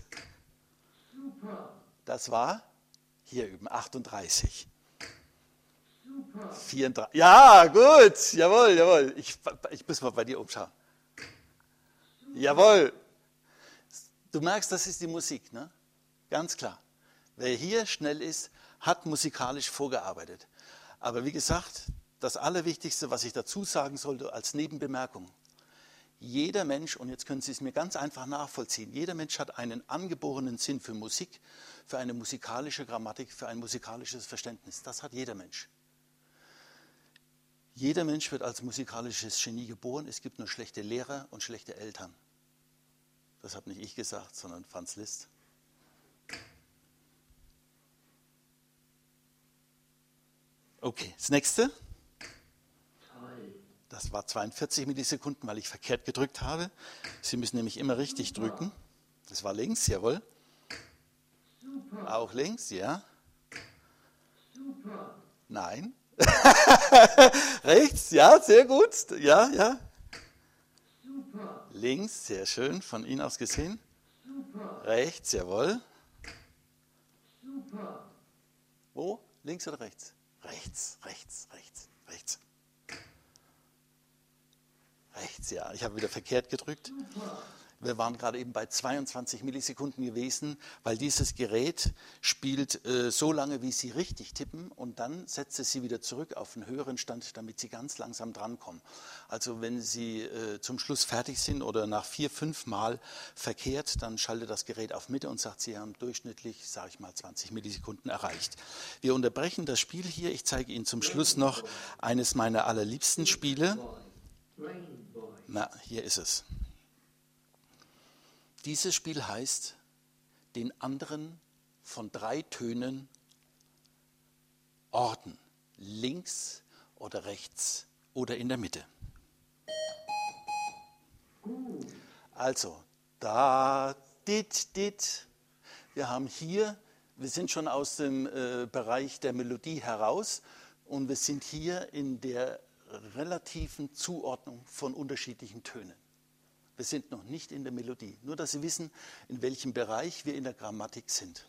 Das war hier üben. 38. 34. Ja, gut. Jawohl, jawohl. Ich muss mal bei dir umschauen. Jawohl. Du merkst, das ist die Musik, ne? Ganz klar. Wer hier schnell ist, hat musikalisch vorgearbeitet. Aber wie gesagt, das Allerwichtigste, was ich dazu sagen sollte als Nebenbemerkung, jeder Mensch, und jetzt können Sie es mir ganz einfach nachvollziehen, jeder Mensch hat einen angeborenen Sinn für Musik, für eine musikalische Grammatik, für ein musikalisches Verständnis. Das hat jeder Mensch. Jeder Mensch wird als musikalisches Genie geboren. Es gibt nur schlechte Lehrer und schlechte Eltern. Das habe nicht ich gesagt, sondern Franz Liszt. Okay, das nächste. Das war 42 Millisekunden, weil ich verkehrt gedrückt habe. Sie müssen nämlich immer richtig drücken. Das war links, jawohl. Auch links, ja. Nein. Rechts, ja, sehr gut. Ja, ja. Links, sehr schön, von Ihnen aus gesehen. Rechts, jawohl. Wo? Links oder rechts? Rechts, rechts, rechts, rechts. Rechts, ja. Ich habe wieder verkehrt gedrückt. Wir waren gerade eben bei 22 Millisekunden gewesen, weil dieses Gerät spielt so lange, wie Sie richtig tippen und dann setzt es Sie wieder zurück auf einen höheren Stand, damit Sie ganz langsam drankommen. Also wenn Sie zum Schluss fertig sind oder nach 4, 5 Mal verkehrt, dann schaltet das Gerät auf Mitte und sagt, Sie haben durchschnittlich, sage ich mal, 20 Millisekunden erreicht. Wir unterbrechen das Spiel hier. Ich zeige Ihnen zum Schluss noch eines meiner allerliebsten Spiele. Na, hier ist es. Dieses Spiel heißt, den anderen von 3 Tönen orten. Links oder rechts oder in der Mitte. Also, da, dit, dit. Wir haben hier, wir sind schon aus dem Bereich der Melodie heraus und wir sind hier in der relativen Zuordnung von unterschiedlichen Tönen. Wir sind noch nicht in der Melodie, nur dass Sie wissen, in welchem Bereich wir in der Grammatik sind.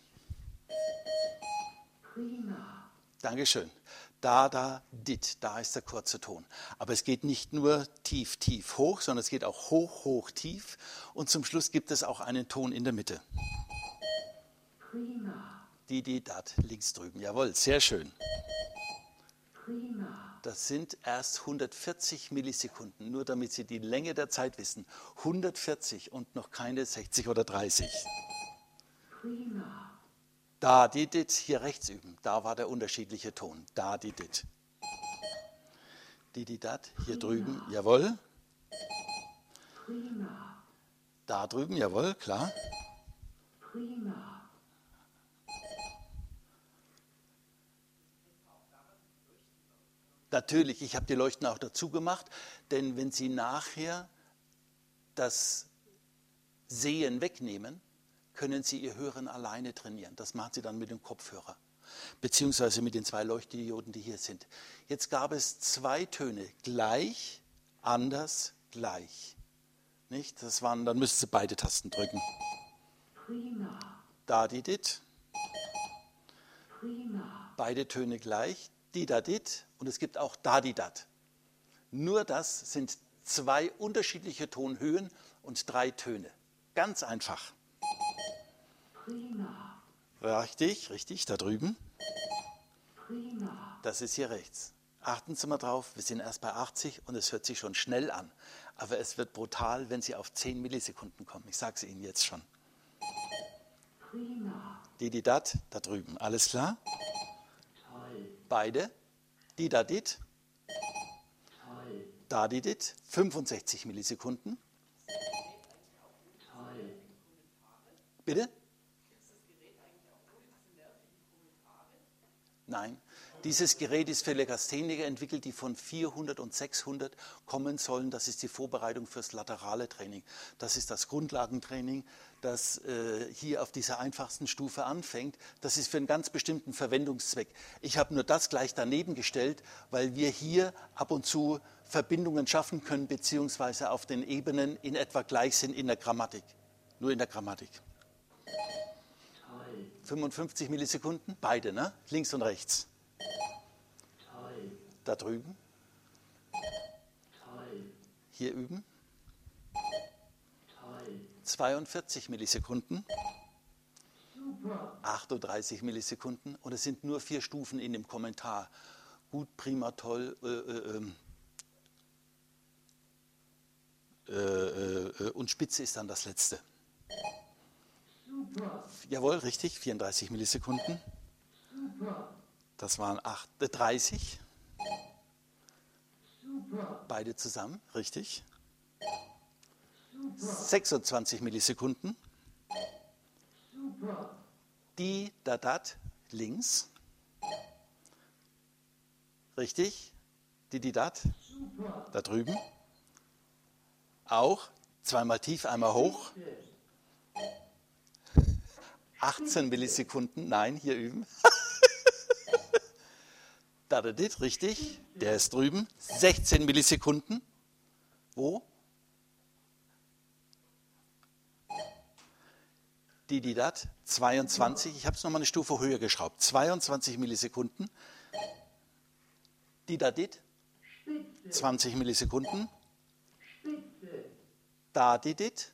Prima. Dankeschön. Da, da, dit, da ist der kurze Ton. Aber es geht nicht nur tief, tief, hoch, sondern es geht auch hoch, hoch, tief. Und zum Schluss gibt es auch einen Ton in der Mitte. Prima. Die, dat, links drüben. Jawohl, sehr schön. Prima. Das sind erst 140 Millisekunden, nur damit Sie die Länge der Zeit wissen. 140 und noch keine 60 oder 30. Prima. Da, die, dit, hier rechts üben. Da war der unterschiedliche Ton. Da, die, dit. Die, dat, hier drüben, jawohl. Prima. Da drüben, jawohl, klar. Prima. Natürlich, ich habe die Leuchten auch dazu gemacht, denn wenn Sie nachher das Sehen wegnehmen, können Sie Ihr Hören alleine trainieren. Das machen Sie dann mit dem Kopfhörer, beziehungsweise mit den 2 Leuchtdioden, die hier sind. Jetzt gab es 2 Töne, gleich, anders, gleich. Nicht? Dann müssen Sie beide Tasten drücken. prima, Da-di-dit, prima, beide Töne gleich, di-da-dit und es gibt auch da-di-dat. Nur das sind 2 unterschiedliche Tonhöhen und 3 Töne. Ganz einfach. prima, Richtig, da drüben. prima, Das ist hier rechts. Achten Sie mal drauf, wir sind erst bei 80 und es hört sich schon schnell an. Aber es wird brutal, wenn Sie auf 10 Millisekunden kommen. Ich sage es Ihnen jetzt schon. prima, Di-di-dat, da drüben. Alles klar? toll, Beide. Di-da-dit, toll, da-di-dit. 65 Millisekunden. toll, Bitte? Nein. Dieses Gerät ist für Legastheniker entwickelt, die von 400 und 600 kommen sollen. Das ist die Vorbereitung fürs laterale Training. Das ist das Grundlagentraining, das hier auf dieser einfachsten Stufe anfängt. Das ist für einen ganz bestimmten Verwendungszweck. Ich habe nur das gleich daneben gestellt, weil wir hier ab und zu Verbindungen schaffen können, beziehungsweise auf den Ebenen in etwa gleich sind in der Grammatik. Nur in der Grammatik. toll, 55 Millisekunden, beide, ne? Links und rechts. toll, Da drüben, toll, hier üben. toll, 42 Millisekunden, super, 38 Millisekunden und es sind nur 4 Stufen in dem Kommentar. Gut, prima, toll und Spitze ist dann das letzte. super, Jawohl, richtig, 34 Millisekunden. super, Das waren 30, super, beide zusammen, richtig. super, 26 Millisekunden. super, Die, da, dat, links. Richtig. Die, dat, super, da drüben. Auch. Zweimal tief, einmal hoch. 18 Millisekunden. Nein, hier üben. Da, da, dit, richtig. Der ist drüben. 16 Millisekunden. Wo? Die, dat. 22. Ich habe es nochmal eine Stufe höher geschraubt. 22 Millisekunden. Die, da, dit. 20 Millisekunden. spitze, Da, dit.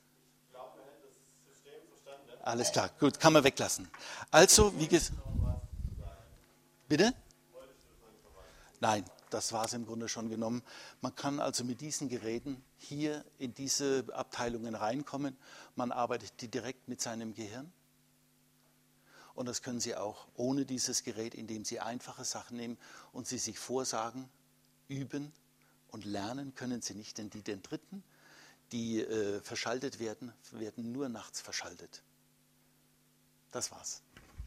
Alles klar, gut, kann man weglassen. Also, wie gesagt. Bitte? Nein, das war es im Grunde schon genommen. Man kann also mit diesen Geräten hier in diese Abteilungen reinkommen. Man arbeitet direkt mit seinem Gehirn. Und das können Sie auch ohne dieses Gerät, indem Sie einfache Sachen nehmen und Sie sich vorsagen, üben und lernen können Sie nicht. Denn die Dendriten, die verschaltet werden, werden nur nachts verschaltet. Das war's.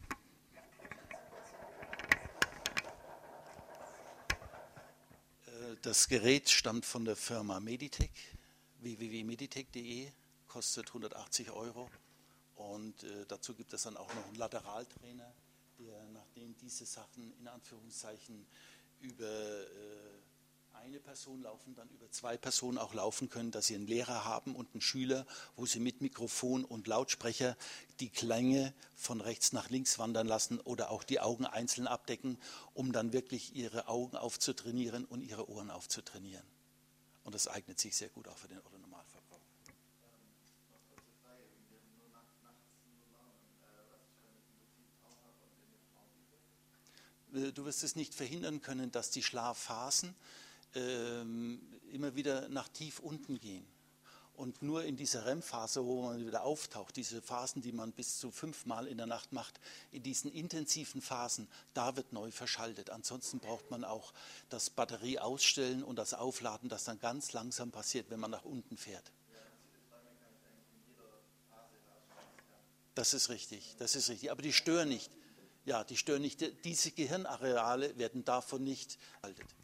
Das Gerät stammt von der Firma Meditech, www.meditech.de, kostet 180 € und dazu gibt es dann auch noch einen Lateraltrainer, der, nachdem diese Sachen in Anführungszeichen über eine Person laufen, dann über 2 Personen auch laufen können, dass sie einen Lehrer haben und einen Schüler, wo sie mit Mikrofon und Lautsprecher die Klänge von rechts nach links wandern lassen oder auch die Augen einzeln abdecken, um dann wirklich ihre Augen aufzutrainieren und ihre Ohren aufzutrainieren. Und das eignet sich sehr gut auch für den Otto-Normalverbraucher. Du wirst es nicht verhindern können, dass die Schlafphasen immer wieder nach tief unten gehen. Und nur in dieser REM-Phase, wo man wieder auftaucht, diese Phasen, die man bis zu 5-mal in der Nacht macht, in diesen intensiven Phasen, da wird neu verschaltet. Ansonsten braucht man auch das Batterie ausstellen und das Aufladen, das dann ganz langsam passiert, wenn man nach unten fährt. Das ist richtig, aber die stören nicht. Ja, die stören nicht. Diese Gehirnareale werden davon nicht verschaltet.